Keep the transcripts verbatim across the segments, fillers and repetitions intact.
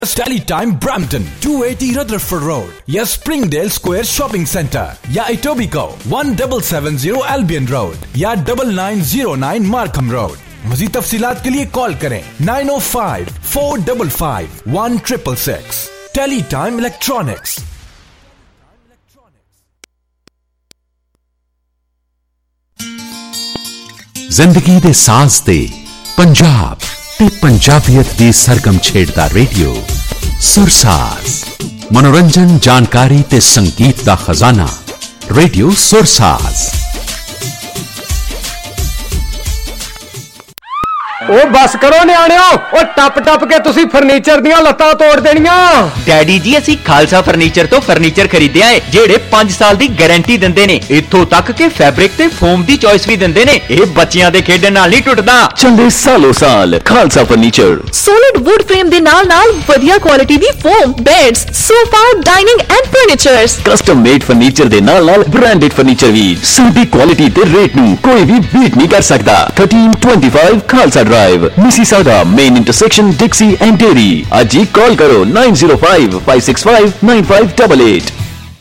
Teletime Brampton, two eighty Rutherford Road, या Springdale Square Shopping Center, या Etobicoke, one seven seven zero Albion Road, या nine nine zero nine Markham Road. मज़ीद तफसीलात के लिए call करें nine oh five, four five five, one six six six. Teletime Electronics. जिंदगी दे साज दे पंजाब ते पंजाबियत दी सरगम छेड़दा रेडियो सुरसाज, मनोरंजन, जानकारी ते संगीत दा खजाना रेडियो सुरसाज। ओ बस करो न्याणियो, ओ टप टप के तुसी फर्नीचर दियां लत्तां तोड़ देनियां। डैडी जी असी खालसा फर्नीचर तो फर्नीचर खरीदे आए जेड़े पांच साल दी गारंटी दिंदे ने, इत्थों तक के फैब्रिक ते फोम दी चॉइस भी दिंदे ने। ए बच्चियां दे खेडण नाल नहीं टुटदा। चंदे सालों साल Khalsa furniture. Solid wood frame दे नाल नाल वधिया क्वालिटी दी foam, beds, sofa, dining and furnitures. Custom made furniture दे नाल नाल ब्रांडेड फर्नीचर भी। साडी क्वालिटी ते रेट नूं कोई भी बीट नहीं कर सकदा। thirteen twenty-five Khalsa drive, Mississauga main intersection, Dixie and Derry. आज ही कॉल करो nine zero five, five six five, nine five eight eight।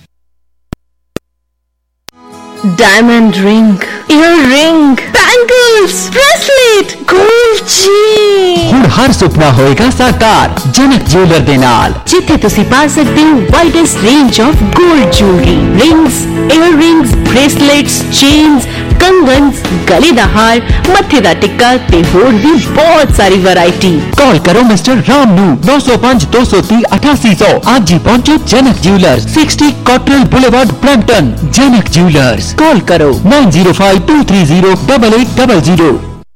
Diamond ring, earring, bangles, bracelet, gold chain. हुण हर सुपना होएगा साकार जनक ज्वेलर दे नाल, जिथे तुसी पा सकते हो widest range of gold jewellery, rings, earrings, bracelets, chains, कंगन्स, गले दा हार, मथे दा टिक्का ते होर भी बहुत सारी वैरायटी। कॉल करो मिस्टर राम नू नौ सौ पांच दो सौ तीस अठासी सौ। आज ही पहुंचो Janak jewellers, sixty Cottrelle boulevard, Brampton. Janak jewellers, call करो nine zero five, two three zero, eight eight zero zero।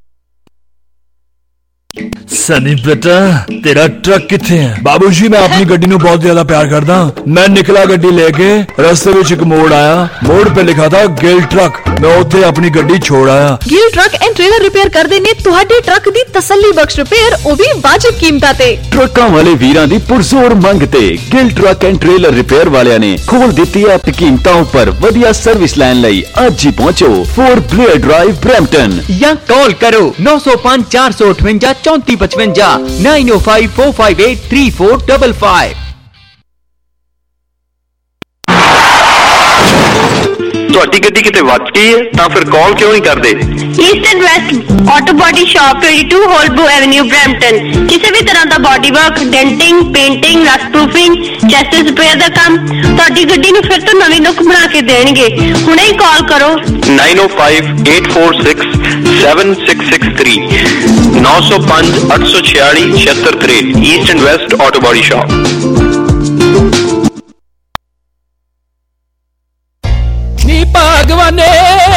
Sunny बेटा तेरा ट्रक किथे है? बाबूजी मैं अपनी गड्डी नू बहुत ज्यादा प्यार करदा। मैं निकला गड्डी लेके, रास्ते विच एक मोड़ आया, मोड़ पे लिखा था गिल ट्रक। मैं उत्थे अपनी गड्डी छोड़ आया। Gill truck and trailer repair कर देने तुहाडे ट्रक दी तसल्ली बख्श रिपेयर, ओ भी वाजिब कीमतां ते। ट्रकां वाले वीरां दी पुरजोर मंग ते Gill truck and trailer repair वालियां ने खोल दित्ती है कीमतां उपर वधिया सर्विस लैन लई। अज ही पहुंचो फोर ब्लेयर ड्राइव, ब्रैम्पटन, या कॉल करो नौ सौ पांच चार सौ अठवंजा चौंती पचवंजा, nine oh five, four five eight, three four five five। ਤੁਹਾਡੀ ਗੱਡੀ ਕਿਤੇ ਵੱਜ ਗਈ ਹੈ ਤਾਂ ਫਿਰ ਕਾਲ ਕਿਉਂ ਨਹੀਂ ਕਰਦੇ? East and West auto body shop twenty-two ਹੋਲਬੋ ਐਵਨਿਊ, ਬ੍ਰੈਂਪਟਨ। ਕਿਸੇ ਵੀ ਤਰ੍ਹਾਂ ਦਾ body work, denting, painting, rust proofing, chassis repair ਦਾ ਕੰਮ, ਤੁਹਾਡੀ ਗੱਡੀ ਨੂੰ ਫਿਰ ਤੋਂ ਨਵੀਂ ਲੁੱਕ ਬਣਾ ਕੇ ਦੇਣਗੇ। ਹੁਣੇ ਹੀ ਕਾਲ ਕਰੋ nine oh five, eight four six, seven six six three, nine oh five, eight six six, six six three। East and West auto body shop. नी भगवाने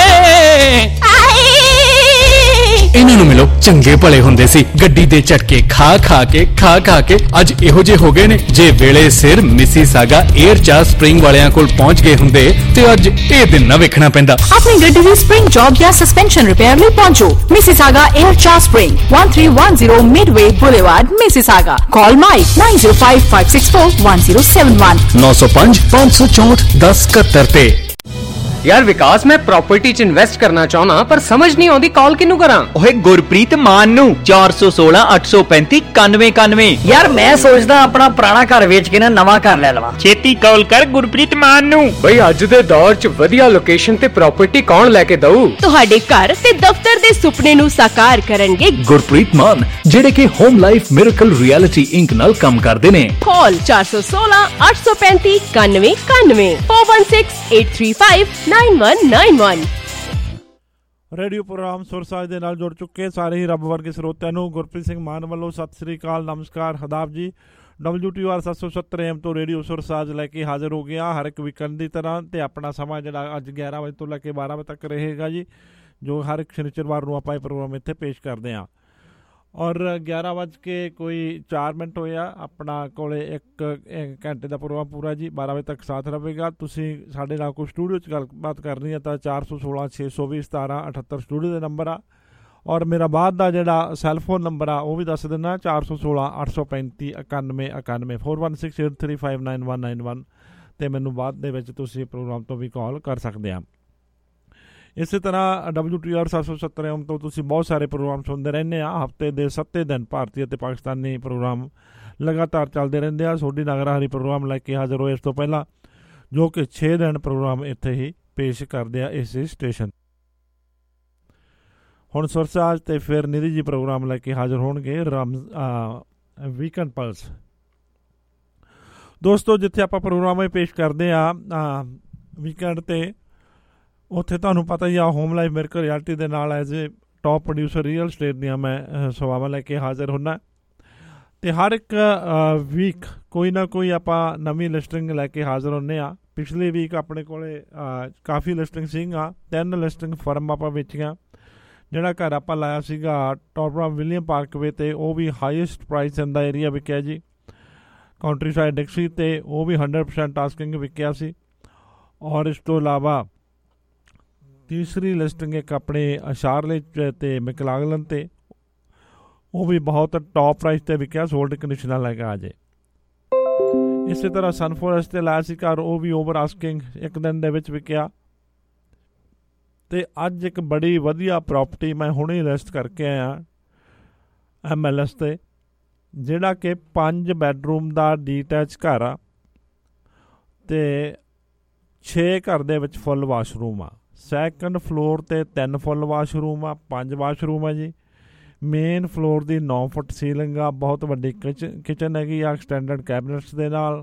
इन्हां नूं मिलो, चंगे भले हुंदे सी, गड्डी दे झटके खा खा के खा खा के अज इहो जे हो गए ने। जे वेले सिर मिसिसागा एयर चार स्प्रिंग वालियां कोल पहुंच गए हुंदे ते अज ए दिन ना वेखना पैंदा। अपनी गड्डी दी स्प्रिंग जॉब या सस्पेंशन रिपेयर लई पहुंचो मिसिसागा एयर चार spring, one three one zero Midway boulevard, Mississauga. Call Mike nine zero five, five six four, one zero seven one, नौ सौ पांच पांच सौ चौंठ दस इकहत्तर पे। यार विकास, मैं प्रॉपर्टी च इन्वेस्ट करना चाहना पर समझ नहीं आती कॉल किनू करा। ओए गुरप्रीत मान नू चार सौ सोलह, आठ सौ पैंतीस, इक्यानवे इक्यानवे। यार मैं सोचदा अपना पुराना घर बेच के ना नवा घर ले लवा। छेती कॉल कर गुरप्रीत मान नू। भाई अज दे दौर च वधिया लोकेशन ते प्रॉपर्टी कौन लेके दऊ? ਤੁਹਾਡੇ ਘਰ ਤੇ ਦਫ਼ਤਰ ਦੇ ਸੁਪਨੇ ਨੂੰ ਸਾਕਾਰ ਕਰਨਗੇ ਗੁਰਪ੍ਰੀਤ ਮਾਨ, ਜਿਹੜੇ ਕਿ Home Life Miracle Realty Inc ਨਾਲ ਕੰਮ ਕਰਦੇ ਨੇ। कॉल चार सौ सोलह, आठ सौ पैंतीस, इक्यानवे इक्यानवे, four one six, eight three five, nine one nine one। Radio programme Sursaaj ਦੇ ਨਾਲ ਜੁੜ ਚੁੱਕੇ ਸਾਰੇ ਹੀ ਰੱਬ ਵਰਗੇ ਸਰੋਤਿਆਂ ਨੂੰ ਗੁਰਪ੍ਰੀਤ ਸਿੰਘ ਮਾਨ ਵੱਲੋਂ ਸਤਿ ਸ੍ਰੀ ਅਕਾਲ, ਨਮਸਕਾਰ, ਹਦਾਬ ਜੀ। ਡਬਲਯੂ ਟੀ ਆਰ ਸੱਤ ਸੌ ਸੱਤਰ ਏਮ ਤੋਂ ਰੇਡੀਓ ਸੁਰਸਾਜ ਲੈ ਕੇ ਹਾਜ਼ਰ ਹੋ ਗਿਆ ਹਰ ਇੱਕ ਵੀਕਐਂਡ ਦੀ ਤਰ੍ਹਾਂ। ਅਤੇ ਆਪਣਾ ਸਮਾਂ ਜਿਹੜਾ ਅੱਜ ਗਿਆਰਾਂ ਵਜੇ ਤੋਂ ਲੈ ਕੇ ਬਾਰਾਂ ਵਜੇ ਤੱਕ ਰਹੇਗਾ ਜੀ, ਜੋ ਹਰ ਇੱਕ ਸ਼ਨੀਚਰਵਾਰ ਨੂੰ ਆਪਾਂ ਇਹ ਪ੍ਰੋਗਰਾਮ ਇੱਥੇ ਪੇਸ਼ ਕਰਦੇ ਹਾਂ। ਔਰ ਗਿਆਰਾਂ ਵੱਜ ਕੇ ਕੋਈ ਚਾਰ ਮਿੰਟ ਹੋਇਆ, ਆਪਣਾ ਕੋਲ ਇੱਕ ਘੰਟੇ ਦਾ ਪ੍ਰੋਗਰਾਮ ਪੂਰਾ ਜੀ ਬਾਰਾਂ ਵਜੇ ਤੱਕ ਸਾਥ ਰਹੇਗਾ। ਤੁਸੀਂ ਸਾਡੇ ਨਾਲ ਕੋਈ ਸਟੂਡੀਓ 'ਚ ਗੱਲਬਾਤ ਕਰਨੀ ਹੈ ਤਾਂ ਚਾਰ ਸੌ ਸੋਲਾਂ, ਛੇ ਸੌ ਵੀਹ, ਸਤਾਰਾਂ ਅਠੱਤਰ ਸਟੂਡੀਓ ਦੇ ਨੰਬਰ ਆ। ਔਰ ਮੇਰਾ ਬਾਅਦ ਦਾ ਜਿਹੜਾ ਸੈੱਲਫੋਨ ਨੰਬਰ ਆ ਉਹ ਵੀ ਦੱਸ ਦਿੰਦਾ, ਚਾਰ ਸੌ ਸੋਲਾਂ, ਅੱਠ ਸੌ ਪੈਂਤੀ, ਇਕਾਨਵੇਂ ਇਕਾਨਵੇਂ, four one six eight three five nine one nine one. ਅਤੇ ਮੈਨੂੰ ਬਾਅਦ ਦੇ ਵਿੱਚ ਤੁਸੀਂ ਪ੍ਰੋਗਰਾਮ ਤੋਂ ਵੀ ਕਾਲ ਕਰ ਸਕਦੇ ਆ। ਇਸੇ ਤਰ੍ਹਾਂ ਡਬਲਯੂ ਟੀ ਆਰ ਸੱਤ ਸੌ ਸੱਤਰ ਐਮ ਤੋਂ ਤੁਸੀਂ ਬਹੁਤ ਸਾਰੇ ਪ੍ਰੋਗਰਾਮ ਸੁਣਦੇ ਰਹਿੰਦੇ ਆ। ਹਫ਼ਤੇ ਦੇ ਸੱਤੇ ਦਿਨ ਭਾਰਤੀ ਅਤੇ ਪਾਕਿਸਤਾਨੀ ਪ੍ਰੋਗਰਾਮ ਲਗਾਤਾਰ ਚੱਲਦੇ ਰਹਿੰਦੇ ਆ। ਸੋਢੀ ਨਗਰ ਹਰੀ ਪ੍ਰੋਗਰਾਮ ਲੈ ਕੇ ਹਾਜ਼ਰ ਹੋਏ ਇਸ ਤੋਂ ਪਹਿਲਾਂ, ਜੋ ਕਿ ਛੇ ਦਿਨ ਪ੍ਰੋਗਰਾਮ ਇੱਥੇ ਹੀ ਪੇਸ਼ ਕਰਦੇ ਆ ਇਸ ਸਟੇਸ਼ਨ। ਹੁਣ ਸੁਰਸਾਜ ਤੇ ਫਿਰ ਨਿਧੀ ਜੀ ਪ੍ਰੋਗਰਾਮ ਲੈ ਕੇ ਹਾਜ਼ਰ ਹੋਣਗੇ ਰਮ ਵੀਕਐਂਡ ਪਲਸ। ਦੋਸਤੋ, ਜਿੱਥੇ ਆਪਾਂ ਪ੍ਰੋਗਰਾਮ ਇਹ ਪੇਸ਼ ਕਰਦੇ ਆ ਵੀਕਐਂਡ 'ਤੇ, ਉੱਥੇ ਤੁਹਾਨੂੰ ਪਤਾ ਹੀ ਆ ਹੋਮ ਲਾਈਫ ਮਿਰਕਲ ਰਿਐਲਿਟੀ ਦੇ ਨਾਲ as a top producer real estate ਦੀਆਂ ਮੈਂ ਸੇਵਾਵਾਂ ਲੈ ਕੇ ਹਾਜ਼ਰ ਹੁੰਦਾ। ਅਤੇ ਹਰ ਇੱਕ ਵੀਕ ਕੋਈ ਨਾ ਕੋਈ ਆਪਾਂ ਨਵੀਂ ਲਿਸਟਿੰਗ ਲੈ ਕੇ ਹਾਜ਼ਰ ਹੁੰਦੇ ਹਾਂ। ਪਿਛਲੀ ਵੀਕ ਆਪਣੇ ਕੋਲ ਕਾਫੀ ਲਿਸਟਿੰਗ ਸੀਗੀਆਂ, ਤਿੰਨ ਲਿਸਟਿੰਗ ਫਰਮ ਆਪਾਂ ਵੇਚੀਆਂ। ਜਿਹੜਾ ਘਰ ਆਪਾਂ ਲਾਇਆ ਸੀਗਾ ਟੌਪਰਾਮ ਵਿਲੀਅਮ ਪਾਰਕਵੇ 'ਤੇ, ਉਹ ਵੀ highest price in the area ਵਿਕਿਆ ਜੀ। ਕਾਉਂਟਰੀ ਸਾਈਡ ਡਿਕਸੀ 'ਤੇ ਉਹ ਵੀ ਹੰਡਰਡ ਪਰਸੈਂਟ ਆਸਕਿੰਗ ਵਿਕਿਆ ਸੀ। ਔਰ ਇਸ ਤੋਂ ਇਲਾਵਾ ਤੀਸਰੀ ਲਿਸਟਿੰਗ ਇੱਕ ਆਪਣੇ ਸ਼ਾਰਲੇਟ ਅਤੇ ਮੈਕਲਾਗਲਨ 'ਤੇ, ਉਹ ਵੀ ਬਹੁਤ ਟੌਪ ਪ੍ਰਾਈਸ 'ਤੇ ਵਿਕਿਆ, ਸੋਲਡ ਕੰਡੀਸ਼ਨ ਲੈ ਕੇ ਆ ਜੇ। ਇਸੇ ਤਰ੍ਹਾਂ ਸਨਫੋਰੈਸਟ 'ਤੇ ਲਾਇਆ ਸੀ ਘਰ, ਉਹ ਵੀ ਓਵਰ ਆਸਕਿੰਗ ਇੱਕ ਦਿਨ ਦੇ ਵਿੱਚ ਵਿਕਿਆ। ਅਤੇ ਅੱਜ ਇੱਕ ਬੜੀ ਵਧੀਆ ਪ੍ਰੋਪਰਟੀ ਮੈਂ ਹੁਣੇ ਲਿਸਟ ਕਰਕੇ ਆਇਆ ਐਮ ਐਲ ਐਸ 'ਤੇ, ਜਿਹੜਾ ਕਿ ਪੰਜ ਬੈਡਰੂਮ ਦਾ ਡੀਟੈਚ ਘਰ ਆ ਅਤੇ ਛੇ ਘਰ ਦੇ ਵਿੱਚ ਫੁੱਲ ਵਾਸ਼ਰੂਮ ਆ। ਸੈਕੰਡ ਫਲੋਰ 'ਤੇ ਤਿੰਨ ਫੁੱਲ ਵਾਸ਼ਰੂਮ ਆ, ਪੰਜ ਵਾਸ਼ਰੂਮ ਆ ਜੀ। ਮੇਨ ਫਲੋਰ ਦੀ ਨੌ ਫੁੱਟ ਸੀਲਿੰਗ ਆ, ਬਹੁਤ ਵੱਡੀ ਕਿਚਨ ਕਿਚਨ ਹੈਗੀ ਆ ਐਕਸਟੈਂਡਡ ਕੈਬਨਿਟਸ ਦੇ ਨਾਲ।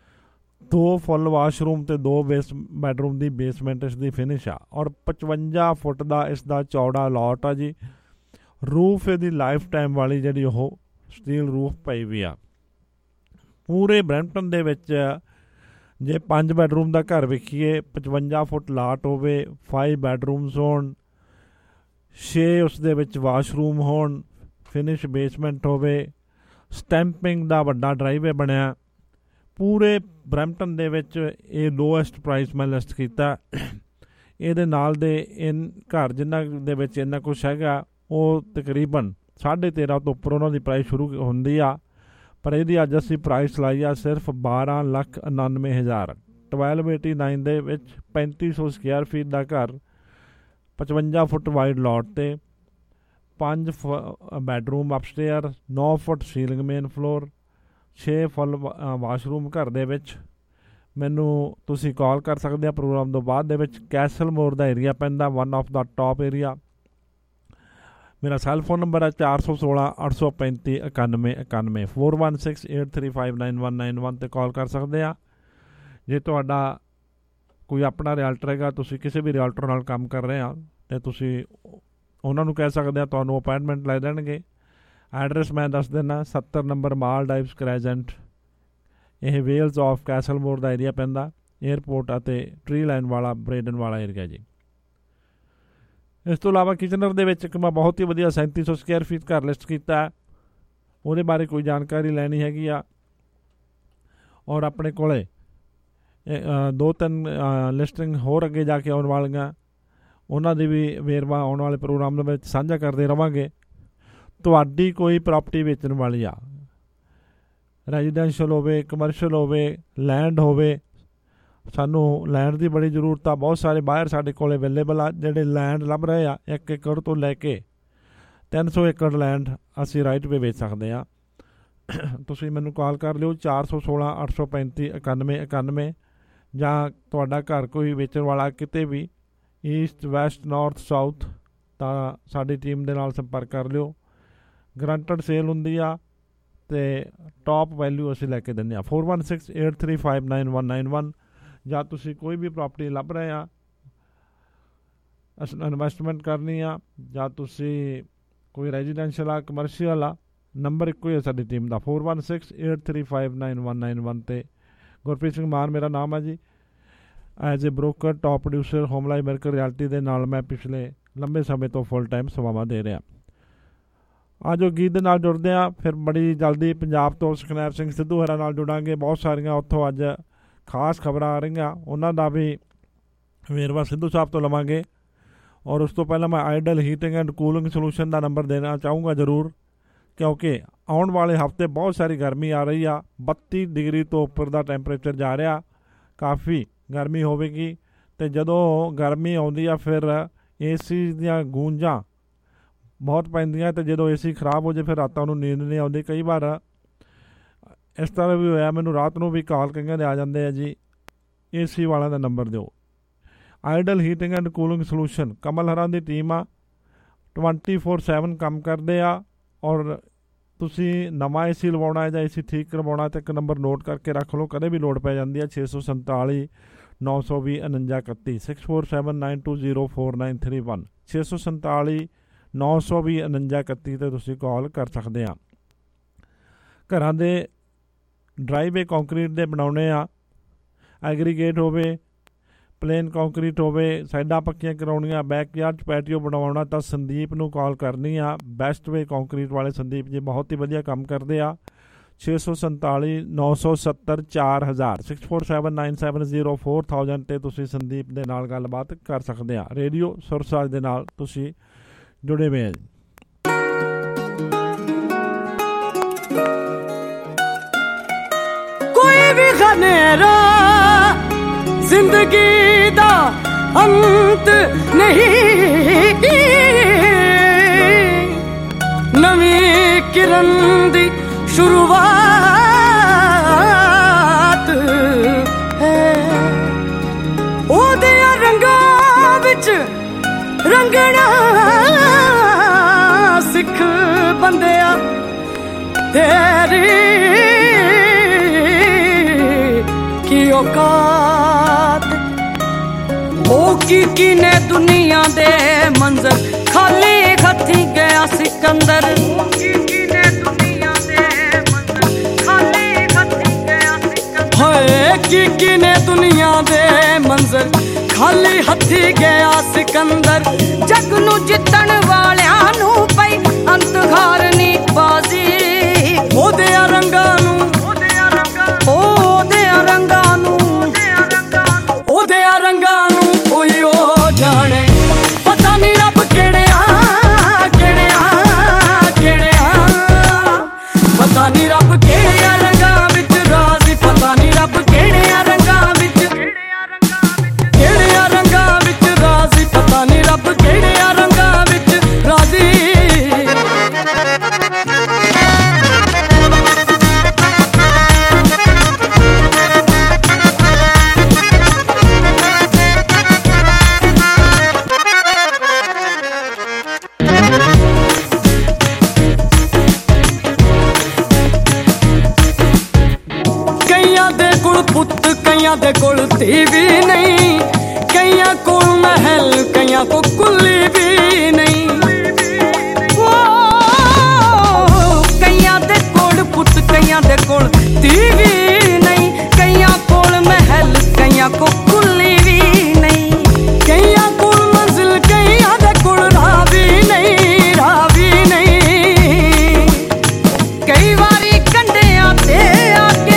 ਦੋ ਫੁੱਲ ਵਾਸ਼ਰੂਮ ਅਤੇ ਦੋ ਬੇਸ ਬੈਡਰੂਮ ਦੀ ਬੇਸਮੈਂਟ ਇਸ ਦੀ ਫਿਨਿਸ਼ ਆ। ਔਰ ਪਚਵੰਜਾ ਫੁੱਟ ਦਾ ਇਸ ਦਾ ਚੌੜਾ ਲੋਟ ਆ ਜੀ। ਰੂਫ ਇਹਦੀ ਲਾਈਫ ਟਾਈਮ ਵਾਲੀ ਜਿਹੜੀ ਉਹ ਸਟੀਲ ਰੂਫ ਪਈ ਵੀ ਆ। ਪੂਰੇ ਬਰੈਂਪਟਨ ਦੇ ਵਿੱਚ ਜੇ ਪੰਜ ਬੈਡਰੂਮ ਦਾ ਘਰ ਵੇਖੀਏ, ਪਚਵੰਜਾ ਫੁੱਟ ਲਾਟ ਹੋਵੇ, ਫਾਈਵ ਬੈਡਰੂਮਸ ਹੋਣ, ਛੇ ਉਸ ਦੇ ਵਿੱਚ ਵਾਸ਼ਰੂਮ ਹੋਣ, ਫਿਨਿਸ਼ ਬੇਸਮੈਂਟ ਹੋਵੇ, ਸਟੈਂਪਿੰਗ ਦਾ ਵੱਡਾ ਡਰਾਈਵੇ ਬਣਿਆ, ਪੂਰੇ ਬਰੈਂਪਟਨ ਦੇ ਵਿੱਚ ਇਹ ਲੋਐਸਟ ਪ੍ਰਾਈਸ ਮੈਂ ਲਿਸਟ ਕੀਤਾ। ਇਹਦੇ ਨਾਲ ਦੇ ਇਨ ਘਰ ਜਿਨ੍ਹਾਂ ਦੇ ਵਿੱਚ ਇੰਨਾ ਕੁਛ ਹੈਗਾ, ਉਹ ਤਕਰੀਬਨ ਸਾਢੇ ਤੇਰ੍ਹਾਂ ਤੋਂ ਉੱਪਰ ਉਹਨਾਂ ਦੀ ਪ੍ਰਾਈਸ ਸ਼ੁਰੂ ਹੁੰਦੀ ਆ। ਪਰ ਇਹਦੀ ਅੱਜ ਅਸੀਂ ਪ੍ਰਾਈਸ ਲਾਈ ਆ ਸਿਰਫ ਬਾਰ੍ਹਾਂ ਲੱਖ ਉਣਾਨਵੇਂ ਹਜ਼ਾਰ। ਟਵੈਲਵ ਏਟੀ ਨਾਈਨ ਦੇ ਵਿੱਚ ਪੈਂਤੀ ਸੌ ਸਕੁਅਰ ਫੀਟ ਦਾ ਘਰ, ਪਚਵੰਜਾ ਫੁੱਟ ਵਾਈਡ ਲੋਟ 'ਤੇ, ਪੰਜ ਫ ਬੈਡਰੂਮ ਅਪਸਟੇਅਰ, ਨੌ ਫੁੱਟ ਸੀਲਿੰਗ ਮੇਨ ਫਲੋਰ, ਛੇ ਫੁੱਲ ਵਾਸ਼ਰੂਮ ਘਰ ਦੇ ਵਿੱਚ। ਮੈਨੂੰ ਤੁਸੀਂ ਕਾਲ ਕਰ ਸਕਦੇ ਆ ਪ੍ਰੋਗਰਾਮ ਤੋਂ ਬਾਅਦ ਦੇ ਵਿੱਚ। ਕੈਸਲ ਮੋਰ ਦਾ ਏਰੀਆ ਪੈਂਦਾ, one of the top area. ਮੇਰਾ ਸੈੱਲ ਫੋਨ ਨੰਬਰ ਹੈ ਚਾਰ ਸੌ ਸੋਲਾਂ ਅੱਠ ਸੌ ਪੈਂਤੀ ਇਕਾਨਵੇਂ ਇਕਾਨਵੇਂ four one six eight three five nine one nine one 'ਤੇ ਕਾਲ ਕਰ ਸਕਦੇ ਆ। ਜੇ ਤੁਹਾਡਾ ਕੋਈ ਆਪਣਾ ਰਿਐਲਟਰ ਹੈਗਾ, ਤੁਸੀਂ ਕਿਸੇ ਵੀ ਰਿਐਲਟਰ ਨਾਲ ਕੰਮ ਕਰ ਰਹੇ ਆ, ਅਤੇ ਤੁਸੀਂ ਉਹਨਾਂ ਨੂੰ ਕਹਿ ਸਕਦੇ ਆ ਤੁਹਾਨੂੰ ਅਪਾਇੰਟਮੈਂਟ ਲੈ ਦੇਣਗੇ। ਐਡਰੈਸ ਮੈਂ ਦੱਸ ਦਿੰਦਾ, ਸੱਤਰ ਨੰਬਰ ਮਾਲ ਡਾਈਵਸ ਕ੍ਰੈਜੈਂਟ, ਇਹ ਵੇਲਸ ਆਫ ਕੈਸਲ ਮੋਰ ਦਾ ਏਰੀਆ ਪੈਂਦਾ, ਏਅਰਪੋਰਟ ਅਤੇ ਟਰੀ ਲਾਈਨ ਵਾਲਾ ਬਰੇਡਨ ਵਾਲਾ ਏਰੀਆ ਜੀ। ਇਸ ਤੋਂ ਇਲਾਵਾ ਕਿਚਨਰ ਦੇ ਵਿੱਚ ਇੱਕ ਮੈਂ ਬਹੁਤ ਹੀ ਵਧੀਆ ਸੈਂਤੀ ਸੌ ਸਕੁਅਰ ਫੀਟ ਘਰ ਲਿਸਟ ਕੀਤਾ, ਉਹਦੇ ਬਾਰੇ ਕੋਈ ਜਾਣਕਾਰੀ ਲੈਣੀ ਹੈਗੀ ਆ। ਔਰ ਆਪਣੇ ਕੋਲ ਦੋ ਤਿੰਨ ਲਿਸਟਿੰਗ ਹੋਰ ਅੱਗੇ ਜਾ ਕੇ ਆਉਣ ਵਾਲੀਆਂ, ਉਹਨਾਂ ਦੀ ਵੀ ਵੇਰਵਾ ਆਉਣ ਵਾਲੇ ਪ੍ਰੋਗਰਾਮ ਦੇ ਵਿੱਚ ਸਾਂਝਾ ਕਰਦੇ ਰਹਾਂਗੇ। ਤੁਹਾਡੀ ਕੋਈ ਪ੍ਰਾਪਰਟੀ ਵੇਚਣ ਵਾਲੀ ਆ, ਰੈਜ਼ੀਡੈਂਸ਼ੀਅਲ ਹੋਵੇ, ਕਮਰਸ਼ੀਅਲ ਹੋਵੇ, ਲੈਂਡ ਹੋਵੇ, ਸਾਨੂੰ ਲੈਂਡ ਦੀ ਬੜੀ ਜ਼ਰੂਰਤ ਆ। ਬਹੁਤ ਸਾਰੇ ਬਾਹਰ ਸਾਡੇ ਕੋਲ ਅਵੇਲੇਬਲ ਆ ਜਿਹੜੇ ਲੈਂਡ ਲੱਭ ਰਹੇ ਆ। ਇੱਕ ਏਕੜ ਤੋਂ ਲੈ ਕੇ ਤਿੰਨ ਸੌ ਏਕੜ ਲੈਂਡ ਅਸੀਂ ਰਾਈਟ ਵੇ ਵੇਚ ਸਕਦੇ ਹਾਂ। ਤੁਸੀਂ ਮੈਨੂੰ ਕਾਲ ਕਰ ਲਿਓ ਚਾਰ ਸੌ ਸੋਲਾਂ ਅੱਠ ਸੌ ਪੈਂਤੀ ਇਕਾਨਵੇਂ ਇਕਾਨਵੇਂ, ਜਾਂ ਤੁਹਾਡਾ ਘਰ ਕੋਈ ਵੇਚਣ ਵਾਲਾ ਕਿਤੇ ਵੀ ਈਸਟ ਵੈਸਟ ਨਾਰਥ ਸਾਊਥ, ਤਾਂ ਸਾਡੀ ਟੀਮ ਦੇ ਨਾਲ ਸੰਪਰਕ ਕਰ ਲਿਓ। ਗਰੰਟਡ ਸੇਲ ਹੁੰਦੀ ਆ ਅਤੇ ਟੌਪ ਵੈਲਿਊ ਅਸੀਂ ਲੈ ਕੇ ਦਿੰਦੇ ਹਾਂ। Four one six eight three five nine one nine one. ਜਾਂ ਤੁਸੀਂ ਕੋਈ ਵੀ ਪ੍ਰਾਪਰਟੀ ਲੱਭ ਰਹੇ ਆ, ਇਨਵੈਸਟਮੈਂਟ ਕਰਨੀ ਆ, ਜਾਂ ਤੁਸੀਂ ਕੋਈ ਰੈਜ਼ੀਡੈਂਸ਼ੀਅਲ ਆ, ਕਮਰਸ਼ੀਅਲ ਆ, ਨੰਬਰ ਇੱਕੋ ਹੀ ਹੈ ਸਾਡੀ ਟੀਮ ਦਾ, four one six eight three five nine one nine one 'ਤੇ। ਗੁਰਪ੍ਰੀਤ ਸਿੰਘ ਮਾਨ ਮੇਰਾ ਨਾਮ ਹੈ ਜੀ। As a broker, top producer, Home Life Miracle Realty ਦੇ ਨਾਲ ਮੈਂ ਪਿਛਲੇ ਲੰਬੇ ਸਮੇਂ ਤੋਂ ਫੁੱਲ ਟਾਈਮ ਸੇਵਾਵਾਂ ਦੇ ਰਿਹਾ। ਅੱਜ ਉਹ ਗੀਤ ਦੇ ਨਾਲ ਜੁੜਦੇ ਹਾਂ। ਫਿਰ ਬੜੀ ਜਲਦੀ ਪੰਜਾਬ ਤੋਂ ਸੁਖਨੈਬ ਸਿੰਘ ਸਿੱਧੂ ਹਰਾਂ ਨਾਲ ਜੁੜਾਂਗੇ। ਬਹੁਤ ਸਾਰੀਆਂ ਉੱਥੋਂ ਅੱਜ ਖਾਸ ਖਬਰਾਂ ਆ ਰਹੀਆਂ, ਉਹਨਾਂ ਦਾ ਵੀ ਵੇਰਵਾ ਸਿੱਧੂ ਸਾਹਿਬ ਤੋਂ ਲਵਾਂਗੇ। ਔਰ ਉਸ ਤੋਂ ਪਹਿਲਾਂ ਮੈਂ Ideal heating and cooling solution ਦਾ ਨੰਬਰ ਦੇਣਾ ਚਾਹੂੰਗਾ ਜ਼ਰੂਰ, ਕਿਉਂਕਿ ਆਉਣ ਵਾਲੇ ਹਫ਼ਤੇ ਬਹੁਤ ਸਾਰੀ ਗਰਮੀ ਆ ਰਹੀ ਆ। ਬੱਤੀ ਡਿਗਰੀ ਤੋਂ ਉੱਪਰ ਦਾ ਟੈਂਪਰੇਚਰ ਜਾ ਰਿਹਾ, ਕਾਫੀ ਗਰਮੀ ਹੋਵੇਗੀ। ਅਤੇ ਜਦੋਂ ਗਰਮੀ ਆਉਂਦੀ ਆ ਫਿਰ ਏ ਸੀ ਦੀਆਂ ਗੂੰਜਾਂ ਬਹੁਤ ਪੈਂਦੀਆਂ, ਅਤੇ ਜਦੋਂ ਏ ਸੀ ਖਰਾਬ ਹੋ ਜਾਏ ਫਿਰ ਰਾਤਾਂ ਨੂੰ ਨੀਂਦ ਨਹੀਂ ਆਉਂਦੀ। ਕਈ ਵਾਰ ਇਸ ਤਰ੍ਹਾਂ ਵੀ ਹੋਇਆ, ਮੈਨੂੰ ਰਾਤ ਨੂੰ ਵੀ ਕਾਲ ਕਈਆਂ ਦੇ ਆ ਜਾਂਦੇ ਆ ਜੀ, ਏ ਸੀ ਵਾਲਿਆਂ ਦਾ ਨੰਬਰ ਦਿਓ। Ideal heating and cooling solution Kamal ਹਰਾਂ ਦੀ ਟੀਮ ਆ, ਟਵੰਟੀ ਫੋਰ ਸੈਵਨ ਕੰਮ ਕਰਦੇ ਆ। ਔਰ ਤੁਸੀਂ ਨਵਾਂ ਏ ਸੀ ਲਵਾਉਣਾ ਹੈ ਜਾਂ ਏ ਸੀ ਠੀਕ ਕਰਵਾਉਣਾ ਤਾਂ ਇੱਕ ਨੰਬਰ ਨੋਟ ਕਰਕੇ ਰੱਖ ਲਓ, ਕਦੇ ਵੀ ਲੋੜ ਪੈ ਜਾਂਦੀ ਹੈ। ਛੇ ਸੌ ਸੰਤਾਲੀ ਨੌ ਸੌ ਵੀਹ ਉਣੰਜਾ ਇਕੱਤੀ six four seven nine two zero four nine three one ਛੇ ਸੌ ਸੰਤਾਲੀ ਨੌ ਸੌ ਵੀਹ ਉਣੰਜਾ ਇਕੱਤੀ 'ਤੇ ਤੁਸੀਂ ਕਾਲ ਕਰ ਸਕਦੇ ਆ। ਘਰਾਂ ਦੇ ਡਰਾਈਵੇ ਕੰਕਰੀਟ ਦੇ ਬਣਾਉਣੇ ਆ, ਐਗਰੀਗੇਟ ਹੋਵੇ, ਪਲੇਨ ਕੰਕਰੀਟ ਹੋਵੇ, ਸਾਈਡਾਂ ਪੱਕੀਆਂ ਕਰਾਉਣੀਆਂ, ਬੈਕਯਾਰਡ 'ਚ ਪੈਟੀਓ ਬਣਵਾਉਣਾ ਤਾਂ ਸੰਦੀਪ ਨੂੰ ਕਾਲ ਕਰਨੀ ਆ। ਬੈਸਟ ਵੇ ਕੰਕਰੀਟ ਵਾਲੇ ਸੰਦੀਪ ਜੀ ਬਹੁਤ ਹੀ ਵਧੀਆ ਕੰਮ ਕਰਦੇ ਆ। ਛੇ ਸੌ ਸੰਤਾਲੀ ਨੌ ਸੌ ਸੱਤਰ ਚਾਰ ਹਜ਼ਾਰ six four seven nine seven zero four thousand 'ਤੇ ਤੁਸੀਂ ਸੰਦੀਪ ਦੇ ਨਾਲ ਗੱਲਬਾਤ ਕਰ ਸਕਦੇ ਆ। ਰੇਡੀਓ ਸੁਰਸਾਜ ਦੇ ਨਾਲ ਤੁਸੀਂ ਜੁੜੇ ਹੋਏ ਆ ਜੀ। ਕੋਈ ਵੀ ਖਨੇਰਾ ਜ਼ਿੰਦਗੀ ਦਾ ਅੰਤ ਨਹੀਂ, ਨਵੀਂ ਕਿਰਨ ਦੀ ਸ਼ੁਰੂਆਤ ਹੈ। ਉਹਦੇ ਰੰਗਾਂ ਵਿੱਚ ਰੰਗਣਾ ਸਿੱਖ ਬੰਦਿਆ, ਤੇਰੀ ਕੀ ਔਕਾਤ। ਉਹ ਕੀ ਕੀ ਨੇ ਦੁਨੀਆ ਦੇ ਮੰਜ਼ਰ ਖਾਲੀ ਹੱਥੀਂ ਗਿਆ ਸਿਕੰਦਰ। ਹਾਏ ਕੀ ਕੀ ਨੇ ਦੁਨੀਆ ਦੇ ਮੰਜ਼ਰ ਖਾਲੀ ਹੱਥੀਂ ਗਿਆ ਸਿਕੰਦਰ। ਜੱਗ ਨੂੰ ਜਿੱਤਣ ਵਾਲਿਆਂ ਨੂੰ ਪਈ ਅੰਤ ਹਾਰਨੀ ਬਾਜ਼ੀ। ਉਹਦੇ ਰੰਗਾਂ ਨੂੰ ਉਹਦੇ ਰੰਗਾਂ ਨੂੰ ਉਹਦੇ ਰੰਗਾਂ ਨੂੰ ਕੋਈ ਉਹ ਜਾਣੇ। ਪਤਾ ਨਹੀਂ ਰੱਬ ਕਿਹੜਿਆਂ ਕਿਹੜਿਆਂ ਕਿਹੜਿਆਂ, ਪਤਾ ਨਹੀਂ ਰੱਬ ਕਿਹੜਿਆਂ ਰੰਗਾਂ ਵਿੱਚ ਰਾਜ਼ੀ। ਪਤਾ ਨਹੀਂ ਰੱਬ ਕਿਹੜਿਆਂ ਰੰਗਾਂ ਵਿੱਚ ਕਿਹੜਿਆਂ ਰੰਗਾਂ ਵਿੱਚ ਰਾਜ਼ੀ। ਪਤਾ ਨਹੀਂ ਰੱਬ ਕਿਹੜਿਆਂ ਰੰਗਾਂ ਵਿੱਚ ਰਾਜ਼ੀ। ਕਈਆਂ ਦੇ ਕੋਲ ਧੀ ਵੀ ਨਹੀਂ, ਕਈਆਂ ਕੋਲ ਮਹਿਲ, ਕਈਆਂ ਕੋਲ ਕੁੱਲੀ ਵੀ ਨਹੀਂ। ਕਈਆਂ ਦੇ ਕੋਲ ਪੁੱਤ, ਕਈਆਂ ਦੇ ਕੋਲ ਧੀ ਵੀ ਨਹੀਂ, ਕਈਆਂ ਕੋਲ ਮਹਿਲ, ਕਈਆਂ ਕੋਲ ਕੁੱਲੀ ਵੀ ਨਹੀਂ। ਕਈਆਂ ਕੋਲ ਮੰਜ਼ਿਲ, ਕਈਆਂ ਦੇ ਕੋਲ ਰਾਹ ਵੀ ਨਹੀਂ, ਰਾਹ ਵੀ ਨਹੀਂ। ਕਈ ਵਾਰੀ ਕੰਢਿਆਂ ਤੇ ਆ ਕੇ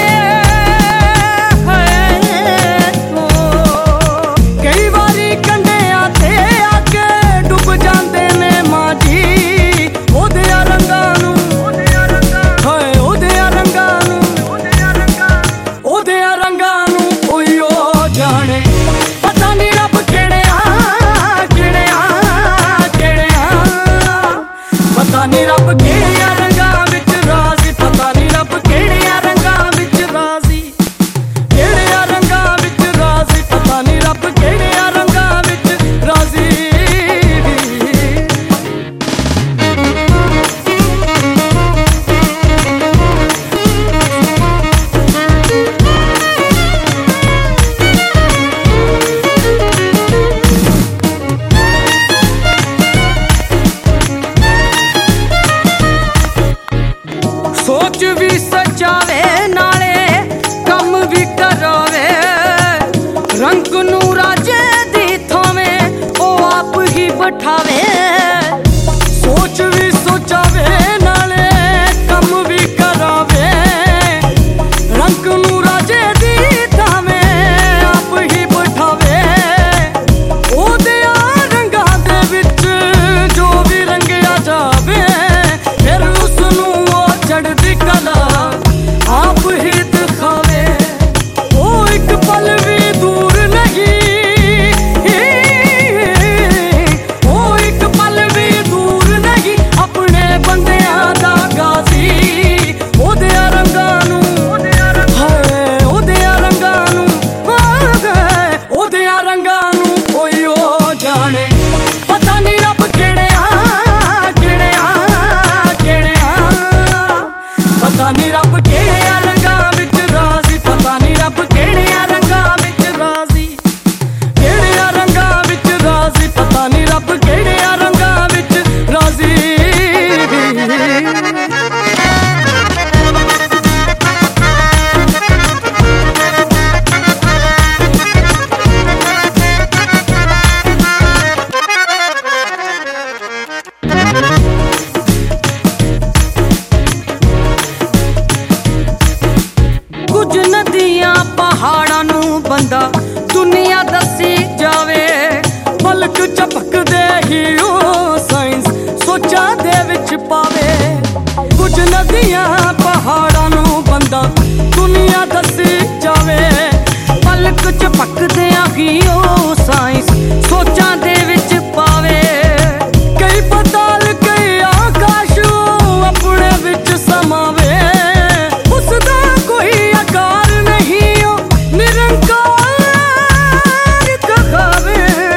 ਕੁਝ ਨਦੀਆਂ ਪਹਾੜਾਂ ਨੂੰ ਬੰਦਾ ਦੁਨੀਆ ਦੱਸੀ ਜਾਵੇ ਪਲਕ ਝਪਕਦੇ ਹੀ ਉਹ ਸਾਇੰਸ ਸੋਚਾਂ ਦੇ ਵਿੱਚ ਪਾਵੇ ਕੁਝ ਨਦੀਆਂ ਪਹਾੜਾਂ ਨੂੰ ਬੰਦਾ ਦੁਨੀਆ ਦੱਸੀ ਜਾਵੇ ਪਲਕ ਝਪਕਦਿਆਂ ਹੀ ਉਹ ਸਾਇੰਸ ਸੋਚਾਂ ਦੇ ਵਿੱਚ ਪਾਵੇ ਕਈ ਪਤਾਲ ਕਈ ਆਕਾਸ਼ ਉਹ ਆਪਣੇ ਵਿੱਚ ਸਮਾਵੇ ਉਸਦਾ ਕੋਈ ਆਕਾਰ ਨਹੀਂ ਉਹ ਨਿਰੰਕਾਰ ਕਹਾਵੇ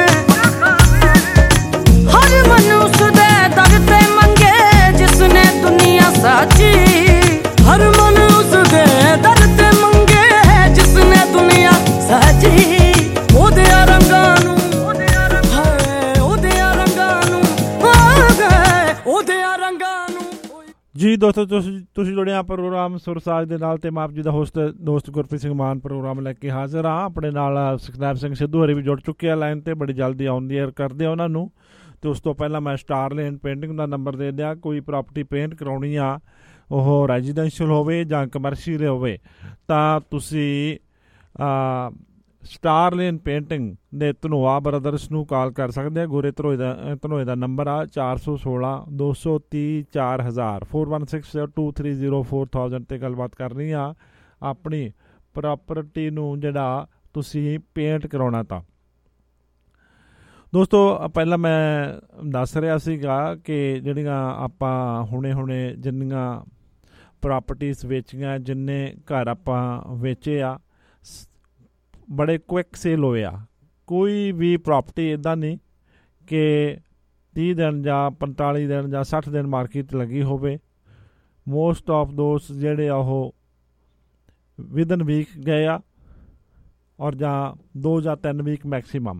ਹਰ ਮਨੁੱਖ ਦੇ ਦਰ ਤੇ ਮੰਗੇ ਜਿਸਨੇ ਦੁਨੀਆ ਸਾਜੀ ਹਰ ਮਨੁੱਖ ਦੇ ਦਰ ਤੇ ਮੰਗੇ ਜਿਸਨੇ ਦੁਨੀਆ ਸਾਜੀ ਉਹਦੇ ਰੰਗਾਂ ਨੂੰ ਹਾਏ ਉਹਦੇ ਰੰਗਾਂ ਨੂੰ ਆ ਗਏ ਉਹਦੇ ਰੰਗਾਂ ਨੂੰ ਜੀ ਦੋਸਤੋ ਤੁਸੀਂ ਤੁਸੀਂ ਜੁੜੇ ਆ ਪ੍ਰੋਗਰਾਮ ਸੁਰਸਾਜ ਦੇ ਨਾਲ ਤੇ ਮੈਂ ਆਪ ਜੀ ਦਾ ਹੋਸਟ ਦੋਸਤ ਗੁਰਪ੍ਰੀਤ ਸਿੰਘ ਮਾਨ ਪ੍ਰੋਗਰਾਮ ਲੈ ਕੇ ਹਾਜ਼ਰ ਹਾਂ ਆਪਣੇ ਨਾਲ ਸੁਖਦੇਵ ਸਿੰਘ ਸਿੱਧੂ ਹਰੀ ਵੀ ਜੁੜ ਚੁੱਕੇ ਆ ਲਾਈਨ ਤੇ ਬੜੀ ਜਲਦੀ ਆਉਂਦੀ ਹੈ ਕਰਦੇ ਆ ਉਹਨਾਂ ਨੂੰ ਤੇ ਉਸ ਤੋਂ ਪਹਿਲਾਂ ਮੈਂ ਸਟਾਰ ਲੇਨ ਪੇਂਟਿੰਗ ਦਾ ਨੰਬਰ ਦੇ ਦਿਆਂ ਕੋਈ ਪ੍ਰਾਪਰਟੀ ਪੇਂਟ ਕਰਾਉਣੀ ਆ ਉਹ ਰੈਜ਼ੀਡੈਂਸ਼ੀਅਲ ਹੋਵੇ ਜਾਂ ਕਮਰਸ਼ੀਅਲ ਹੋਵੇ ਤਾਂ ਤੁਸੀਂ ਸਟਾਰ ਲੇਨ ਪੇਂਟਿੰਗ ਦੇ ਧਨੋਆ ਬ੍ਰਦਰਸ ਨੂੰ ਕਾਲ ਕਰ ਸਕਦੇ ਆ ਗੋਰੇ ਧਨੋਏ ਦਾ ਧਨੋਏ ਦਾ ਨੰਬਰ ਆ ਚਾਰ ਸੌ ਸੋਲਾਂ ਦੋ ਸੌ ਤੀਹ ਚਾਰ ਹਜ਼ਾਰ four one six two three zero four thousand 'ਤੇ ਗੱਲਬਾਤ ਕਰਨੀ ਆ ਆਪਣੀ ਪ੍ਰਾਪਰਟੀ ਨੂੰ ਜਿਹੜਾ ਤੁਸੀਂ ਪੇਂਟ ਕਰਾਉਣਾ ਤਾਂ ਦੋਸਤੋ ਪਹਿਲਾਂ ਮੈਂ ਦੱਸ ਰਿਹਾ ਸੀਗਾ ਕਿ ਜਿਹੜੀਆਂ ਆਪਾਂ ਹੁਣੇ ਹੁਣੇ ਜਿੰਨੀਆਂ ਪ੍ਰਾਪਰਟੀਜ਼ ਵੇਚੀਆਂ ਜਿੰਨੇ ਘਰ ਆਪਾਂ ਵੇਚੇ ਆ ਬੜੇ ਕੁਇਕ ਸੇਲ ਹੋਏ ਆ ਕੋਈ ਵੀ ਪ੍ਰਾਪਰਟੀ ਇੱਦਾਂ ਨਹੀਂ ਕਿ ਤੀਹ ਦਿਨ ਜਾਂ ਪੰਤਾਲੀ ਦਿਨ ਜਾਂ ਸੱਠ ਦਿਨ ਮਾਰਕੀਟ ਲੱਗੀ ਹੋਵੇ ਮੋਸਟ ਆਫ ਦੋਸਤ ਜਿਹੜੇ ਆ ਉਹ ਵਿਦਨ ਵੀਕ ਗਏ ਆ ਔਰ ਜਾਂ ਦੋ ਜਾਂ ਤਿੰਨ ਵੀਕ ਮੈਕਸੀਮਮ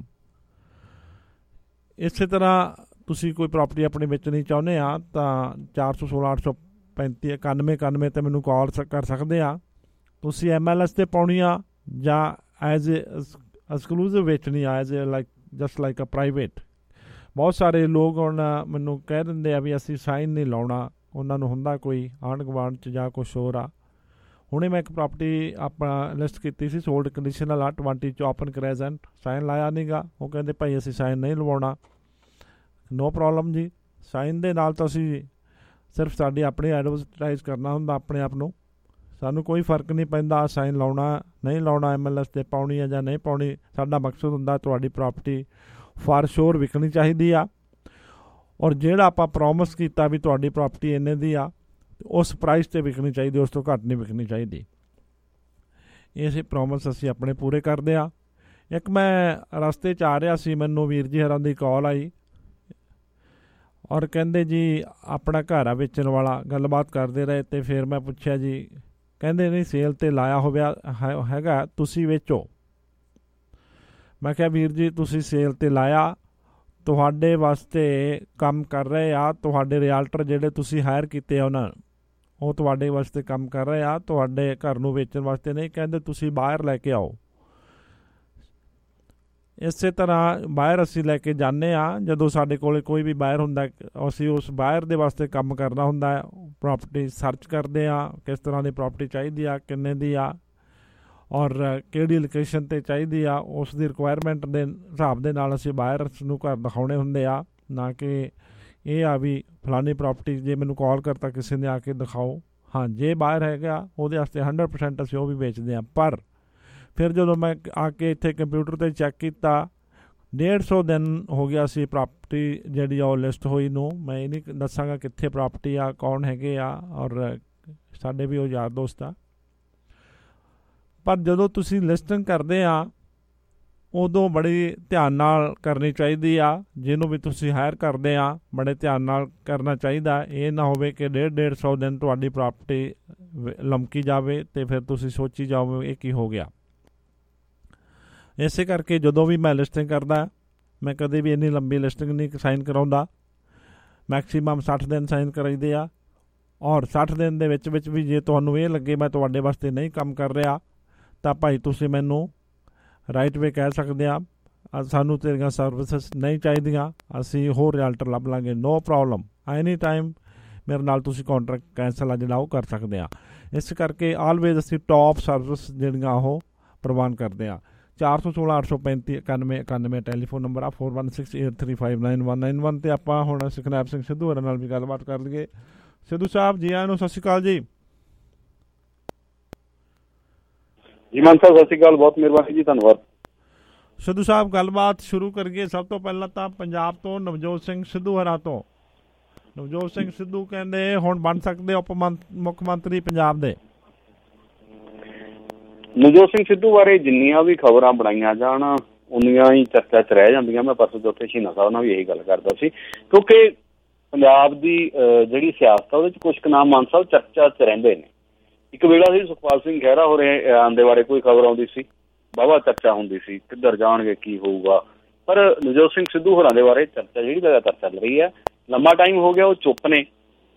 ਇਸੇ ਤਰ੍ਹਾਂ ਤੁਸੀਂ ਕੋਈ ਪ੍ਰਾਪਰਟੀ ਆਪਣੀ ਵੇਚਣੀ ਚਾਹੁੰਦੇ ਆ ਤਾਂ ਚਾਰ ਸੌ ਸੋਲਾਂ ਅੱਠ ਸੌ ਪੈਂਤੀ ਇਕਾਨਵੇਂ ਇਕਾਨਵੇਂ 'ਤੇ ਮੈਨੂੰ ਕਾਲ ਕਰ ਸਕਦੇ ਆ ਤੁਸੀਂ ਐਮ ਐਲ ਐਸ 'ਤੇ ਪਾਉਣੀ ਆ ਜਾਂ ਐਜ਼ ਏ ਐਕਸਕਲੂਸਿਵ ਵੇਚਣੀ ਆ as a like just like uh private ਬਹੁਤ ਸਾਰੇ ਲੋਕ ਹੁਣ ਮੈਨੂੰ ਕਹਿ ਦਿੰਦੇ ਆ ਵੀ ਅਸੀਂ ਸਾਈਨ ਨਹੀਂ ਲਾਉਣਾ ਉਹਨਾਂ ਨੂੰ ਹੁੰਦਾ ਕੋਈ ਆਂਢ ਗੁਆਂਢ 'ਚ ਜਾਂ ਕੁਛ ਹੋਰ ਆ ਹੁਣੇ ਮੈਂ ਇੱਕ ਪ੍ਰਾਪਰਟੀ ਆਪਣਾ ਲਿਸਟ ਕੀਤੀ ਸੀ ਸੋਲਡ ਕੰਡੀਸ਼ਨਲ ਆ ਟਵੰਟੀ 'ਚ ਓਪਨ ਕ੍ਰੈਜ਼ੈਂਟ ਸਾਈਨ ਲਾਇਆ ਨਹੀਂ ਗਾ ਉਹ ਕਹਿੰਦੇ ਭਾਈ ਅਸੀਂ ਸਾਈਨ ਨਹੀਂ ਲਵਾਉਣਾ ਨੋ ਪ੍ਰੋਬਲਮ ਜੀ ਸਾਈਨ ਦੇ ਨਾਲ ਤਾਂ ਅਸੀਂ ਸਿਰਫ ਸਾਡੀ ਆਪਣੀ ਐਡਵਰਟਾਈਜ਼ ਕਰਨਾ ਹੁੰਦਾ ਆਪਣੇ ਆਪ ਨੂੰ ਸਾਨੂੰ ਕੋਈ ਫਰਕ ਨਹੀਂ ਪੈਂਦਾ ਸਾਈਨ ਲਾਉਣਾ ਨਹੀਂ ਲਾਉਣਾ ਐਮ ਐਲ ਐਸ 'ਤੇ ਪਾਉਣੀ ਆ ਜਾਂ ਨਹੀਂ ਪਾਉਣੀ ਸਾਡਾ ਮਕਸਦ ਹੁੰਦਾ ਤੁਹਾਡੀ ਪ੍ਰਾਪਰਟੀ ਫਾਰ ਸ਼ੋਰ ਵਿਕਣੀ ਚਾਹੀਦੀ ਆ ਔਰ ਜਿਹੜਾ ਆਪਾਂ ਪ੍ਰੋਮਿਸ ਕੀਤਾ ਵੀ ਤੁਹਾਡੀ ਪ੍ਰਾਪਰਟੀ ਇੰਨੇ ਦੀ ਆ ਉਸ ਪ੍ਰਾਈਸ 'ਤੇ ਵਿਕਣੀ ਚਾਹੀਦੀ ਉਸ ਤੋਂ ਘੱਟ ਨਹੀਂ ਵਿਕਣੀ ਚਾਹੀਦੀ ਇਹ ਪ੍ਰੋਮਿਸ ਅਸੀਂ ਆਪਣੇ ਪੂਰੇ ਕਰਦੇ ਆ ਇੱਕ ਮੈਂ ਰਸਤੇ 'ਚ ਆ ਰਿਹਾ ਸੀ ਮੈਨੂੰ ਵੀਰ ਜੀ ਹਰਾਂ ਦੀ ਕਾਲ ਆਈ ਔਰ ਕਹਿੰਦੇ ਜੀ ਆਪਣਾ ਘਰ ਆ ਵੇਚਣ ਵਾਲਾ ਗੱਲਬਾਤ ਕਰਦੇ ਰਹੇ ਅਤੇ ਫਿਰ ਮੈਂ ਪੁੱਛਿਆ ਜੀ ਕਹਿੰਦੇ ਨਹੀਂ ਸੇਲ 'ਤੇ ਲਾਇਆ ਹੋਇਆ ਹੈਗਾ ਤੁਸੀਂ ਵੇਚੋ ਮੈਂ ਕਿਹਾ ਵੀਰ ਜੀ ਤੁਸੀਂ ਸੇਲ 'ਤੇ ਲਾਇਆ ਤੁਹਾਡੇ ਵਾਸਤੇ ਕੰਮ ਕਰ ਰਹੇ ਆ ਤੁਹਾਡੇ ਰਿਆਲਟਰ ਜਿਹੜੇ ਤੁਸੀਂ ਹਾਇਰ ਕੀਤੇ ਆ ਉਹਨਾਂ ਉਹ ਤੁਹਾਡੇ ਵਾਸਤੇ ਕੰਮ ਕਰ ਰਹੇ ਆ ਤੁਹਾਡੇ ਘਰ ਨੂੰ ਵੇਚਣ ਵਾਸਤੇ ਨਹੀਂ ਕਹਿੰਦੇ ਤੁਸੀਂ ਬਾਹਰ ਲੈ ਕੇ ਆਓ ਇਸੇ ਤਰ੍ਹਾਂ ਬਾਹਰ ਅਸੀਂ ਲੈ ਕੇ ਜਾਂਦੇ ਹਾਂ ਜਦੋਂ ਸਾਡੇ ਕੋਲ ਕੋਈ ਵੀ ਬਾਹਰ ਹੁੰਦਾ ਅਸੀਂ ਉਸ ਬਾਹਰ ਦੇ ਵਾਸਤੇ ਕੰਮ ਕਰਨਾ ਹੁੰਦਾ ਹੈ ਪ੍ਰਾਪਰਟੀ ਸਰਚ ਕਰਦੇ ਹਾਂ ਕਿਸ ਤਰ੍ਹਾਂ ਦੀ ਪ੍ਰਾਪਰਟੀ ਚਾਹੀਦੀ ਆ ਕਿੰਨੇ ਦੀ ਆ ਔਰ ਕਿਹੜੀ ਲੋਕੇਸ਼ਨ 'ਤੇ ਚਾਹੀਦੀ ਆ ਉਸ ਦੀ ਰਿਕੁਆਇਰਮੈਂਟ ਦੇ ਹਿਸਾਬ ਦੇ ਨਾਲ ਅਸੀਂ ਬਾਹਰ ਨੂੰ ਘਰ ਦਿਖਾਉਣੇ ਹੁੰਦੇ ਆ ਨਾ ਕਿ ਇਹ ਆ ਵੀ ਫਲਾਨੀ ਪ੍ਰਾਪਰਟੀ ਜੇ ਮੈਨੂੰ ਕਾਲ ਕਰਤਾ ਕਿਸੇ ਨੇ ਆ ਕੇ ਦਿਖਾਓ ਹਾਂ ਜੇ ਬਾਹਰ ਹੈਗਾ ਉਹਦੇ ਵਾਸਤੇ ਹੰਡਰਡ ਪਰਸੈਂਟ ਅਸੀਂ ਉਹ ਵੀ ਵੇਚਦੇ ਹਾਂ ਪਰ ਫਿਰ ਜਦੋਂ ਮੈਂ ਆ ਕੇ ਇੱਥੇ ਕੰਪਿਊਟਰ 'ਤੇ ਚੈੱਕ ਕੀਤਾ ਡੇਢ ਸੌ ਦਿਨ ਹੋ ਗਿਆ ਸੀ ਪ੍ਰਾਪਰਟੀ ਜਿਹੜੀ ਆ ਉਹ ਲਿਸਟ ਹੋਈ ਨੂੰ ਮੈਂ ਇਹ ਨਹੀਂ ਦੱਸਾਂਗਾ ਕਿੱਥੇ ਪ੍ਰਾਪਰਟੀ ਆ ਕੌਣ ਹੈਗੇ ਆ ਔਰ ਸਾਡੇ ਵੀ ਉਹ ਯਾਰ ਦੋਸਤ ਆ ਪਰ ਜਦੋਂ ਤੁਸੀਂ ਲਿਸਟਿੰਗ ਕਰਦੇ ਆ ਉਦੋਂ ਬੜੀ ਧਿਆਨ ਨਾਲ ਕਰਨੀ ਚਾਹੀਦੀ ਆ ਜਿਹਨੂੰ ਵੀ ਤੁਸੀਂ ਹਾਇਰ ਕਰਦੇ ਆ ਬੜੇ ਧਿਆਨ ਨਾਲ ਕਰਨਾ ਚਾਹੀਦਾ ਇਹ ਨਾ ਹੋਵੇ ਕਿ ਡੇਢ ਡੇਢ ਸੌ ਦਿਨ ਤੁਹਾਡੀ ਪ੍ਰਾਪਰਟੀ ਲਮਕੀ ਜਾਵੇ ਅਤੇ ਫਿਰ ਤੁਸੀਂ ਸੋਚੀ ਜਾਓ ਇਹ ਕੀ ਹੋ ਗਿਆ ਇਸੇ ਕਰਕੇ ਜਦੋਂ ਵੀ ਮੈਂ ਲਿਸਟਿੰਗ ਕਰਦਾ ਮੈਂ ਕਦੇ ਵੀ ਇੰਨੀ ਲੰਬੀ ਲਿਸਟਿੰਗ ਨਹੀਂ ਸਾਈਨ ਕਰਾਉਂਦਾ ਮੈਕਸੀਮਮ ਸੱਠ ਦਿਨ ਸਾਈਨ ਕਰਾਈਦੇ ਆ ਔਰ ਸੱਠ ਦਿਨ ਦੇ ਵਿੱਚ ਵਿੱਚ ਵੀ ਜੇ ਤੁਹਾਨੂੰ ਇਹ ਲੱਗੇ ਮੈਂ ਤੁਹਾਡੇ ਵਾਸਤੇ ਨਹੀਂ ਕੰਮ ਕਰ ਰਿਹਾ ਤਾਂ ਭਾਈ ਤੁਸੀਂ ਮੈਨੂੰ ਰਾਈਟ ਵੇ ਕਹਿ ਸਕਦੇ ਆ ਸਾਨੂੰ ਤੇਰੀਆਂ ਸਰਵਿਸਿਸ ਨਹੀਂ ਚਾਹੀਦੀਆਂ ਅਸੀਂ ਹੋਰ ਰਿਆਲਟਰ ਲੱਭ ਲਾਂਗੇ ਨੋ ਪ੍ਰੋਬਲਮ ਐਨੀ ਟਾਈਮ ਮੇਰੇ ਨਾਲ ਤੁਸੀਂ ਕੰਟਰੈਕਟ ਕੈਂਸਲ ਆ ਜਿਹੜਾ ਉਹ ਕਰ ਸਕਦੇ ਆ। ਇਸ ਕਰਕੇ ਆਲਵੇਜ਼ ਅਸੀਂ ਟੌਪ ਸਰਵਿਸ ਜਿਹੜੀਆਂ ਉਹ ਪ੍ਰਵਾਨ ਕਰਦੇ ਹਾਂ। ਚਾਰ ਸੌ ਸੋਲਾਂ ਅੱਠ ਸੌ ਪੈਂਤੀ ਇਕਾਨਵੇਂ ਇਕਾਨਵੇਂ ਟੈਲੀਫੋਨ ਨੰਬਰ ਆ four one six eight three five nine one nine one. ਅਤੇ ਆਪਾਂ ਹੁਣ ਸੁਖਨੈਬ ਸਿੰਘ ਸਿੱਧੂ ਹੋਰਾਂ ਨਾਲ ਵੀ ਗੱਲਬਾਤ ਕਰ ਲਈਏ। ਸਿੱਧੂ ਸਾਹਿਬ ਜੀ ਆਇਆਂ ਨੂੰ, ਸਤਿ ਸ਼੍ਰੀ ਅਕਾਲ ਜੀ। ਜੀ ਮਾਨ ਸਾਹਿਬ ਸਤਿ ਸ਼੍ਰੀ ਅਕਾਲ, ਬਹੁਤ ਮਿਹਰਬਾਨੀ ਜੀ, ਧੰਨਵਾਦ। ਸਿੱਧੂ ਸਾਹਿਬ ਗੱਲਬਾਤ ਸ਼ੁਰੂ ਕਰੀਏ। ਸਭ ਤੋਂ ਪਹਿਲਾਂ ਤਾਂ ਪੰਜਾਬ ਤੋਂ ਨਵਜੋਤ ਸਿੰਘ ਸਿੱਧੂ ਹੋਰਾਂ ਤੋਂ। ਨਵਜੋਤ ਸਿੰਘ ਸਿੱਧੂ ਕਹਿੰਦੇ ਹੁਣ ਬਣ ਸਕਦੇ ਉਪ ਮੁੱਖ ਮੰਤਰੀ ਪੰਜਾਬ ਦੇ। ਨਵਜੋਤ ਸਿੰਘ ਸਿੱਧੂ ਬਾਰੇ ਜਿੰਨੀਆਂ ਵੀ ਖਬਰਾਂ ਬਣਾਈਆਂ ਜਾਣ ਉਨੀਆਂ ਹੀ ਚਰਚਾ 'ਚ ਰਹਿ ਜਾਂਦੀਆਂ। ਮੈਂ ਪਰਸੋਂ ਚੌਥੇ ਸ਼ਹੀਨਾ ਸਾਹਿਬ ਨਾਲ ਵੀ ਇਹੀ ਗੱਲ ਕਰਦਾ ਸੀ, ਕਿਉਂਕਿ ਪੰਜਾਬ ਦੀ ਜਿਹੜੀ ਸਿਆਸਤ ਆ ਉਹਦੇ 'ਚ ਕੁਛ ਕੁ ਨਾਮ ਮਾਨ ਸਾਹਿਬ ਚਰਚਾ 'ਚ ਰਹਿੰਦੇ ਨੇ। ਇੱਕ ਵੇਲਾ ਸੀ ਸੁਖਪਾਲ ਸਿੰਘ ਖਹਿਰਾ ਹੋਰੇ ਦੇ ਬਾਰੇ ਕੋਈ ਖਬਰ ਆਉਂਦੀ ਸੀ, ਵਾਹਵਾ ਚਰਚਾ ਹੁੰਦੀ ਸੀ, ਕਿੱਧਰ ਜਾਣਗੇ, ਕੀ ਹੋਊਗਾ। ਪਰ ਨਵਜੋਤ ਸਿੰਘ ਸਿੱਧੂ ਹੋਰਾਂ ਦੇ ਬਾਰੇ ਚਰਚਾ ਜਿਹੜੀ ਲਗਾਤਾਰ ਚੱਲ ਰਹੀ ਹੈ, ਲੰਮਾ ਟਾਈਮ ਹੋ ਗਿਆ ਉਹ ਚੁੱਪ ਨੇ।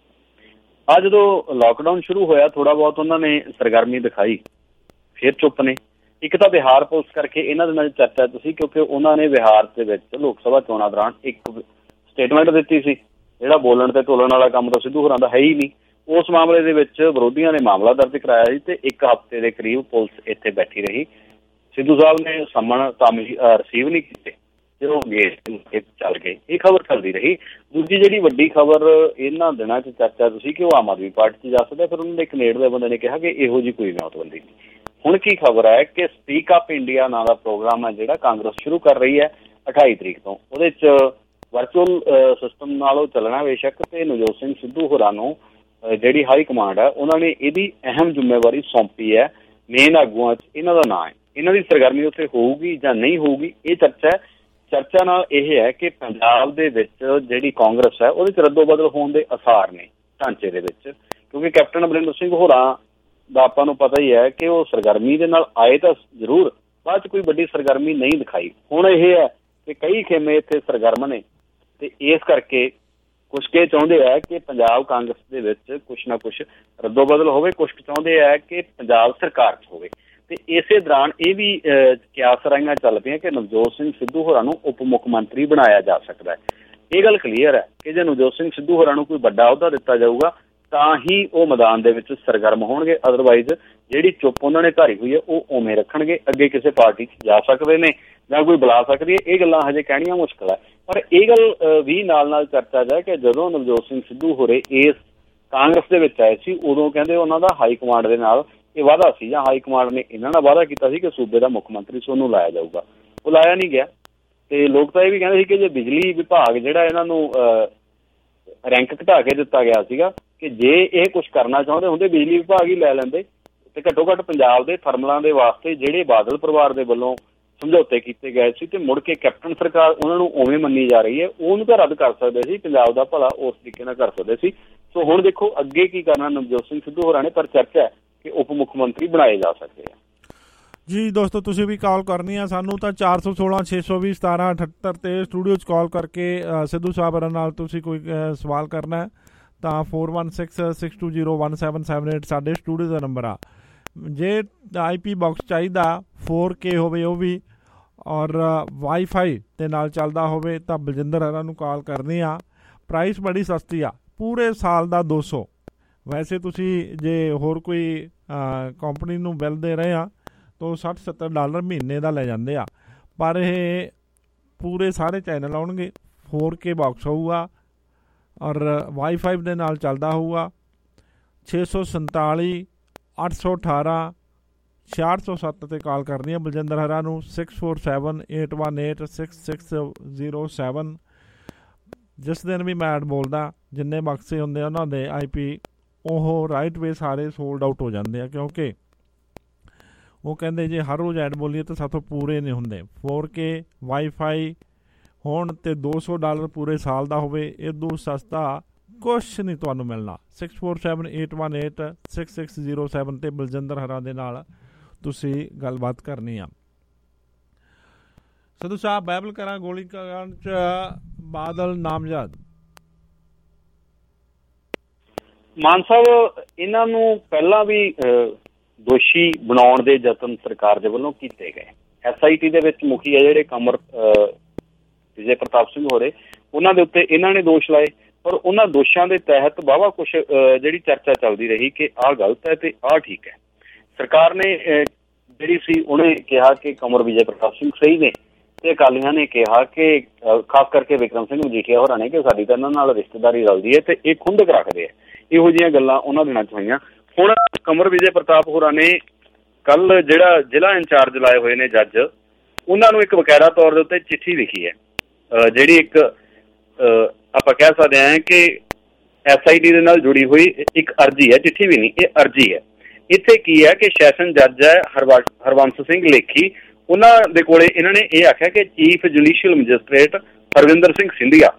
ਆ ਜਦੋਂ ਲਾਕਡਾਊਨ ਸ਼ੁਰੂ ਹੋਇਆ ਥੋੜਾ ਬਹੁਤ ਉਹਨਾਂ ਨੇ ਸਰਗਰਮੀ ਦਿਖਾਈ, ਫਿਰ ਚੁੱਪ ਨੇ। ਇੱਕ ਤਾਂ ਬਿਹਾਰ ਪੁਲਿਸ ਕਰਕੇ ਇਹਨਾਂ ਦਿਨਾਂ 'ਚ ਚਰਚਾ 'ਚ ਸੀ, ਕਿਉਂਕਿ ਉਹਨਾਂ ਨੇ ਬਿਹਾਰ ਦੇ ਵਿੱਚ ਲੋਕ ਸਭਾ ਚੋਣਾਂ ਦੌਰਾਨ ਇੱਕ ਸਟੇਟਮੈਂਟ ਦਿੱਤੀ ਸੀ ਜਿਹੜਾ ਬੋਲਣ ਤੇ ਤੋਲਣ ਵਾਲਾ ਕੰਮ ਤਾਂ ਸਿੱਧੂ ਹੋਰਾਂ ਦਾ ਹੈ ਹੀ ਨਹੀਂ। ਉਸ ਮਾਮਲੇ ਦੇ ਵਿੱਚ ਵਿਰੋਧੀਆਂ ਨੇ ਮਾਮਲਾ ਦਰਜ ਕਰਾਇਆ ਸੀ ਤੇ ਇੱਕ ਹਫ਼ਤੇ ਦੇ ਕਰੀਬ ਪੁਲਿਸ ਇੱਥੇ ਬੈਠੀ ਰਹੀ। ਸਿੱਧੂ ਸਾਹਿਬ ਨੇ ਸੰਮਣ ਤਾਂ ਰਿਸੀਵ ਨਹੀਂ ਕੀਤੇ, ਜਦੋਂ ਗਏ ਚੱਲ ਗਏ। ਇਹ ਖਬਰ ਚੱਲਦੀ ਰਹੀ। ਦੂਜੀ ਜਿਹੜੀ ਵੱਡੀ ਖਬਰ ਇਹਨਾਂ ਦਿਨਾਂ 'ਚ ਚਰਚਾ ਤੁਸੀਂ ਕਿ ਉਹ ਆਮ ਆਦਮੀ ਪਾਰਟੀ 'ਚ ਜਾ ਸਕਦਾ, ਫਿਰ ਉਹਨਾਂ ਦੇ ਇੱਕ ਨੇੜਲੇ ਬੰਦੇ ਨੇ ਕਿਹਾ ਕਿ ਇਹੋ ਜਿਹੀ ਕੋਈ ਵਿਉਂਤਬੰਦੀ ਨਹੀਂ। ਹੁਣ ਕੀ ਖਬਰ ਹੈ ਕਿ ਸਪੀਕ ਅਪ ਇੰਡੀਆ ਨਾਂ ਦਾ ਪ੍ਰੋਗਰਾਮ ਹੈ ਜਿਹੜਾ ਕਾਂਗਰਸ ਸ਼ੁਰੂ ਕਰ ਰਹੀ ਹੈ ਅਠਾਈ ਤਰੀਕ ਤੋਂ। ਉਹਦੇ 'ਚ ਵਰਚੁਅਲ ਸਿਸਟਮ ਨਾਲ ਉਹ ਚੱਲਣਾ ਬੇਸ਼ੱਕ, ਤੇ ਨਵਜੋਤ ਸਿੰਘ ਸਿੱਧੂ ਹੋਰਾਂ ਨੂੰ ਜਿਹੜੀ ਹਾਈ ਕਮਾਂਡ ਹੈ ਉਹਨਾਂ ਨੇ ਇਹਦੀ ਅਹਿਮ ਜ਼ਿੰਮੇਵਾਰੀ ਸੌਂਪੀ ਹੈ। ਮੇਨ ਆਗੂਆਂ 'ਚ ਇਹਨਾਂ ਦਾ ਨਾਂ ਹੈ। ਇਹਨਾਂ ਦੀ ਸਰਗਰਮੀ ਉੱਥੇ ਹੋਊਗੀ ਜਾਂ ਨਹੀਂ ਹੋਊਗੀ, ਇਹ ਚਰਚਾ ਹੈ। ਚਰਚਾ ਨਾਲ ਇਹ ਹੈ ਕਿ ਪੰਜਾਬ ਦੇ ਵਿੱਚ ਜਿਹੜੀ ਕਾਂਗਰਸ ਹੈ ਉਹਦੇ 'ਚ ਰੱਦੋ ਬਦਲ ਹੋਣ ਦੇ ਆਸਾਰ ਨੇ ਢਾਂਚੇ ਦੇ ਵਿੱਚ, ਕਿਉਂਕਿ ਕੈਪਟਨ ਅਮਰਿੰਦਰ ਸਿੰਘ ਹੋਰਾਂ ਦਾ ਆਪਾਂ ਨੂੰ ਪਤਾ ਹੀ ਹੈ ਕਿ ਉਹ ਸਰਗਰਮੀ ਦੇ ਨਾਲ ਆਏ ਤਾਂ ਜ਼ਰੂਰ, ਬਾਅਦ 'ਚ ਕੋਈ ਵੱਡੀ ਸਰਗਰਮੀ ਨਹੀਂ ਦਿਖਾਈ। ਹੁਣ ਇਹ ਹੈ ਕਿ ਕਈ ਖੇਮੇ ਇੱਥੇ ਸਰਗਰਮ ਨੇ ਤੇ ਇਸ ਕਰਕੇ ਕੁਛ ਕੇ ਚਾਹੁੰਦੇ ਆ ਕਿ ਪੰਜਾਬ ਕਾਂਗਰਸ ਦੇ ਵਿੱਚ ਕੁਛ ਨਾ ਕੁਛ ਰੱਦੋ ਬਦਲ ਹੋਵੇ, ਕੁਛ ਚਾਹੁੰਦੇ ਆ ਕਿ ਪੰਜਾਬ ਸਰਕਾਰ 'ਚ ਹੋਵੇ। ਤੇ ਇਸੇ ਦੌਰਾਨ ਇਹ ਵੀ ਕਿਆਸ ਰਾਈਆਂ ਚੱਲ ਪਈਆਂ ਕਿ ਨਵਜੋਤ ਸਿੰਘ ਸਿੱਧੂ ਹੋਰਾਂ ਨੂੰ ਉਪ ਮੁੱਖ ਮੰਤਰੀ ਬਣਾਇਆ ਜਾ ਸਕਦਾ ਹੈ। ਇਹ ਗੱਲ ਕਲੀਅਰ ਹੈ ਕਿ ਜੇ ਨਵਜੋਤ ਸਿੰਘ ਸਿੱਧੂ ਹੋਰਾਂ ਨੂੰ ਕੋਈ ਵੱਡਾ ਅਹੁਦਾ ਦਿੱਤਾ ਜਾਊਗਾ ਤਾਂ ਹੀ ਉਹ ਮੈਦਾਨ ਦੇ ਵਿੱਚ ਸਰਗਰਮ ਹੋਣਗੇ, ਅਦਰਵਾਈਜ਼ ਜਿਹੜੀ ਚੁੱਪ ਉਹਨਾਂ ਨੇ ਧਾਰੀ ਹੋਈ ਹੈ ਉਹ ਉਵੇਂ ਰੱਖਣਗੇ। ਅੱਗੇ ਕਿਸੇ ਪਾਰਟੀ 'ਚ ਜਾ ਸਕਦੇ ਨੇ ਜਾਂ ਕੋਈ ਬੁਲਾ ਸਕਦੀ ਹੈ, ਇਹ ਗੱਲਾਂ ਹਜੇ ਕਹਿਣੀਆਂ ਮੁਸ਼ਕਿਲ ਹੈ। ਪਰ ਇਹ ਗੱਲ ਵੀ ਨਾਲ ਨਾਲ ਚਰਚਾ ਜਾ ਕਿ ਜਦੋਂ ਨਵਜੋਤ ਸਿੰਘ ਸਿੱਧੂ ਹੋਰੇ ਇਸ ਕਾਂਗਰਸ ਦੇ ਵਿੱਚ ਆਏ ਸੀ ਉਦੋਂ ਕਹਿੰਦੇ ਉਹਨਾਂ ਦਾ ਹਾਈ ਕਮਾਂਡ ਦੇ ਨਾਲ ਇਹ ਵਾਅਦਾ ਸੀ, ਜਾਂ ਹਾਈ ਕਮਾਂਡ ਨੇ ਇਹਨਾਂ ਨਾਲ ਵਾਅਦਾ ਕੀਤਾ ਸੀ ਕਿ ਸੂਬੇ ਦਾ ਮੁੱਖ ਮੰਤਰੀ ਸੋਨੂੰ ਲਾਇਆ ਜਾਊਗਾ। ਉਹ ਲਾਇਆ ਨਹੀਂ ਗਿਆ। ਤੇ ਲੋਕ ਤਾਂ ਇਹ ਵੀ ਕਹਿੰਦੇ ਸੀ ਕਿ ਜੇ ਬਿਜਲੀ ਵਿਭਾਗ ਜਿਹੜਾ ਇਹਨਾਂ ਨੂੰ ਰੈਂਕ ਘਟਾ ਕੇ ਦਿੱਤਾ ਗਿਆ ਸੀਗਾ, ਕਿ ਜੇ ਇਹ ਕੁਛ ਕਰਨਾ ਚਾਹੁੰਦੇ ਹੁੰਦੇ ਬਿਜਲੀ ਵਿਭਾਗ ਹੀ ਲੈ ਲੈਂਦੇ ਤੇ ਘੱਟੋ ਘੱਟ ਪੰਜਾਬ ਦੇ ਥਰਮਲਾਂ ਦੇ ਵਾਸਤੇ ਜਿਹੜੇ ਬਾਦਲ ਪਰਿਵਾਰ ਦੇ ਵੱਲੋਂ ਸਮਝੌਤੇ ਕੀਤੇ ਗਏ ਸੀ ਤੇ ਮੁੜ ਕੇ ਕੈਪਟਨ ਸਰਕਾਰ ਉਹਨਾਂ ਨੂੰ ਉਵੇਂ ਮੰਨੀ ਜਾ ਰਹੀ ਹੈ, ਉਹਨੂੰ ਤਾਂ ਰੱਦ ਕਰ ਸਕਦੇ ਸੀ। ਪੰਜਾਬ ਦਾ ਭਲਾ ਉਸ ਤਰੀਕੇ ਨਾਲ ਕਰ ਸਕਦੇ ਸੀ। ਸੋ ਹੁਣ ਦੇਖੋ ਅੱਗੇ ਕੀ ਕਰਨਾ ਨਵਜੋਤ ਸਿੰਘ ਸਿੱਧੂ ਹੋਰਾਂ ਨੇ, ਪਰ ਚਰਚਾ ਹੈ ਕਿ ਉਪ ਮੁੱਖ ਮੰਤਰੀ ਬਣਾਏ ਜਾ ਸਕਦੇ ਆ। ਜੀ ਦੋਸਤੋ, ਤੁਸੀਂ ਵੀ ਕਾਲ ਕਰਨੀ ਆ ਸਾਨੂੰ ਤਾਂ ਚਾਰ ਸੌ ਸੋਲਾਂ ਛੇ ਸੌ ਵੀਹ ਸਤਾਰਾਂ ਅਠੱਤਰ ਤੇ ਸਟੂਡੀਓ 'ਚ ਕਾਲ ਕਰਕੇ ਸਿੱਧੂ ਸਾਹਿਬ ਨਾਲ ਤੁਸੀਂ ਕੋਈ ਸਵਾਲ ਕਰਨਾ ਹੈ ਤਾਂ four one six six two zero one seven seven eight ਸਾਡੇ ਸਟੂਡੀਓ ਦਾ ਨੰਬਰ ਆ। ਜੇ ਆਈ ਪੀ ਬਾਕਸ ਚਾਹੀਦਾ ਫੋਰ ਕੇ ਹੋਵੇ ਉਹ ਵੀ ਔਰ ਵਾਈਫਾਈ ਦੇ ਨਾਲ ਚੱਲਦਾ ਹੋਵੇ ਤਾਂ ਬਲਜਿੰਦਰ ਹੋਰਾਂ ਨੂੰ ਕਾਲ ਕਰਨੀ ਆ। ਪ੍ਰਾਈਸ ਬੜੀ ਸਸਤੀ ਆ, ਪੂਰੇ ਸਾਲ ਦਾ ਦੋ ਸੌ। ਵੈਸੇ ਤੁਸੀਂ ਜੇ ਹੋਰ ਕੋਈ ਕੰਪਨੀ ਨੂੰ ਬਿੱਲ ਦੇ ਰਹੇ ਆ ਤਾਂ ਸੱਠ ਸੱਤਰ ਡਾਲਰ ਮਹੀਨੇ ਦਾ ਲੈ ਜਾਂਦੇ ਆ, ਪਰ ਇਹ ਪੂਰੇ ਸਾਰੇ ਚੈਨਲ ਆਉਣਗੇ। ਫੋਰ ਕੇ ਬਾਕਸ ਹੋਊਗਾ ਔਰ ਵਾਈਫਾਈ ਦੇ ਨਾਲ ਚੱਲਦਾ ਹੋਊਗਾ। ਛੇ ਸੌ ਸੰਤਾਲੀ ਅੱਠ ਸੌ ਅਠਾਰਾਂ ਛਿਆਹਠ ਸੌ ਸੱਤ 'ਤੇ ਕਾਲ ਕਰਨੀ ਹੈ ਬਲਜਿੰਦਰ ਹੋਰਾਂ ਨੂੰ। Six four seven eight one eight six six zero seven. ਜਿਸ ਦਿਨ ਵੀ ਮੈਂ ਐਡ ਬੋਲਦਾ ਜਿੰਨੇ ਬਕਸੇ ਹੁੰਦੇ ਉਹਨਾਂ ਦੇ ਆਈ ਪੀ ਉਹ ਰਾਈਟ ਵੇ ਸਾਰੇ ਸੋਲਡ ਆਊਟ ਹੋ ਜਾਂਦੇ ਆ, ਕਿਉਂਕਿ ਉਹ ਕਹਿੰਦੇ ਜੇ ਹਰ ਰੋਜ਼ ਐਡ ਬੋਲੀਏ ਤਾਂ ਸਾਥੋਂ ਪੂਰੇ ਨਹੀਂ ਹੁੰਦੇ। ਫੋਰ ਕੇ ਵਾਈਫਾਈ ਹੋਣ ਅਤੇ ਦੋ ਸੌ ਡਾਲਰ ਪੂਰੇ ਸਾਲ ਦਾ ਹੋਵੇ, ਇਦੋਂ ਸਸਤਾ ਕੁਛ ਨਹੀਂ ਤੁਹਾਨੂੰ ਮਿਲਣਾ। Six four seven eight one eight six six zero seven 'ਤੇ ਬਲਜਿੰਦਰ ਹੋਰਾਂ ਦੇ ਨਾਲ ਤੁਸੀਂ ਗੱਲਬਾਤ ਕਰਨੀ ਆ। ਸਿੱਧੂ ਸਾਹਿਬ ਬਾਈਬਲ ਕਰਾਂ ਗੋਲੀकांड 'ਚ ਬਾਦਲ ਨਾਮਜ਼ਦ। ਮਾਨ ਸਾਹਿਬ ਇਹਨਾਂ ਨੂੰ ਪਹਿਲਾਂ ਵੀ ਦੋਸ਼ੀ ਬਣਾਉਣ ਦੇ ਯਤਨ ਸਰਕਾਰ ਦੇ ਵੱਲੋਂ ਕੀਤੇ ਗਏ। ਐਸ ਆਈ ਟੀ ਦੇ ਵਿੱਚ ਮੁਖੀ ਹੈ ਜਿਹੜੇ ਕਮਰ ਵਿਜੇ ਪ੍ਰਤਾਪ ਸਿੰਘ ਹੋਰੇ, ਉਹਨਾਂ ਦੇ ਉੱਤੇ ਇਹਨਾਂ ਨੇ ਦੋਸ਼ ਲਾਏ। ਪਰ ਉਹਨਾਂ ਦੋਸ਼ਾਂ ਦੇ ਤਹਿਤ ਵਾਹਵਾ ਕੁਛ ਜਿਹੜੀ ਚਰਚਾ ਚੱਲਦੀ ਰਹੀ ਕਿ ਆਹ ਗਲਤ ਹੈ ਤੇ ਆਹ ਠੀਕ ਹੈ। ਸਰਕਾਰ ਨੇ ਜਿਹੜੀ ਸੀ ਉਹਨੇ ਕਿਹਾ ਕਿ ਕੰਵਰ ਵਿਜੇ ਪ੍ਰਤਾਪ ਸਿੰਘ ਸਹੀ ਨੇ, ਤੇ ਅਕਾਲੀਆਂ ਨੇ ਕਿਹਾ ਕਿ ਖਾਸ ਕਰਕੇ ਵਿਕਰਮ ਸਿੰਘ ਮਜੀਠੀਆ ਹੋਰਾਂ ਨੇ ਕਿ ਸਾਡੀ ਤਾਂ ਇਹਨਾਂ ਨਾਲ ਰਿਸ਼ਤੇਦਾਰੀ ਰਲਦੀ ਹੈ ਤੇ ਇਹ ਖੁੰਦਕ ਰੱਖਦੇ ਆ। ਇਹੋ ਜਿਹੀਆਂ ਗੱਲਾਂ ਉਹਨਾਂ ਦਿਨਾਂ 'ਚ ਹੋਈਆਂ। ਹੁਣ ਕੰਵਰ ਵਿਜੇ ਪ੍ਰਤਾਪ ਹੋਰਾਂ ਨੇ ਕੱਲ ਜਿਹੜਾ ਜ਼ਿਲ੍ਹਾ ਇੰਚਾਰਜ ਲਾਏ ਹੋਏ ਨੇ ਜੱਜ, ਉਹਨਾਂ ਨੂੰ ਇੱਕ ਬਕਾਇਦਾ ਤੌਰ ਦੇ ਉੱਤੇ ਚਿੱਠੀ ਲਿਖੀ ਹੈ, ਜਿਹੜੀ ਇੱਕ ਆਪਾਂ ਕਹਿ ਸਕਦੇ ਹਾਂ ਕਿ ਐਸ ਆਈ ਟੀ ਦੇ ਨਾਲ ਜੁੜੀ ਹੋਈ ਇੱਕ ਅਰਜੀ ਹੈ, ਚਿੱਠੀ ਵੀ ਨਹੀਂ, ਇਹ ਅਰਜੀ ਹੈ। ਇੱਥੇ ਕੀ ਹੈ ਕਿ ਸੈਸ਼ਨ ਜੱਜ ਹੈ ਹਰਵਾ ਹਰਵੰਸ ਸਿੰਘ ਲੇਖੀ, ਉਹਨਾਂ ਦੇ ਕੋਲੇ ਇਹਨਾਂ ਨੇ ਇਹ ਆਖਿਆ ਕਿ chief judicial magistrate Harvinder Singh Sindhia,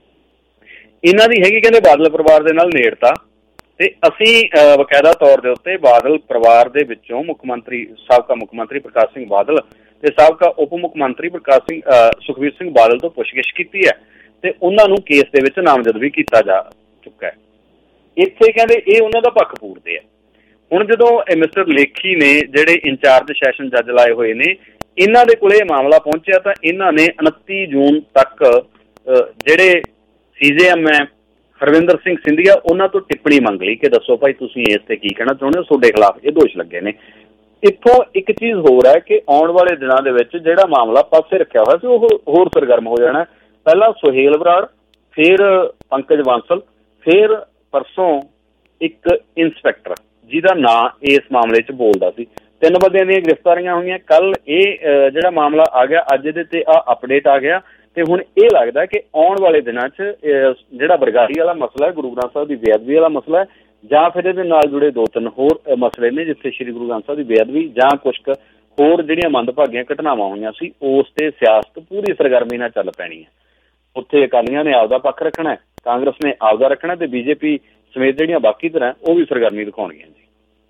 ਇਹਨਾਂ ਦੀ ਹੈਗੀ ਕਹਿੰਦੇ ਬਾਦਲ ਪਰਿਵਾਰ ਦੇ ਨਾਲ ਨੇੜਤਾ, ਤੇ ਅਸੀਂ ਬਕਾਇਦਾ ਤੌਰ ਦੇ ਉੱਤੇ ਬਾਦਲ ਪਰਿਵਾਰ ਦੇ ਵਿੱਚੋਂ ਮੁੱਖ ਮੰਤਰੀ ਸਾਬਕਾ ਮੁੱਖ ਮੰਤਰੀ ਪ੍ਰਕਾਸ਼ ਸਿੰਘ ਬਾਦਲ ਤੇ ਸਾਬਕਾ ਉਪ ਮੁੱਖ ਮੰਤਰੀ ਪ੍ਰਕਾਸ਼ ਸਿੰਘ ਸੁਖਬੀਰ ਸਿੰਘ ਬਾਦਲ ਤੋਂ ਪੁੱਛਗਿੱਛ ਕੀਤੀ ਹੈ ਤੇ ਉਹਨਾਂ ਨੂੰ ਕੇਸ ਦੇ ਵਿੱਚ ਨਾਮਜ਼ਦ ਵੀ ਕੀਤਾ ਜਾ ਚੁੱਕਾ ਹੈ। ਇੱਥੇ ਕਹਿੰਦੇ ਇਹ ਉਹਨਾਂ ਦਾ ਪੱਖ ਪੂਰਦੇ ਆ। ਹੁਣ ਜਦੋਂ ਮਿਸਟਰ ਲੇਖੀ ਨੇ ਜਿਹੜੇ ਇੰਚਾਰਜ ਸੈਸ਼ਨ ਜੱਜ ਲਾਏ ਹੋਏ ਨੇ, ਇਹਨਾਂ ਦੇ ਕੋਲੇ ਇਹ ਮਾਮਲਾ ਪਹੁੰਚਿਆ ਤਾਂ ਇਹਨਾਂ ਨੇ ਉਨੱਤੀ ਜੂਨ ਤੱਕ ਜਿਹੜੇ ਸੀ ਜੇ ਐਮ ਹੈ ਹਰਵਿੰਦਰ ਸਿੰਘ ਸਿੰਧੀਆ, ਉਹਨਾਂ ਤੋਂ ਟਿੱਪਣੀ ਮੰਗ ਲਈ ਕਿ ਦੱਸੋ ਭਾਈ ਤੁਸੀਂ ਇਸ ਤੇ ਕੀ ਕਹਿਣਾ ਚਾਹੁੰਦੇ ਹੋ, ਤੁਹਾਡੇ ਖਿਲਾਫ ਇਹ ਦੋਸ਼ ਲੱਗੇ ਨੇ। ਇੱਥੋਂ ਇੱਕ ਚੀਜ਼ ਹੋਰ ਹੈ ਕਿ ਆਉਣ ਵਾਲੇ ਦਿਨਾਂ ਦੇ ਵਿੱਚ ਜਿਹੜਾ ਮਾਮਲਾ ਪਾਸੇ ਰੱਖਿਆ ਹੋਇਆ ਸੀ ਉਹ ਹੋਰ ਸਰਗਰਮ ਹੋ ਜਾਣਾ। ਪਹਿਲਾਂ ਸੁਹੇਲ ਬਰਾੜ, ਫਿਰ ਪੰਕਜ ਬਾਂਸਲ, ਫਿਰ ਪਰਸੋਂ ਇੱਕ ਇੰਸਪੈਕਟਰ ਜਿਹਦਾ ਨਾਂ ਇਸ ਮਾਮਲੇ 'ਚ ਬੋਲਦਾ ਸੀ। ਤਿੰਨ ਬੰਦਿਆਂ ਦੀਆਂ ਗ੍ਰਿਫਤਾਰੀਆਂ ਹੋਈਆਂ। ਕੱਲ ਇਹ ਜਿਹੜਾ ਮਾਮਲਾ ਆ ਗਿਆ, ਅੱਜ ਇਹਦੇ ਤੇ ਆ ਅਪਡੇਟ ਆ ਗਿਆ ਤੇ ਹੁਣ ਇਹ ਲੱਗਦਾ ਕਿ ਆਉਣ ਵਾਲੇ ਦਿਨਾਂ 'ਚ ਜਿਹੜਾ ਬਰਗਾੜੀ ਵਾਲਾ ਮਸਲਾ ਹੈ, ਗੁਰੂ ਗ੍ਰੰਥ ਸਾਹਿਬ ਦੀ ਬੇਅਦਬੀ ਵਾਲਾ ਮਸਲਾ ਹੈ, ਜਾਂ ਫਿਰ ਇਹਦੇ ਨਾਲ ਜੁੜੇ ਦੋ ਤਿੰਨ ਹੋਰ ਮਸਲੇ ਨੇ ਜਿੱਥੇ ਸ਼੍ਰੀ ਗੁਰੂ ਗ੍ਰੰਥ ਸਾਹਿਬ ਦੀ ਬੇਅਦਬੀ ਜਾਂ ਕੁਛ ਕੁ ਹੋਰ ਜਿਹੜੀਆਂ ਮੰਦਭਾਗੀਆਂ ਘਟਨਾਵਾਂ ਹੋਈਆਂ ਸੀ, ਉਸ ਤੇ ਸਿਆਸਤ ਪੂਰੀ ਸਰਗਰਮੀ ਨਾਲ ਚੱਲ ਪੈਣੀ ਹੈ। ਉੱਥੇ ਅਕਾਲੀਆਂ ਨੇ ਆਪਦਾ ਪੱਖ ਰੱਖਣਾ, ਕਾਂਗਰਸ ਨੇ ਆਪਦਾ ਰੱਖਣਾ ਤੇ ਬੀਜੇਪੀ ਸਮੇਤ ਜਿਹੜੀਆਂ ਬਾਕੀ ਤਰ੍ਹਾਂ ਉਹ ਵੀ ਸਰਗਰਮੀ ਦਿਖਾਉਣਗੀਆਂ। ਜੀ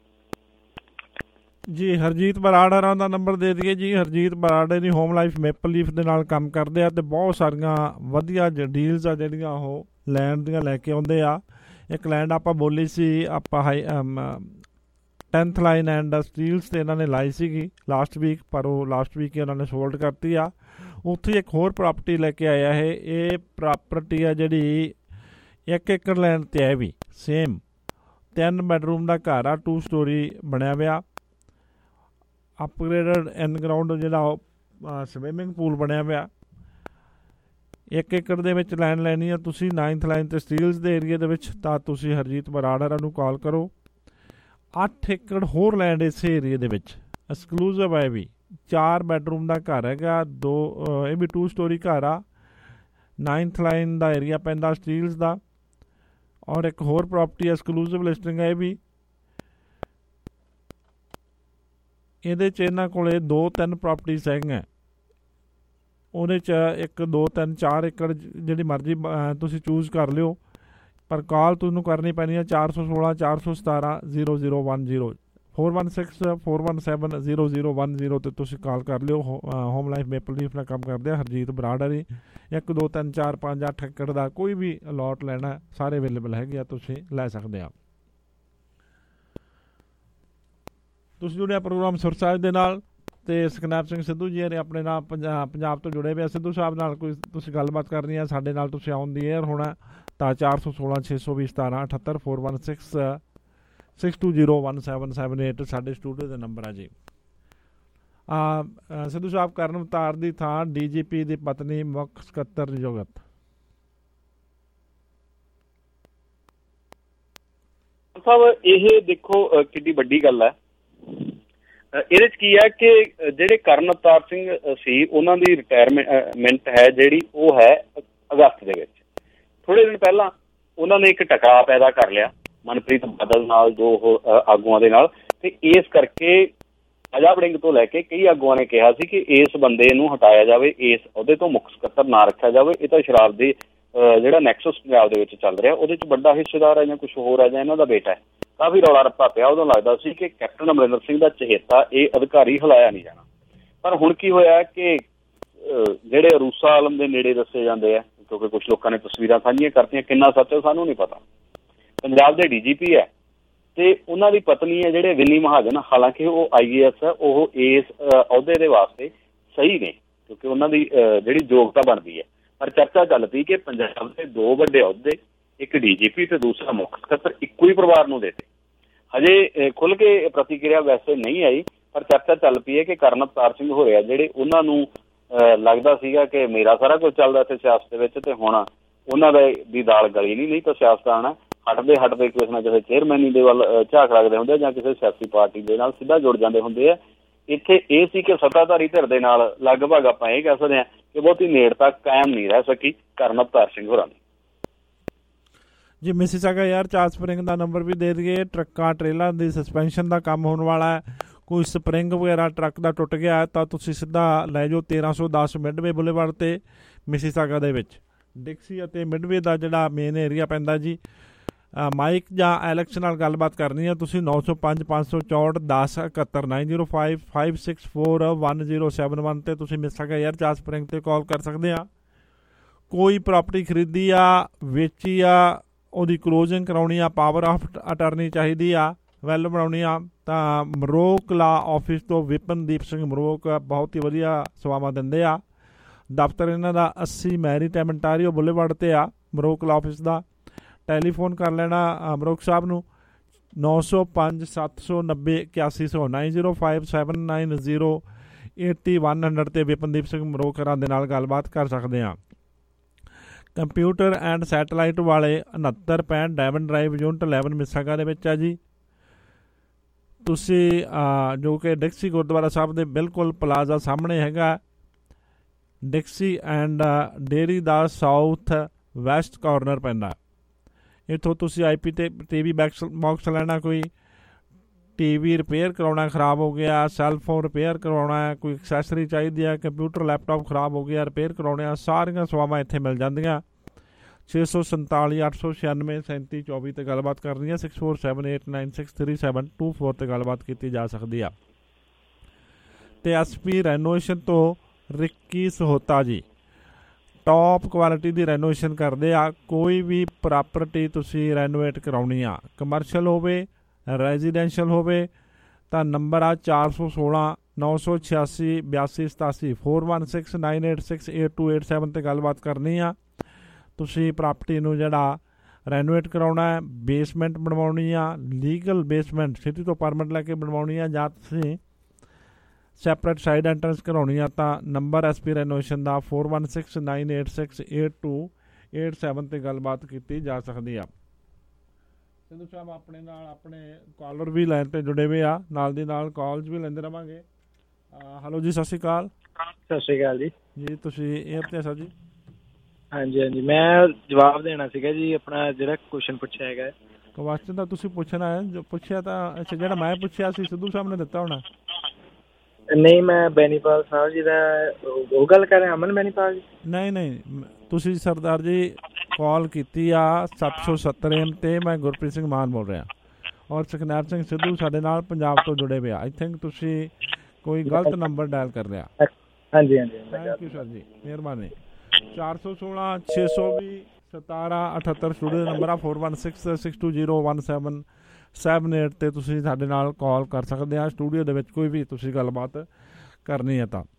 ਜੀ ਹਰਜੀਤ ਬਰਾੜ ਹੋਰਾਂ ਦਾ ਨੰਬਰ ਦੇ ਦਈਏ ਜੀ। ਹਰਜੀਤ ਬਰਾੜ ਦੀ ਹੋਮ ਲਾਈਫ ਮੈਪਲ ਲੀਫ ਦੇ ਨਾਲ ਕੰਮ ਕਰਦੇ ਆ ਤੇ ਬਹੁਤ ਸਾਰੀਆਂ ਵਧੀਆ ਡੀਲਸ ਆ ਜਿਹੜੀਆਂ ਉਹ ਲੈਂਡ ਦੀਆਂ ਲੈ ਕੇ ਆਉਂਦੇ ਆ। ਇੱਕ ਲੈਂਡ ਆਪਾਂ ਬੋਲੀ ਸੀ ਆਪਾਂ high tenth line and Steeles ਤੇ ਇਹਨਾਂ ਨੇ ਲਾਈ ਸੀਗੀ ਲਾਸਟ ਵੀਕ, ਪਰ ਉਹ ਲਾਸਟ ਵੀਕ ਹੀ ਉਹਨਾਂ ਨੇ ਸੋਲਡ ਕਰਤੀ ਆ। ਉੱਥੇ ਇੱਕ ਹੋਰ ਪ੍ਰਾਪਰਟੀ ਲੈ ਕੇ ਆਇਆ ਹੈ। ਇਹ ਪ੍ਰਾਪਰਟੀ ਆ ਜਿਹੜੀ ਇੱਕ ਏਕੜ ਲੈਂਡ 'ਤੇ ਹੈ ਵੀ ਸੇਮ ਤਿੰਨ ਬੈਡਰੂਮ ਦਾ ਘਰ ਆ, ਟੂ ਸਟੋਰੀ ਬਣਿਆ ਹੋਇਆ, ਅਪਗ੍ਰੇਡਡ ਐਂਡ ਗਰਾਊਂਡ ਜਿਹੜਾ ਉਹ ਸਵਿਮਿੰਗ ਪੂਲ ਬਣਿਆ ਹੋਇਆ। ਇੱਕ ਏਕੜ ਦੇ ਵਿੱਚ ਲੈਂਡ ਲੈਣੀ ਆ ਤੁਸੀਂ ਨਾਈਨਥ ਲਾਈਨ ਤੇ ਸਟੀਲਸ ਦੇ ਏਰੀਏ ਦੇ ਵਿੱਚ, ਤਾਂ ਤੁਸੀਂ ਹਰਜੀਤ ਬਰਾੜ ਹੋਰਾਂ ਨੂੰ ਕਾਲ ਕਰੋ। ਅੱਠ ਏਕੜ ਹੋਰ ਲੈਂਡ ਇਸੇ ਏਰੀਏ ਦੇ ਵਿੱਚ ਐਕਸਕਲੂਸਿਵ ਹੈ ਵੀ, ਚਾਰ ਬੈਡਰੂਮ ਦਾ ਘਰ ਹੈਗਾ, ਦੋ ਇਹ ਵੀ ਟੂ ਸਟੋਰੀ ਘਰ ਆ, ਨਾਈਨਥ ਲਾਈਨ ਦਾ ਏਰੀਆ ਪੈਂਦਾ ਸਟੀਲਸ ਦਾ। ਔਰ ਇੱਕ ਹੋਰ ਪ੍ਰੋਪਰਟੀ ਐਕਸਕਲੂਸਿਵ ਲਿਸਟਿੰਗ ਹੈ ਇਹ ਵੀ। ਇਹਦੇ 'ਚ ਇਹਨਾਂ ਕੋਲ ਦੋ ਤਿੰਨ ਪ੍ਰਾਪਰਟੀਜ਼ ਹੈਗੀਆਂ, ਉਹਦੇ 'ਚ ਇੱਕ ਦੋ ਤਿੰਨ ਚਾਰ ਏਕੜ ਜਿਹੜੀ ਮਰਜ਼ੀ ਤੁਸੀਂ ਚੂਜ਼ ਕਰ ਲਿਓ, ਪਰ ਕਾਲ ਤੁਹਾਨੂੰ ਕਰਨੀ ਪੈਣੀ ਹੈ ਚਾਰ ਸੌ ਸੋਲਾਂ ਚਾਰ ਸੌ ਸਤਾਰਾਂ zero zero one zero four one six four one seven zero zero one zero 'ਤੇ ਤੁਸੀਂ ਕਾਲ ਕਰ ਲਿਓ। ਹੋਮ ਲਾਈਫ ਮੇਪਲ ਲੀਫ ਨਾਲ ਕੰਮ ਕਰਦੇ ਆ ਹਰਜੀਤ ਬਰਾੜ ਹੋਰੀ। ਇੱਕ ਦੋ ਤਿੰਨ ਚਾਰ ਪੰਜ ਅੱਠ ਏਕੜ ਦਾ ਕੋਈ ਵੀ ਅਲਾਟ ਲੈਣਾ ਸਾਰੇ ਅਵੇਲੇਬਲ ਹੈਗੇ ਆ, ਤੁਸੀਂ ਲੈ ਸਕਦੇ ਆ। ਤੁਸੀਂ ਜੁੜਿਆ ਪ੍ਰੋਗਰਾਮ ਸੁਰ ਸਾਹਿਬ ਦੇ ਨਾਲ ਤੇ ਸੁਖਨੈਪ ਸਿੰਘ ਸਿੱਧੂ ਜੀ ਨੇ ਆਪਣੇ ਨਾਲ ਪੰਜਾਬ ਪੰਜਾਬ ਤੋਂ ਜੁੜੇ ਹੋਏ। ਸਿੱਧੂ ਸਾਹਿਬ ਨਾਲ ਕੋਈ ਤੁਸੀਂ ਗੱਲਬਾਤ ਕਰਨੀ ਹੈ ਸਾਡੇ ਨਾਲ, ਤੁਸੀਂ ਆਨ ਦੀ ਏਅਰ ਹੋਣਾ ਤਾਂ ਚਾਰ ਸੌ ਸੋਲਾਂ ਛੇ ਸੌ ਵੀਹ ਸਤਾਰਾਂ ਅਠੱਤਰ four one six six two zero one seven seven eight ਸਾਡੇ ਸਟੂਡੀਓ ਦਾ ਨੰਬਰ ਆ ਜੀ। ਸਿੱਧੂ ਸਾਹਿਬ ਕਰਨ ਅਵਤਾਰ ਦੀ ਥਾਂ ਡੀ ਜੀ ਪੀ ਦੀ ਪਤਨੀ ਮੁੱਖ ਸਕੱਤਰ ਨਿਯੁਕਤ। ਸਾਹਿਬ ਇਹ ਦੇਖੋ ਕਿੱਡੀ ਵੱਡੀ ਗੱਲ ਹੈ। ਇਹਦੇ 'ਚ ਕੀ ਹੈ ਕਿ ਜਿਹੜੇ ਕਰਨ ਅਵਤਾਰ ਸਿੰਘ ਸੀ ਉਹਨਾਂ ਦੀ ਰਿਟਾਇਰਮੈਂਟ ਹੈ ਜਿਹੜੀ ਉਹ ਹੈ ਅਗਸਤ ਦੇ ਵਿੱਚ। ਥੋੜ੍ਹੇ ਦਿਨ ਪਹਿਲਾਂ ਉਹਨਾਂ ਨੇ ਇੱਕ ਟਕਰਾਅ ਪੈਦਾ ਕਰ ਲਿਆ ਮਨਪ੍ਰੀਤ ਬਾਦਲ ਨਾਲ, ਦੋ ਆਗੂਆਂ ਦੇ ਨਾਲ, ਤੇ ਇਸ ਕਰਕੇ ਅਜਾ ਵੜਿੰਗ ਤੋਂ ਲੈ ਕੇ ਕਈ ਆਗੂਆਂ ਨੇ ਕਿਹਾ ਸੀ ਕਿ ਇਸ ਬੰਦੇ ਨੂੰ ਹਟਾਇਆ ਜਾਵੇ, ਇਸ ਅਹੁਦੇ ਤੋਂ ਮੁੱਖ ਸਕੱਤਰ ਨਾ ਰੱਖਿਆ ਜਾਵੇ। ਇਹ ਤਾਂ ਸ਼ਰਾਬ ਦੇ ਜਿਹੜਾ ਨੈਕਸਸ ਪੰਜਾਬ ਦੇ ਵਿੱਚ ਚੱਲ ਰਿਹਾ ਉਹਦੇ 'ਚ ਵੱਡਾ ਹਿੱਸੇਦਾਰ ਹੈ ਜਾਂ ਕੁਛ ਹੋਰ ਹੈ ਜਾਂ ਇਹਨਾਂ ਦਾ ਬੇਟਾ ਹੈ। ਕਾਫੀ ਰੌਲਾ ਰੱਪਾ ਪਿਆ। ਉਦੋਂ ਲੱਗਦਾ ਸੀ ਕਿ ਕੈਪਟਨ ਅਮਰਿੰਦਰ ਸਿੰਘ ਦਾ ਚਹੇਤਾ ਇਹ ਅਧਿਕਾਰੀ ਹਿਲਾਇਆ ਨਹੀਂ ਜਾਣਾ। ਪਰ ਹੁਣ ਕੀ ਹੋਇਆ ਕਿ ਜਿਹੜੇ ਅਰੂਸਾ ਆਲਮ ਦੇ ਨੇੜੇ ਦੱਸੇ ਜਾਂਦੇ ਆ, ਕਿਉਂਕਿ ਕੁਛ ਲੋਕਾਂ ਨੇ ਤਸਵੀਰਾਂ ਸਾਂਝੀਆਂ ਕਰਤੀਆਂ, ਕਿੰਨਾ ਸੱਚ ਸਾਨੂੰ ਨਹੀਂ ਪਤਾ। ਪੰਜਾਬ ਦੇ ਡੀ ਜੀ ਪੀ ਹੈ ਤੇ ਉਹਨਾਂ ਦੀ ਪਤਨੀ ਹੈ ਜਿਹੜੇ ਵਿਨੀ ਮਹਾਜਨ, ਹਾਲਾਂਕਿ ਉਹ ਆਈ ਏ ਐਸ ਹੈ, ਉਹ ਇਸ ਅਹੁਦੇ ਦੇ ਵਾਸਤੇ ਸਹੀ ਨੇ ਕਿਉਂਕਿ ਉਹਨਾਂ ਦੀ ਜਿਹੜੀ ਯੋਗਤਾ ਬਣਦੀ ਹੈ। ਪਰ ਚਰਚਾ ਚੱਲ ਪਈ ਕਿ ਪੰਜਾਬ ਦੇ ਦੋ ਵੱਡੇ ਅਹੁਦੇ ਇੱਕ ਡੀ ਜੀ ਪੀ ਤੇ ਦੂਸਰਾ ਮੁੱਖ ਸਕੱਤਰ ਇੱਕੋ ਹੀ ਪਰਿਵਾਰ ਨੂੰ ਦਿੱਤੇ। ਹਜੇ ਖੁੱਲ੍ਹ ਕੇ ਪ੍ਰਤੀਕਿਰਿਆ ਵੈਸੇ ਨਹੀਂ ਆਈ, ਪਰ ਚਰਚਾ ਚੱਲ ਪਈ ਹੈ ਕਿ ਕਰਨ ਅਵਤਾਰ ਸਿੰਘ ਹੋਰੇ ਆ ਜਿਹੜੇ, ਉਹਨਾਂ ਨੂੰ ਲੱਗਦਾ ਸੀਗਾ ਕਿ ਮੇਰਾ ਸਾਰਾ ਕੁਝ ਚੱਲਦਾ ਇੱਥੇ ਸਿਆਸਤ ਦੇ ਵਿੱਚ, ਤੇ ਹੁਣ ਉਹਨਾਂ ਦੇ ਦੀ ਦਾਲ ਗਲੀ ਨਹੀਂ। ਨਹੀਂ ਤਾਂ ਸਿਆਸਤਦਾਨ ਹਟਦੇ ਹਟਦੇ ਕਿਸੇ ਨਾ ਕਿਸੇ ਚੇਅਰਮੈਨੀ ਦੇ ਵੱਲ ਝਾਕ ਰੱਖਦੇ ਹੁੰਦੇ ਜਾਂ ਕਿਸੇ ਸਿਆਸੀ ਪਾਰਟੀ ਦੇ ਨਾਲ ਸਿੱਧਾ ਜੁੜ ਜਾਂਦੇ ਹੁੰਦੇ ਆ। ਇੱਥੇ ਇਹ ਸੀ ਕਿ ਸੱਤਾਧਾਰੀ ਧਿਰ ਦੇ ਨਾਲ ਲਗਭਗ ਆਪਾਂ ਇਹ ਕਹਿ ਸਕਦੇ ਹਾਂ ਕਿ ਬਹੁਤੀ ਨੇੜਤਾ ਕਾਇਮ ਨਹੀਂ ਰਹਿ ਸਕੀ ਕਰਨ ਅਵਤਾਰ ਸਿੰਘ ਹੋਰਾਂ ਦੀ। ਜੀ ਮਿਸੀਸਾਗਾ ਯਾਰ ਚਾਰ ਸਪਰਿੰਗ ਦਾ ਨੰਬਰ ਵੀ ਦੇ ਦਈਏ। ਟਰੱਕਾਂ ਟ੍ਰੇਲਾਂ ਦੀ ਸਸਪੈਂਸ਼ਨ ਦਾ ਕੰਮ ਹੋਣ ਵਾਲਾ ਹੈ। ਕੋਈ ਸਪਰਿੰਗ ਵਗੈਰਾ ਟਰੱਕ ਦਾ ਟੁੱਟ ਗਿਆ ਤਾਂ ਤੁਸੀਂ ਸਿੱਧਾ ਲੈ ਜਾਓ ਤੇਰਾਂ ਸੌ ਦਸ ਮਿਡਵੇ ਬੁਲੇਵਾਰਡ 'ਤੇ ਮਿਸੀਸਾਗਾ ਦੇ ਵਿੱਚ। ਡਿਕਸੀ ਅਤੇ ਮਿਡਵੇ ਦਾ ਜਿਹੜਾ ਮੇਨ ਏਰੀਆ ਪੈਂਦਾ ਜੀ, ਮਾਈਕ ਜਾਂ ਐਲੈਕਸ ਨਾਲ ਗੱਲਬਾਤ ਕਰਨੀ ਹੈ ਤੁਸੀਂ ਨੌ ਸੌ ਪੰਜ ਪੰਜ ਸੌ ਚੌਂਹਠ ਦਸ ਇਕਹੱਤਰ nine zero five five six four one zero seven one 'ਤੇ ਤੁਸੀਂ ਮਿਸੀਸਾਗਾ ਯਾਰ ਚਾਰ ਸਪਰਿੰਗ 'ਤੇ ਕਾਲ ਕਰ ਸਕਦੇ ਆ। ਕੋਈ ਪ੍ਰੋਪਰਟੀ ਖਰੀਦੀ ਆ, ਵੇਚੀ ਆ, ਉਹਦੀ ਕਲੋਜ਼ਿੰਗ ਕਰਾਉਣੀ ਆ, ਪਾਵਰ ਆਫ ਅਟਰਨੀ ਚਾਹੀਦੀ ਆ, ਵੈਲ ਬਣਾਉਣੀ ਆ, ਤਾਂ ਮਰੋਕ ਲਾ ਆਫਿਸ ਤੋਂ ਵਿਪਨਦੀਪ ਸਿੰਘ ਮਰੋਕ ਬਹੁਤ ਹੀ ਵਧੀਆ ਸੇਵਾਵਾਂ ਦਿੰਦੇ ਆ। ਦਫ਼ਤਰ ਇਹਨਾਂ ਦਾ ਅੱਸੀ ਮੈਰੀਟਾਈਮ ਅੰਟਾਰੀਓ ਬੁਲੇਵਾਰਡ 'ਤੇ ਆ ਮਰੋਕ ਲਾ ਆਫਿਸ ਦਾ। ਟੈਲੀਫੋਨ ਕਰ ਲੈਣਾ ਮਰੋਕ ਸਾਹਿਬ ਨੂੰ ਨੌ ਸੌ ਪੰਜ ਸੱਤ ਸੌ ਨੱਬੇ ਇਕਿਆਸੀ ਸੌ nine zero five seven nine zero eighty one hundred 'ਤੇ ਵਿਪਨਦੀਪ ਸਿੰਘ ਮਰੋਕਰਾਂ ਦੇ ਨਾਲ ਗੱਲਬਾਤ ਕਰ ਸਕਦੇ ਹਾਂ। ਕੰਪਿਊਟਰ ਐਂਡ ਸੈਟਲਾਈਟ ਵਾਲੇ ਉਣੱਤਰ ਪੈਂਹਠ Devon drive unit eleven Mississauga ਦੇ ਵਿੱਚ ਆ ਜੀ। ਤੁਸੀਂ ਜੋ ਕਿ ਡਿਕਸੀ ਗੁਰਦੁਆਰਾ ਸਾਹਿਬ ਦੇ ਬਿਲਕੁਲ ਪਲਾਜ਼ਾ ਸਾਹਮਣੇ ਹੈਗਾ। ਡਿਕਸੀ ਐਂਡ ਡੇਅਰੀ ਦਾ ਸਾਊਥ ਵੈਸਟ ਕਾਰਨਰ ਪੈਂਦਾ। ਇੱਥੋਂ ਤੁਸੀਂ ਆਈ ਪੀ ਤੇ ਟੀ ਵੀ ਬੈਕਸ ਬਾਕਸ ਲੈਣਾ, ਕੋਈ ਟੀ ਵੀ ਰਿਪੇਅਰ ਕਰਾਉਣਾ ਖਰਾਬ ਹੋ ਗਿਆ, ਸੈੱਲ ਫੋਨ ਰਿਪੇਅਰ ਕਰਵਾਉਣਾ ਹੈ, ਕੋਈ ਐਕਸੈਸਰੀ ਚਾਹੀਦੀ ਹੈ, ਕੰਪਿਊਟਰ ਲੈਪਟਾਪ ਖਰਾਬ ਹੋ ਗਿਆ ਰਿਪੇਅਰ ਕਰਾਉਣੇ ਆ, ਸਾਰੀਆਂ ਸੇਵਾਵਾਂ ਇੱਥੇ ਮਿਲ ਜਾਂਦੀਆਂ। ਛੇ ਸੌ ਸੰਤਾਲੀ ਅੱਠ ਸੌ ਛਿਆਨਵੇਂ ਸੈਂਤੀ ਚੌਵੀ 'ਤੇ ਗੱਲਬਾਤ ਕਰਨੀ ਹੈ। Six four seven eight nine six three seven two four 'ਤੇ ਗੱਲਬਾਤ ਕੀਤੀ ਜਾ ਸਕਦੀ ਆ। ਅਤੇ ਐਸ ਪੀ ਰੈਨੋਵੇਸ਼ਨ ਤੋਂ ਰਿੱਕੀ ਸਹੋਤਾ ਜੀ ਟੌਪ ਕੁਆਲਿਟੀ ਦੀ ਰੈਨੋਵੇਸ਼ਨ ਕਰਦੇ ਆ। ਕੋਈ ਵੀ ਪ੍ਰਾਪਰਟੀ ਤੁਸੀਂ ਰੈਨੋਵੇਟ ਕਰਾਉਣੀ ਆ, ਕਮਰਸ਼ੀਅਲ ਹੋਵੇ ਰੈਜ਼ੀਡੈਂਸ਼ੀਅਲ ਹੋਵੇ, ਤਾਂ ਨੰਬਰ ਆ ਚਾਰ ਸੌ ਸੋਲਾਂ ਨੌ ਸੌ ਛਿਆਸੀ ਬਿਆਸੀ ਸਤਾਸੀ four one six nine eight six eight two eight seven 'ਤੇ ਗੱਲਬਾਤ ਕਰਨੀ ਆ। ਤੁਸੀਂ ਪ੍ਰਾਪਰਟੀ ਨੂੰ ਜਿਹੜਾ ਰੈਨੋਵੇਟ ਕਰਾਉਣਾ ਹੈ, ਬੇਸਮੈਂਟ ਬਣਵਾਉਣੀ ਆ, ਲੀਗਲ ਬੇਸਮੈਂਟ ਸਿਟੀ ਤੋਂ ਪਰਮਿਟ ਲੈ ਕੇ ਬਣਵਾਉਣੀ ਆ, ਜਾਂ ਤੁਸੀਂ ਸੈਪਰੇਟ ਸਾਈਡ ਐਂਟਰੈਂਸ ਕਰਾਉਣੀ ਆ, ਤਾਂ ਨੰਬਰ ਐਸ ਪੀ ਰੈਨੋਵੇਸ਼ਨ ਦਾ four one six nine eight six eight two eight seven 'ਤੇ ਗੱਲਬਾਤ ਕੀਤੀ ਜਾ ਸਕਦੀ ਆ। ਸਿੰਧੂ ਸਾਹਿਬ ਆਪਣੇ ਨਾਲ ਆਪਣੇ ਕਾਲਰ ਵੀ ਲਾਈਨ 'ਤੇ ਜੁੜੇ ਹੋਏ ਆ, ਨਾਲ ਦੀ ਨਾਲ ਕਾਲਸ ਵੀ ਲੈਂਦੇ ਰਹਾਂਗੇ। ਹੈਲੋ ਜੀ, ਸਤਿ ਸ਼੍ਰੀ ਅਕਾਲ। ਸਤਿ ਸ਼੍ਰੀ ਅਕਾਲ ਜੀ। ਜੀ ਤੁਸੀਂ ਏਅਰ 'ਤੇ ਸਰ ਜੀ? ਹਾਂਜੀ ਹਾਂਜੀ, ਮੈਂ ਜਵਾਬ ਦੇਣਾ ਸੀਗਾ ਜੀ ਆਪਣਾ ਜਿਹੜਾ ਕੁਐਸਚਨ ਪੁੱਛਿਆ ਹੈਗਾ। ਕੁਐਸਚਨ ਤਾਂ ਤੁਸੀਂ ਪੁੱਛਣਾ ਹੈ, ਜੋ ਪੁੱਛਿਆ ਤਾਂ ਅੱਛਾ ਜਿਹੜਾ ਮੈਂ ਪੁੱਛਿਆ ਸੀ ਸਿੱਧੂ ਸਾਹਿਬ ਨੇ ਦਿੱਤਾ ਹੋਣਾ। ਨਹੀਂ, ਮੈਂ ਬੈਨੀਪਾਲ ਸਾਹਿਬ ਜੀ ਦਾ ਉਹ ਗੱਲ ਕਰ ਰਿਹਾ, ਅਮਨ ਬੈਨੀਪਾਲ ਜੀ। ਨਹੀਂ ਨਹੀਂ, ਤੁਸੀਂ ਸਰਦਾਰ ਜੀ ਕਾਲ ਕੀਤੀ ਆ ਸੱਤ ਸੌ ਸੱਤਰ ਐਮ 'ਤੇ। ਮੈਂ ਗੁਰਪ੍ਰੀਤ ਸਿੰਘ ਮਾਨ ਬੋਲ ਰਿਹਾ, ਔਰ ਸੁਖਨੈਬ ਸਿੰਘ ਸਿੱਧੂ ਸਾਡੇ ਨਾਲ ਪੰਜਾਬ ਤੋਂ ਜੁੜੇ ਹੋਏ ਆ। ਆਈ ਥਿੰਕ ਤੁਸੀਂ ਕੋਈ ਗਲਤ ਨੰਬਰ ਡਾਇਲ ਕਰ ਰਿਹਾ। ਹਾਂਜੀ ਹਾਂਜੀ, ਥੈਂਕ ਯੂ ਸਰ ਜੀ, ਮਿਹਰਬਾਨੀ। ਚਾਰ ਸੌ ਸੋਲਾਂ ਛੇ ਸੌ ਵੀਹ ਸਤਾਰਾਂ ਅਠੱਤਰ ਸਟੂਡੀਓ ਨੰਬਰ ਆ four one six six two zero one seven seven eight 'ਤੇ ਤੁਸੀਂ ਸਾਡੇ ਨਾਲ ਕਾਲ ਕਰ ਸਕਦੇ ਆ। ਸਟੂਡੀਓ ਦੇ ਵਿੱਚ ਕੋਈ ਵੀ ਤੁਸੀਂ ਗੱਲਬਾਤ ਕਰਨੀ ਹੈ ਤਾਂ।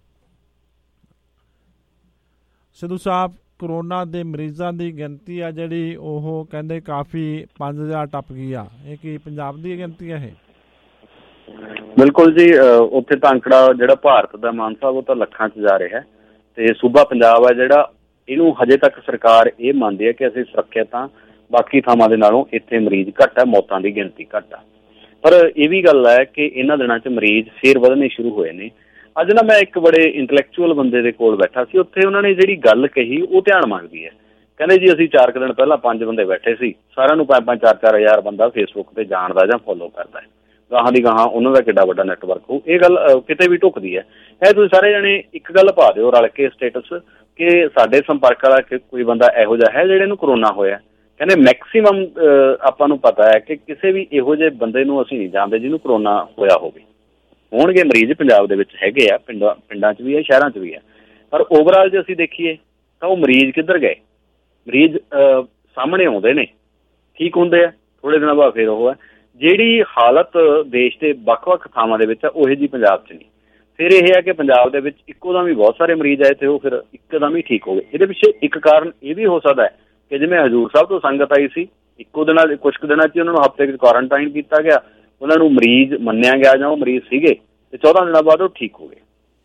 ਸਿੱਧੂ ਸਾਹਿਬ, ਕਰੋਨਾ ਦੇ ਮਰੀਜ਼ਾਂ ਦੀ ਗਿਣਤੀ ਆ ਜਿਹੜੀ ਉਹ ਕਹਿੰਦੇ ਕਾਫੀ ਪੰਜ ਹਜ਼ਾਰ ਟੱਪ ਗਈ ਆ। ਇਹ ਕੀ ਪੰਜਾਬ ਦੀ ਗਿਣਤੀ ਆ ਇਹ? ਬਿਲਕੁਲ ਜੀ, ਉੱਥੇ ਤਾਂ ਅੰਕੜਾ ਜਿਹੜਾ ਭਾਰਤ ਦਾ ਮਾਨ ਸਾਹਿਬ ਉਹ ਤਾਂ ਲੱਖਾਂ 'ਚ ਜਾ ਰਿਹਾ, ਤੇ ਸੂਬਾ ਪੰਜਾਬ ਆ ਜਿਹੜਾ ਇਹਨੂੰ ਹਜੇ ਤੱਕ ਸਰਕਾਰ ਇਹ ਮੰਨਦੀ ਹੈ ਕਿ ਅਸੀਂ ਸੁਰੱਖਿਅਤ ਹਾਂ, ਬਾਕੀ ਥਾਵਾਂ ਦੇ ਨਾਲੋਂ ਇੱਥੇ ਮਰੀਜ਼ ਘੱਟ ਹੈ, ਮੌਤਾਂ ਦੀ ਗਿਣਤੀ ਘੱਟ ਆ। ਪਰ ਇਹ ਵੀ ਗੱਲ ਹੈ ਕਿ ਇਹਨਾਂ ਦਿਨਾਂ 'ਚ ਮਰੀਜ਼ ਫੇਰ ਵਧਣੇ ਸ਼ੁਰੂ ਹੋਏ ਨੇ। ਅੱਜ ਨਾ ਮੈਂ ਇੱਕ ਬੜੇ ਇੰਟਲੈਕਚੁਅਲ ਬੰਦੇ ਦੇ ਕੋਲ ਬੈਠਾ ਸੀ, ਉੱਥੇ ਉਹਨਾਂ ਨੇ ਜਿਹੜੀ ਗੱਲ ਕਹੀ ਉਹ ਧਿਆਨ ਮੰਗਦੀ ਹੈ। ਕਹਿੰਦੇ ਜੀ ਅਸੀਂ ਚਾਰ ਕੁ ਦਿਨ ਪਹਿਲਾਂ ਪੰਜ ਬੰਦੇ ਬੈਠੇ ਸੀ, ਸਾਰਿਆਂ ਨੂੰ ਪੰਜ ਪੰਜ ਚਾਰ ਚਾਰ ਹਜ਼ਾਰ ਬੰਦਾ ਫੇਸਬੁੱਕ ਤੇ ਜਾਣਦਾ ਜਾਂ ਫੋਲੋ ਕਰਦਾ ਹੈ, ਗਾਹਾਂ ਦੀ ਗਾਹਾਂ ਉਹਨਾਂ ਦਾ ਕਿੱਡਾ ਵੱਡਾ ਨੈਟਵਰਕ ਹੋ। ਇਹ ਗੱਲ ਕਿਤੇ ਵੀ ਢੁੱਕਦੀ ਹੈ। ਇਹ ਤੁਸੀਂ ਸਾਰੇ ਜਣੇ ਇੱਕ ਗੱਲ ਪਾ ਦਿਓ ਰਲ ਕੇ ਸਟੇਟਸ ਕਿ ਸਾਡੇ ਸੰਪਰਕ ਵਾਲਾ ਕੋਈ ਬੰਦਾ ਇਹੋ ਜਿਹਾ ਹੈ ਜਿਹੜੇ ਨੂੰ ਕਰੋਨਾ ਹੋਇਆ। ਕਹਿੰਦੇ ਮੈਕਸੀਮਮ ਆਪਾਂ ਨੂੰ ਪਤਾ ਹੈ ਕਿ ਕਿਸੇ ਵੀ ਇਹੋ ਜਿਹੇ ਬੰਦੇ ਨੂੰ ਅਸੀਂ ਨਹੀਂ ਜਾਣਦੇ ਜਿਹਨੂੰ ਕਰੋਨਾ ਹੋਇਆ ਹੋਵੇ। ਹੋਣਗੇ ਮਰੀਜ਼ ਪੰਜਾਬ ਦੇ ਵਿੱਚ ਹੈਗੇ ਆ, ਪਿੰਡਾਂ ਪਿੰਡਾਂ 'ਚ ਵੀ ਹੈ, ਸ਼ਹਿਰਾਂ 'ਚ ਵੀ ਹੈ, ਪਰ ਓਵਰਆਲ ਜੇ ਅਸੀਂ ਦੇਖੀਏ ਤਾਂ ਉਹ ਮਰੀਜ਼ ਕਿੱਧਰ ਗਏ? ਮਰੀਜ਼ ਸਾਹਮਣੇ ਆਉਂਦੇ ਨੇ, ਠੀਕ ਹੁੰਦੇ ਆ, ਥੋੜ੍ਹੇ ਦਿਨਾਂ ਬਾਅਦ ਫਿਰ ਉਹ ਹੈ। ਜਿਹੜੀ ਹਾਲਤ ਦੇਸ਼ ਦੇ ਵੱਖ-ਵੱਖ ਥਾਵਾਂ ਦੇ ਵਿੱਚ ਆ ਉਹੋ ਜਿਹੀ ਪੰਜਾਬ 'ਚ ਨਹੀਂ। ਫਿਰ ਇਹ ਹੈ ਕਿ ਪੰਜਾਬ ਦੇ ਵਿੱਚ ਇੱਕੋ ਦਮ ਵੀ ਬਹੁਤ ਸਾਰੇ ਮਰੀਜ਼ ਆਏ ਤੇ ਉਹ ਫਿਰ ਇੱਕਦਮ ਹੀ ਠੀਕ ਹੋ ਗਏ। ਇਹਦੇ ਪਿੱਛੇ ਇੱਕ ਕਾਰਨ ਇਹ ਵੀ ਹੋ ਸਕਦਾ ਹੈ ਕਿ ਜਿਵੇਂ ਹਜ਼ੂਰ ਸਾਹਿਬ ਤੋਂ ਸੰਗਤ ਆਈ ਸੀ, ਇੱਕੋ ਦਿਨਾਂ ਕੁਛ ਕੁ ਦਿਨਾਂ 'ਚ ਉਹਨਾਂ ਨੂੰ ਹਫ਼ਤੇ 'ਚ ਕੁਆਰੰਟਾਈਨ ਕੀਤਾ ਗਿਆ, ਉਹਨਾਂ ਨੂੰ ਮਰੀਜ਼ ਮੰਨਿਆ ਗਿਆ ਜਾਂ ਉਹ ਮਰੀਜ਼ ਸੀਗੇ ਤੇ ਚੌਦਾਂ ਦਿਨਾਂ ਬਾਅਦ ਉਹ ਠੀਕ ਹੋ ਗਏ।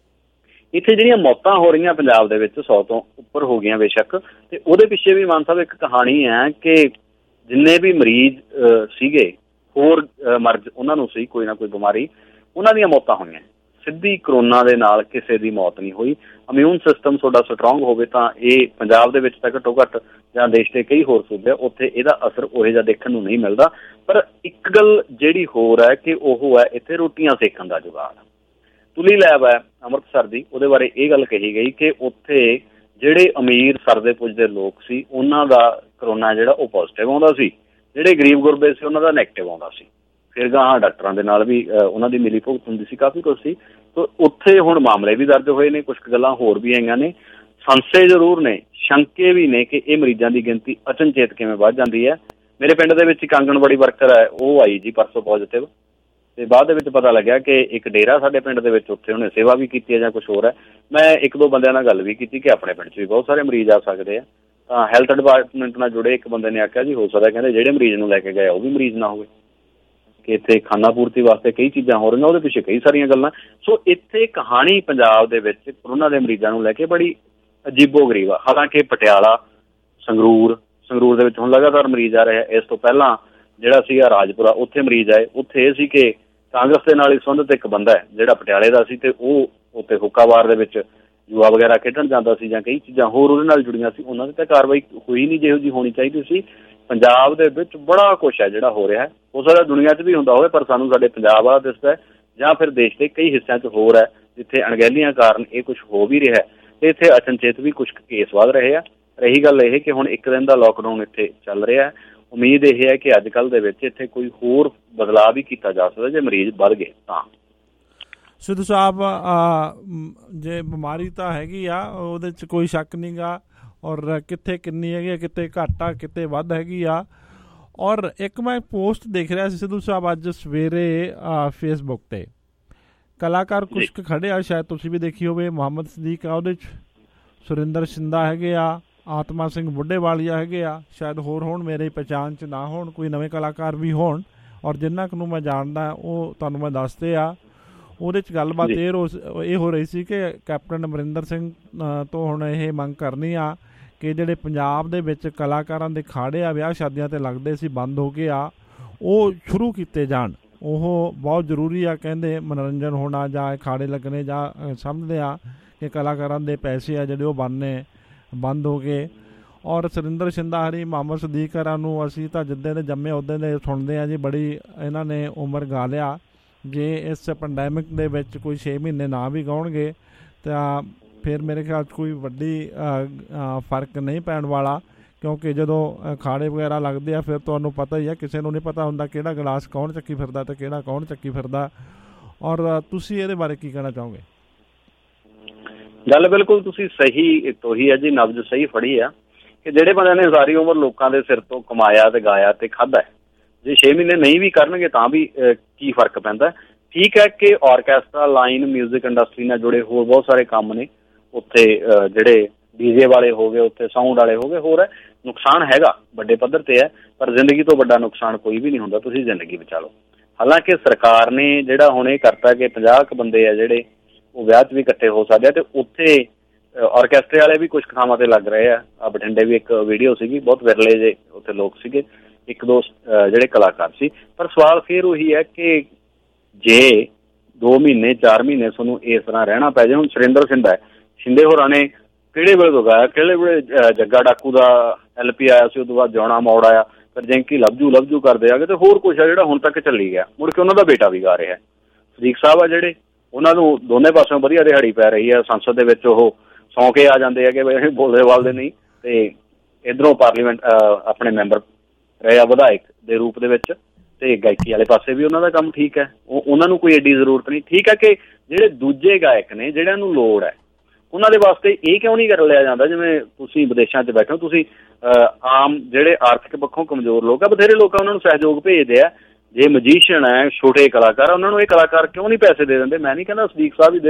ਇੱਥੇ ਜਿਹੜੀਆਂ ਮੌਤਾਂ ਹੋ ਰਹੀਆਂ ਪੰਜਾਬ ਦੇ ਵਿੱਚ ਸੌ ਤੋਂ ਉੱਪਰ ਹੋ ਗਈਆਂ ਬੇਸ਼ੱਕ, ਤੇ ਉਹਦੇ ਪਿੱਛੇ ਵੀ ਮਾਨ ਸਾਹਿਬ ਇੱਕ ਕਹਾਣੀ ਹੈ ਕਿ ਜਿੰਨੇ ਵੀ ਮਰੀਜ਼ ਸੀਗੇ ਹੋਰ ਮਰਜ਼ ਉਹਨਾਂ ਨੂੰ ਸੀ ਕੋਈ ਨਾ ਕੋਈ ਬਿਮਾਰੀ, ਉਹਨਾਂ ਦੀਆਂ ਮੌਤਾਂ ਹੋਈਆਂ। ਸਿੱਧੀ ਕਰੋਨਾ ਦੇ ਨਾਲ ਕਿਸੇ ਦੀ ਮੌਤ ਨਹੀਂ ਹੋਈ। ਇਮਿਊਨ ਸਿਸਟਮ ਤੁਹਾਡਾ ਸਟਰੋਂਗ ਹੋਵੇ ਤਾਂ ਇਹ ਪੰਜਾਬ ਦੇ ਵਿੱਚ ਤਾਂ ਘੱਟੋ ਘੱਟ ਜਾਂ ਦੇਸ਼ ਦੇ ਕਈ ਹੋਰ ਸੂਬੇ ਉੱਥੇ ਇਹਦਾ ਅਸਰ ਉਹੋ ਜਿਹਾ ਦੇਖਣ ਨੂੰ ਨਹੀਂ ਮਿਲਦਾ। ਪਰ ਇੱਕ ਗੱਲ ਜਿਹੜੀ ਹੋਰ ਹੈ ਕਿ ਉਹ ਹੈ ਇੱਥੇ ਰੋਟੀਆਂ ਸੇਕਣ ਦਾ ਜੁਗਾੜ। ਤੁਲੀ ਲੈਬ ਹੈ ਅੰਮ੍ਰਿਤਸਰ ਦੀ, ਉਹਦੇ ਬਾਰੇ ਇਹ ਗੱਲ ਕਹੀ ਗਈ ਕਿ ਉੱਥੇ ਜਿਹੜੇ ਅਮੀਰ ਸਰਦੇ ਪੁੱਜਦੇ ਲੋਕ ਸੀ ਉਹਨਾਂ ਦਾ ਕਰੋਨਾ ਜਿਹੜਾ ਉਹ ਪੋਜ਼ੀਟਿਵ ਆਉਂਦਾ ਸੀ, ਜਿਹੜੇ ਗਰੀਬ ਗੁਰਬੇ ਸੀ ਉਹਨਾਂ ਦਾ ਨੈਗੇਟਿਵ ਆਉਂਦਾ ਸੀ। ਫਿਰ ਗਾਹਾਂ ਡਾਕਟਰਾਂ ਦੇ ਨਾਲ ਵੀ ਉਹਨਾਂ ਦੀ ਮਿਲੀ ਭੁਗਤ ਹੁੰਦੀ ਸੀ, ਕਾਫੀ ਕੁਛ ਸੀ। ਤਾਂ ਉੱਥੇ ਹੁਣ ਮਾਮਲੇ ਵੀ ਦਰਜ ਹੋਏ ਨੇ, ਕੁਛ ਗੱਲਾਂ ਹੋਰ ਵੀ ਆਈਆਂ ਨੇ, ਸੰਸ਼ੇ ਜ਼ਰੂਰ ਨੇ, ਸ਼ੰਕੇ ਵੀ ਨੇ ਕਿ ਇਹ ਮਰੀਜ਼ਾਂ ਦੀ ਗਿਣਤੀ ਅਚਨਚੇਤ ਕਿਵੇਂ ਵੱਧ ਜਾਂਦੀ ਹੈ। ਮੇਰੇ ਪਿੰਡ ਦੇ ਵਿੱਚ ਇੱਕ ਆਂਗਣਵਾੜੀ ਵਰਕਰ ਹੈ, ਉਹ ਆਈ ਜੀ ਪਰਸੋਂ ਪੋਜ਼ੀਟਿਵ, ਤੇ ਬਾਅਦ ਦੇ ਵਿੱਚ ਪਤਾ ਲੱਗਿਆ ਕਿ ਇੱਕ ਡੇਰਾ ਸਾਡੇ ਪਿੰਡ ਦੇ ਵਿੱਚ ਉੱਥੇ ਉਹਨੇ ਸੇਵਾ ਵੀ ਕੀਤੀ ਹੈ ਜਾਂ ਕੁਛ ਹੋਰ ਹੈ। ਮੈਂ ਇੱਕ ਦੋ ਬੰਦਿਆਂ ਨਾਲ ਗੱਲ ਵੀ ਕੀਤੀ ਕਿ ਆਪਣੇ ਪਿੰਡ 'ਚ ਵੀ ਬਹੁਤ ਸਾਰੇ ਮਰੀਜ਼ ਆ ਸਕਦੇ ਆ। ਤਾਂ ਹੈਲਥ ਡਿਪਾਰਟਮੈਂਟ ਨਾਲ ਜੁੜੇ ਇੱਕ ਬੰਦੇ ਨੇ ਆਖਿਆ ਜੀ ਹੋ ਸਕਦਾ ਕਹਿੰਦੇ ਜਿਹੜੇ ਮਰੀਜ਼ ਨੂੰ ਲੈ ਕੇ ਗਏ ਉਹ ਵੀ ਮਰੀਜ਼ ਨਾ ਹੋਵੇ, ਕਿ ਇੱਥੇ ਖਾਣਾ ਪੂਰਤੀ ਵਾਸਤੇ ਕਈ ਚੀਜ਼ਾਂ ਹੋ ਰਹੀਆਂ, ਉਹਦੇ ਪਿੱਛੇ ਕਈ ਸਾਰੀਆਂ ਗੱਲਾਂ। ਸੋ ਇੱਥੇ ਕਹਾਣੀ ਪੰਜਾਬ ਦੇ ਵਿੱਚ ਕਰੋਨਾ ਦੇ ਮਰੀਜ਼ਾਂ ਨੂੰ ਲੈ ਕੇ ਬੜੀ ਅਜੀਬੋ ਗਰੀਬ ਆ। ਹਾਲਾਂਕਿ ਪਟਿਆਲਾ, ਸੰਗਰੂਰ ਸੰਗਰੂਰ ਦੇ ਵਿੱਚ ਹੁਣ ਲਗਾਤਾਰ ਮਰੀਜ਼ ਆ ਰਹੇ ਆ। ਇਸ ਤੋਂ ਪਹਿਲਾਂ ਜਿਹੜਾ ਸੀਗਾ ਰਾਜਪੁਰਾ, ਉੱਥੇ ਮਰੀਜ਼ ਆਏ। ਉੱਥੇ ਇਹ ਸੀ ਕਿ ਕਾਂਗਰਸ ਦੇ ਨਾਲ ਹੀ ਸੰਬੰਧਿਤ ਇੱਕ ਬੰਦਾ ਹੈ ਜਿਹੜਾ ਪਟਿਆਲੇ ਦਾ ਸੀ, ਤੇ ਉਹ ਉੱਥੇ ਹੁੱਕਾਬਾਰ ਦੇ ਵਿੱਚ ਜੂਆ ਵਗੈਰਾ ਖੇਡਣ ਜਾਂਦਾ ਸੀ ਜਾਂ ਕਈ ਚੀਜ਼ਾਂ ਹੋਰ ਉਹਦੇ ਨਾਲ ਜੁੜੀਆਂ ਸੀ। ਉਹਨਾਂ ਦੀ ਤਾਂ ਕਾਰਵਾਈ ਹੋਈ ਨਹੀਂ ਜਿਹੋ ਜਿਹੀ ਹੋਣੀ ਚਾਹੀਦੀ ਸੀ। ਪੰਜਾਬ ਦੇ ਵਿੱਚ ਬੜਾ ਕੁਛ ਹੈ ਜਿਹੜਾ ਹੋ ਰਿਹਾ ਹੈ। ਹੋ ਸਕਦਾ ਦੁਨੀਆ 'ਚ ਵੀ ਹੁੰਦਾ ਹੋਵੇ, ਪਰ ਸਾਨੂੰ ਸਾਡੇ ਪੰਜਾਬ ਵਾਲਾ ਦਿਸਦਾ ਹੈ, ਜਾਂ ਫਿਰ ਦੇਸ਼ ਦੇ ਕਈ ਹਿੱਸਿਆਂ 'ਚ ਹੋਰ ਹੈ ਜਿੱਥੇ ਅਣਗਹਿਲੀਆਂ ਕਾਰਨ ਇਹ ਕੁਛ ਹੋ ਵੀ ਰਿਹਾ ਤੇ ਇੱਥੇ ਅਚਨਚੇਤ ਵੀ ਕੁਛ ਕੇਸ ਵੱਧ ਰਹੇ ਆ। ਰਹੀ ਗੱਲ ਇਹ ਕਿ ਹੁਣ ਇੱਕ ਦਿਨ ਦਾ ਲੋਕਡਾਊਨ ਇੱਥੇ ਚੱਲ ਰਿਹਾ, ਉਮੀਦ ਇਹ ਹੈ ਕਿ ਅੱਜ ਕੱਲ੍ਹ ਦੇ ਵਿੱਚ ਇੱਥੇ ਕੋਈ ਹੋਰ ਬਦਲਾਅ ਵੀ ਕੀਤਾ ਜਾ ਸਕਦਾ ਜੇ ਮਰੀਜ਼ ਵੱਧ ਗਏ ਤਾਂ। ਸਿੱਧੂ ਸਾਹਿਬ, ਜੇ ਬਿਮਾਰੀ ਤਾਂ ਹੈਗੀ ਆ, ਉਹਦੇ 'ਚ ਕੋਈ ਸ਼ੱਕ ਨਹੀਂ ਗਾ, ਔਰ ਕਿੱਥੇ ਕਿੰਨੀ ਹੈਗੀ ਆ, ਕਿਤੇ ਘੱਟ ਆ, ਕਿਤੇ ਵੱਧ ਹੈਗੀ ਆ। ਔਰ ਇੱਕ ਮੈਂ ਪੋਸਟ ਦੇਖ ਰਿਹਾ ਸੀ ਸਿੱਧੂ ਸਾਹਿਬ ਅੱਜ ਸਵੇਰੇ ਫੇਸਬੁੱਕ 'ਤੇ, ਕਲਾਕਾਰ ਕੁਛ ਕੁ ਖੜੇ ਆ, ਸ਼ਾਇਦ ਤੁਸੀਂ ਵੀ ਦੇਖੀ ਹੋਵੇ। ਮੁਹੰਮਦ ਸਦੀਕ ਆ ਉਹਦੇ 'ਚ, ਸੁਰਿੰਦਰ ਸ਼ਿੰਦਾ ਹੈਗੇ ਆ, ਆਤਮਾ ਸਿੰਘ ਬੁੱਢੇਵਾਲੀਆ ਹੈਗੇ ਆ, ਸ਼ਾਇਦ ਹੋਰ ਹੋਣ, ਮੇਰੇ ਪਹਿਚਾਣ 'ਚ ਨਾ ਹੋਣ, ਕੋਈ ਨਵੇਂ ਕਲਾਕਾਰ ਵੀ ਹੋਣ। ਔਰ ਜਿੰਨਾ ਕੁ ਨੂੰ ਮੈਂ ਜਾਣਦਾ ਉਹ ਤੁਹਾਨੂੰ ਮੈਂ ਦੱਸਦੇ ਆ। ਉਹਦੇ 'ਚ ਗੱਲਬਾਤ ਇਹ ਰੋ ਇਹ ਹੋ ਰਹੀ ਸੀ ਕਿ ਕੈਪਟਨ ਅਮਰਿੰਦਰ ਸਿੰਘ ਤੋਂ ਹੁਣ ਇਹ ਮੰਗ ਕਰਨੀ ਆ ਕਿ ਜਿਹੜੇ ਪੰਜਾਬ ਦੇ ਵਿੱਚ ਕਲਾਕਾਰਾਂ ਦੇ ਖਾੜੇ ਆ ਵਿਆਹ ਸ਼ਾਦੀਆਂ 'ਤੇ ਲੱਗਦੇ ਸੀ, ਬੰਦ ਹੋ ਗਏ ਆ, ਉਹ ਸ਼ੁਰੂ ਕੀਤੇ ਜਾਣ। ਉਹ ਬਹੁਤ ਜ਼ਰੂਰੀ ਆ, ਕਹਿੰਦੇ ਮਨੋਰੰਜਨ ਹੋਣਾ ਜਾਂ ਖਾੜੇ ਲੱਗਣੇ, ਜਾਂ ਸਮਝਦੇ ਆ ਕਿ ਕਲਾਕਾਰਾਂ ਦੇ ਪੈਸੇ ਆ ਜਿਹੜੇ ਉਹ ਬਣਨੇ ਬੰਦ ਹੋ ਗਏ। ਔਰ ਸੁਰਿੰਦਰ ਸ਼ਿੰਦਾ ਹਰੀ, ਮੁਹੰਮਦ ਸਦੀਕ ਹਰਾਂ ਨੂੰ ਅਸੀਂ ਤਾਂ ਜਿੱਦਾਂ ਦੇ ਜੰਮੇ ਉੱਦਾਂ ਦੇ ਸੁਣਦੇ ਹਾਂ ਜੀ, ਬੜੀ ਇਹਨਾਂ ਨੇ ਉਮਰ ਗਾ ਲਿਆ। ਜੇ ਇਸ ਪੈਂਡੈਮਿਕ ਦੇ ਵਿੱਚ ਕੋਈ ਛੇ ਮਹੀਨੇ ਨਾ ਵੀ ਗਾਉਣਗੇ ਤਾਂ ਫਿਰ ਮੇਰੇ ਖਿਆਲ 'ਚ ਕੋਈ ਵੱਡੀ ਫਰਕ ਨਹੀਂ ਪੈਣ ਵਾਲਾ, ਕਿਉਂਕਿ ਜਦੋਂ ਖਾੜੇ ਵਗੈਰਾ ਲੱਗਦੇ ਆ ਫਿਰ ਤੁਹਾਨੂੰ ਪਤਾ ਹੀ ਆ, ਕਿਸੇ ਨੂੰ ਨਹੀਂ ਪਤਾ ਹੁੰਦਾ ਕਿਹੜਾ ਗਲਾਸ ਕੌਣ ਚੱਕੀ ਫਿਰਦਾ ਅਤੇ ਕਿਹੜਾ ਕੌਣ ਚੱਕੀ ਫਿਰਦਾ। ਔਰ ਤੁਸੀਂ ਇਹਦੇ ਬਾਰੇ ਕੀ ਕਹਿਣਾ ਚਾਹੋਗੇ? ਗੱਲ ਬਿਲਕੁਲ ਤੁਸੀਂ ਸਹੀ ਤੋਹੀ ਹੈ ਜੀ, ਨਬਜ਼ ਸਹੀ ਫੜੀ ਆ ਕਿ ਜਿਹੜੇ ਬੰਦਿਆਂ ਨੇ ਸਾਰੀ ਉਮਰ ਲੋਕਾਂ ਦੇ ਸਿਰ ਤੋਂ ਕਮਾਇਆ ਤੇ ਗਾਇਆ ਤੇ ਖਾਧਾ, ਜੇ ਛੇ ਮਹੀਨੇ ਨਹੀਂ ਵੀ ਕਰਨਗੇ ਤਾਂ ਵੀ ਕੀ ਫਰਕ ਪੈਂਦਾ। ਠੀਕ ਹੈ ਕਿ ਆਰਕੈਸਟਰਾ ਲਾਈਨ, ਮਿਊਜ਼ਿਕ ਇੰਡਸਟਰੀ ਨਾਲ ਜੁੜੇ ਹੋਰ ਬਹੁਤ ਸਾਰੇ ਕੰਮ ਨੇ ਉੱਥੇ, ਜਿਹੜੇ ਡੀਜੇ ਵਾਲੇ ਹੋ ਗਏ, ਉੱਥੇ ਸਾਊਂਡ ਵਾਲੇ ਹੋ ਗਏ, ਹੋਰ ਹੈ, ਨੁਕਸਾਨ ਹੈਗਾ ਵੱਡੇ ਪੱਧਰ ਤੇ ਹੈ, ਪਰ ਜ਼ਿੰਦਗੀ ਤੋਂ ਵੱਡਾ ਨੁਕਸਾਨ ਕੋਈ ਵੀ ਨਹੀਂ ਹੁੰਦਾ, ਤੁਸੀਂ ਜ਼ਿੰਦਗੀ ਬਚਾ ਲਓ। ਹਾਲਾਂਕਿ ਸਰਕਾਰ ਨੇ ਜਿਹੜਾ ਹੁਣ ਇਹ ਕਰਤਾ ਕਿ ਪੰਜਾਹ ਕੁ ਬੰਦੇ ਆ ਜਿਹੜੇ ਉਹ ਵਿਆਹ 'ਚ ਵੀ ਇਕੱਠੇ ਹੋ ਸਕਦੇ ਆ, ਤੇ ਉੱਥੇ ਆਰਕੈਸਟਰੇ ਵਾਲੇ ਵੀ ਕੁਛ ਥਾਵਾਂ ਤੇ ਲੱਗ ਰਹੇ ਆ। ਆ ਬਠਿੰਡੇ ਵੀ ਇੱਕ ਵੀਡੀਓ ਸੀਗੀ, ਬਹੁਤ ਵਿਰਲੇ ਜੇ ਉੱਥੇ ਲੋਕ ਸੀਗੇ, ਇੱਕ ਦੋ ਜਿਹੜੇ ਕਲਾਕਾਰ ਸੀ। ਪਰ ਸਵਾਲ ਫਿਰ ਉਹੀ ਹੈ ਕਿ ਜੇ ਦੋ ਮਹੀਨੇ ਚਾਰ ਮਹੀਨੇ ਤੁਹਾਨੂੰ ਇਸ ਤਰ੍ਹਾਂ ਰਹਿਣਾ ਪੈ ਜਾਏ, ਹੁਣ ਸੁਰਿੰਦਰ ਸ਼ਿੰਦਾ ਹੈ, ਸ਼ਿੰਦੇ ਹੋਰਾਂ ਨੇ ਕਿਹੜੇ ਵੇਲੇ ਤੋਂ ਗਾਇਆ, ਕਿਹੜੇ ਵੇਲੇ ਜੱਗਾ ਡਾਕੂ ਦਾ ਐਲ ਪੀ ਆਇਆ ਸੀ, ਉਹ ਤੋਂ ਬਾਅਦ ਜਿਉਣਾ ਮੋੜ ਆਇਆ, ਫਿਰ ਜੈਂਕੀ ਲਵਜੂ ਲਵਜੂ ਕਰਦੇ ਆ ਗਏ, ਤੇ ਹੋਰ ਕੁਛ ਆ ਜਿਹੜਾ ਹੁਣ ਤੱਕ ਚੱਲੀ ਗਿਆ। ਮੁੜ ਕੇ ਉਹਨਾਂ ਦਾ ਬੇਟਾ ਵੀ ਗਾ ਰਿਹਾ, ਸਦੀਕ ਸਾਹਿਬ ਆ ਜਿਹੜੇ, ਉਹਨਾਂ ਨੂੰ ਦੋਨੇ ਪਾਸਿਓਂ ਵਧੀਆ ਦਿਹਾੜੀ ਪੈ ਰਹੀ ਹੈ। ਸੰਸਦ ਦੇ ਵਿੱਚ ਉਹ ਸੌਂ ਕੇ ਆ ਜਾਂਦੇ ਆ ਕਿ ਅਸੀਂ ਬੋਲਦੇ ਵਾਲਦੇ ਨਹੀਂ, ਤੇ ਇੱਧਰੋਂ ਪਾਰਲੀਮੈਂਟ ਆਪਣੇ ਮੈਂਬਰ ਰਹੇ ਆ ਵਿਧਾਇਕ ਦੇ ਰੂਪ ਦੇ ਵਿੱਚ, ਤੇ ਗਾਇਕੀ ਵਾਲੇ ਪਾਸੇ ਵੀ ਉਹਨਾਂ ਦਾ ਕੰਮ ਠੀਕ ਹੈ, ਉਹ ਉਹਨਾਂ ਨੂੰ ਕੋਈ ਐਡੀ ਜ਼ਰੂਰਤ ਨਹੀਂ। ਠੀਕ ਹੈ ਕਿ ਜਿਹੜੇ ਦੂਜੇ ਗਾਇਕ ਨੇ ਜਿਹੜਿਆਂ ਨੂੰ ਲੋੜ ਹੈ, ਉਹਨਾਂ ਦੇ ਵਾਸਤੇ ਇਹ ਕਿਉਂ ਨਹੀਂ ਕਰ ਲਿਆ ਜਾਂਦਾ? ਜਿਵੇਂ ਤੁਸੀਂ ਵਿਦੇਸ਼ਾਂ 'ਚ ਬੈਠੇ ਹੋ, ਤੁਸੀਂ ਆਮ ਜਿਹੜੇ ਆਰਥਿਕ ਪੱਖੋਂ ਕਮਜ਼ੋਰ ਲੋਕ ਆ, ਬਥੇਰੇ ਲੋਕ ਆ, ਉਹਨਾਂ ਨੂੰ ਸਹਿਯੋਗ ਭੇਜਦੇ ਆ। ਜੇ ਮਜੀਸ਼ੀਅਨ ਹੈ, ਛੋਟੇ ਕਲਾਕਾਰ, ਉਹਨਾਂ ਨੂੰ ਇਹ ਕਲਾਕਾਰ ਕਿਉਂ ਨਹੀਂ ਪੈਸੇ ਦੇ ਦਿੰਦੇ? ਮੈਂ ਨਹੀਂ ਕਹਿੰਦਾ ਸਦੀਕ ਸਾਹਿਬ ਹੀ ਦੇਣ,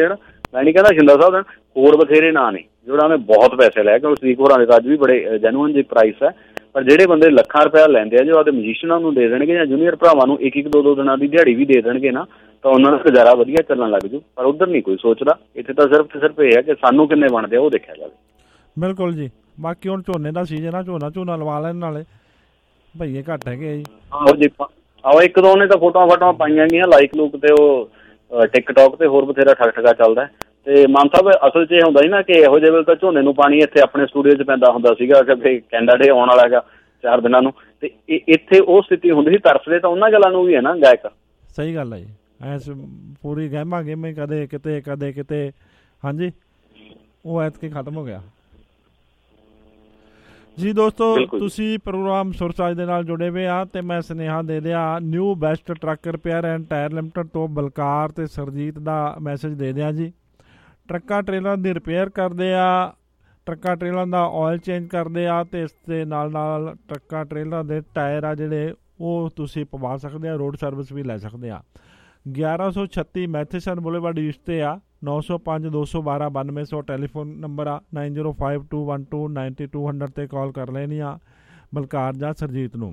ਮੈਂ ਨਹੀਂ ਕਹਿੰਦਾ ਸ਼ਿੰਦਾ ਸਾਹਿਬ ਹੋਰ ਬਥੇਰੇ ਨਾਂ ਨੇ ਜਿਹੜਾ ਨੇ ਬਹੁਤ ਪੈਸੇ ਲੈ ਕੇ ਸਦੀਕ ਹੋਰਾਂ ਦੇ ਤਾਂ ਅੱਜ ਵੀ ਬੜੇ ਜੈਨੂਅਨ ਜੀ ਪ੍ਰਾਈਸ ਹੈ, ਪਰ ਜਿਹੜੇ ਬੰਦੇ ਲੱਖਾਂ ਰੁਪਇਆ ਲੈਂਦੇ ਆ ਜੋ ਆਪਦੇ ਮਿਊਜ਼ੀਸ਼ੀਅਨਾਂ ਨੂੰ ਦੇ ਦੇਣਗੇ ਜਾਂ ਜੂਨੀਅਰ ਭਰਾਵਾਂ ਨੂੰ ਇੱਕ ਇੱਕ ਦੋ ਦੋ ਦਿਨਾਂ ਦੀ ਦਿਹਾੜੀ ਵੀ ਦੇ ਦੇਣਗੇ ਨਾ, ਤਾਂ ਉਹਨਾਂ ਦਾ ਗੁਜ਼ਾਰਾ ਵਧੀਆ ਚੱਲਣ ਲੱਗ ਜੂ। ਪਰ ਉੱਧਰ ਨਹੀਂ ਕੋਈ ਸੋਚਦਾ, ਇੱਥੇ ਤਾਂ ਸਿਰਫ ਤੇ ਸਿਰਫ ਇਹ ਹੈ ਕਿ ਸਾਨੂੰ ਕਿੰਨੇ ਬਣਦੇ ਆ ਉਹ ਦੇਖਿਆ ਜਾਵੇ। ਬਿਲਕੁਲ ਜੀ। ਬਾਕੀ ਹੁਣ ਝੋਨੇ ਦਾ ਸੀਜ਼ਨ ਆ, ਝੋਨਾ ਝੋਨਾ ਲਵਾ ਲੈਣ ਨਾਲੇ ਭਈਏ ਘੱਟ ਹੈਗੇ ਜੀ। ਆਹੋ ਜੀ, ਆਹੋ ਇੱਕ ਦੋ ਨੇ ਤਾਂ ਫੋਟੋਆਂ ਫੋਟੋਆਂ ਪਾਈਆਂ ਗਈਆਂ ਲਾਈਕ ਲੂਕ ਤੇ ਉਹ ਟਿਕਟੋਕ ਤੇ ਹੋਰ ਬਥੇਰਾ ਠੱਗ ਠਗਾ ਚੱਲਦਾ। ਤੇ ਮਾਨ ਸਾਹਿਬ ਅਸਲ 'ਚ ਇਹ ਹੁੰਦਾ ਸੀ ਨਾ ਕਿ ਇਹੋ ਜਿਹੇ ਵੇਲੇ ਤਾਂ ਝੋਨੇ ਨੂੰ ਪਾਣੀ ਇੱਥੇ ਆਪਣੇ ਸਟੂਡੀਓ 'ਚ ਪੈਂਦਾ ਹੁੰਦਾ ਸੀਗਾ ਕਿ ਕੈਨੇਡਾ ਡੇ ਆਉਣ ਵਾਲਾ ਹੈਗਾ ਚਾਰ ਦਿਨਾਂ ਨੂੰ, ਤੇ ਇੱਥੇ ਉਹ ਸਥਿਤੀ ਹੁੰਦੀ ਸੀ। ਤਰਸਦੇ ਤਾਂ ਉਹਨਾਂ ਗੱਲਾਂ ਨੂੰ ਵੀ ਹੈ ਨਾ ਗਾਇਕ। ਸਹੀ ਗੱਲ ਹੈ ਜੀ, ਐਸ ਪੂਰੀ ਗਹਿਮਾ ਗੇਮੇ ਕਦੇ ਕਿਤੇ ਕਦੇ ਕਿਤੇ। ਹਾਂਜੀ, ਉਹ ਐਤਕੀ ਖਤਮ ਹੋ ਗਿਆ ਜੀ। ਦੋਸਤੋ ਤੁਸੀਂ ਪ੍ਰੋਗਰਾਮ ਸੁਰਸਾਜ ਦੇ ਨਾਲ ਜੁੜੇ ਹੋਏ ਆ ਤੇ ਮੈਂ ਸੁਨੇਹਾ ਦੇ ਦਿਆ new best truck repair and tire limited ਤੋਂ ਬਲਕਾਰ ਤੇ ਸਰਜੀਤ ਦਾ ਮੈਸੇਜ ਦੇ ਦਿਆ ਜੀ। ਟਰੱਕਾਂ ਟ੍ਰੇਲਰਾਂ ਦੀ ਰਿਪੇਅਰ ਕਰਦੇ ਆ, ਟਰੱਕਾਂ ਟ੍ਰੇਲਰਾਂ ਦਾ ਆਇਲ ਚੇਂਜ ਕਰਦੇ ਆ ਤੇ ਇਸ ਦੇ ਨਾਲ ਨਾਲ ਟਰੱਕਾਂ ਟ੍ਰੇਲਰਾਂ ਦੇ ਟਾਇਰ ਆ ਜਿਹੜੇ ਉਹ ਤੁਸੀਂ ਪਵਾ ਸਕਦੇ ਆ, ਰੋਡ ਸਰਵਿਸ ਵੀ ਲੈ ਸਕਦੇ ਆ। ਗਿਆਰਾਂ ਸੌ ਛੱਤੀ ਮੈਥੇਸਨ ਬੁਲੇਵਾਰਡ ਈਸਟ 'ਤੇ ਆ, ਨੌ ਸੌ ਪੰਜ ਦੋ ਸੌ ਬਾਰਾਂ ਬਾਨਵੇਂ ਸੌ ਟੈਲੀਫੋਨ ਨੰਬਰ ਆ, nine zero five two one two ninety two hundred 'ਤੇ ਕਾਲ ਕਰ ਲੈਣੀ ਆ ਬਲਕਾਰ ਜਾਂ ਸਰਜੀਤ ਨੂੰ।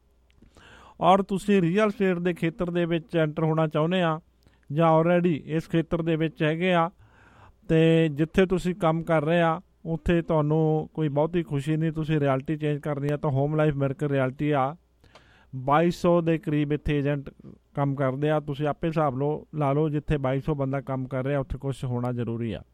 ਔਰ ਤੁਸੀਂ ਰੀਅਲ ਸਟੇਟ ਦੇ ਖੇਤਰ ਦੇ ਵਿੱਚ ਐਂਟਰ ਹੋਣਾ ਚਾਹੁੰਦੇ ਆ ਜਾਂ ਆਲਰੇਡੀ ਇਸ ਖੇਤਰ ਦੇ ਵਿੱਚ ਹੈਗੇ ਆ ਅਤੇ ਜਿੱਥੇ ਤੁਸੀਂ ਕੰਮ ਕਰ ਰਹੇ ਆ ਉੱਥੇ ਤੁਹਾਨੂੰ ਕੋਈ ਬਹੁਤੀ ਖੁਸ਼ੀ ਨਹੀਂ, ਤੁਸੀਂ ਰਿਐਲਿਟੀ ਚੇਂਜ ਕਰਨੀ ਆ ਤਾਂ ਹੋਮ ਲਾਈਫ ਅਮਰੀਕਨ ਰਿਐਲਿਟੀ ਆ। ਬਾਈ ਸੌ ਦੇ ਕਰੀਬ ਇੱਥੇ ਏਜੰਟ ਕੰਮ ਕਰਦੇ ਆ। ਤੁਸੀਂ ਆਪੇ ਹਿਸਾਬ ਲਓ ਲਾ ਲਓ, ਜਿੱਥੇ ਬਾਈ ਸੌ ਬੰਦਾ ਕੰਮ ਕਰ ਰਿਹਾ ਉੱਥੇ ਕੁਛ ਹੋਣਾ ਜ਼ਰੂਰੀ ਆ।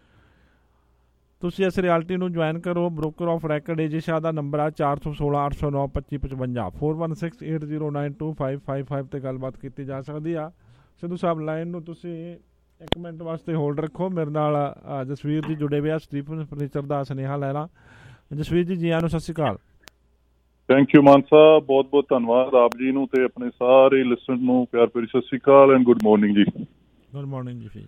ਤੁਸੀਂ ਇਸ ਰਿਐਲਿਟੀ ਨੂੰ ਜੁਆਇਨ ਕਰੋ। Broker of record AJ Shah ਦਾ ਨੰਬਰ ਆ ਚਾਰ ਸੌ ਸੋਲਾਂ ਅੱਠ ਸੌ ਨੌ ਪੱਚੀ ਪਚਵੰਜਾ four one six eight zero nine two five five five 'ਤੇ ਗੱਲਬਾਤ ਕੀਤੀ ਜਾ ਸਕਦੀ ਆ। ਸਿੱਧੂ ਸਾਹਿਬ ਲਾਈਨ ਨੂੰ ਤੁਸੀਂ ਇੱਕ ਮਿੰਟ ਵਾਸਤੇ ਹੋਲਡ ਰੱਖੋ। ਮੇਰੇ ਨਾਲ ਜਸਵੀਰ ਜੀ ਜੁੜੇ ਹੋਏ ਆ, ਸਟੀਫਨ ਫਰਨੀਚਰ ਦਾ ਸੁਨੇਹਾ ਲੈਣਾ। ਜਸਵੀਰ ਜੀ, ਜੀ ਆਇਆਂ ਨੂੰ, ਸਤਿ ਸ਼੍ਰੀ ਅਕਾਲ। ਥੈਂਕ ਯੂ ਮਾਨ ਸਾਹਿਬ, ਬਹੁਤ ਬਹੁਤ ਧੰਨਵਾਦ ਆਪ ਜੀ ਨੂੰ ਤੇ ਆਪਣੇ ਸਾਰੇ ਲਿਸਨਰ ਨੂੰ ਪਿਆਰ ਭਰੀ ਸਤਿ ਸ਼੍ਰੀ ਅਕਾਲ ਐਂਡ ਗੁੱਡ ਮਾਰਨਿੰਗ ਜੀ। ਗੁੱਡ ਮਾਰਨਿੰਗ ਜੀ।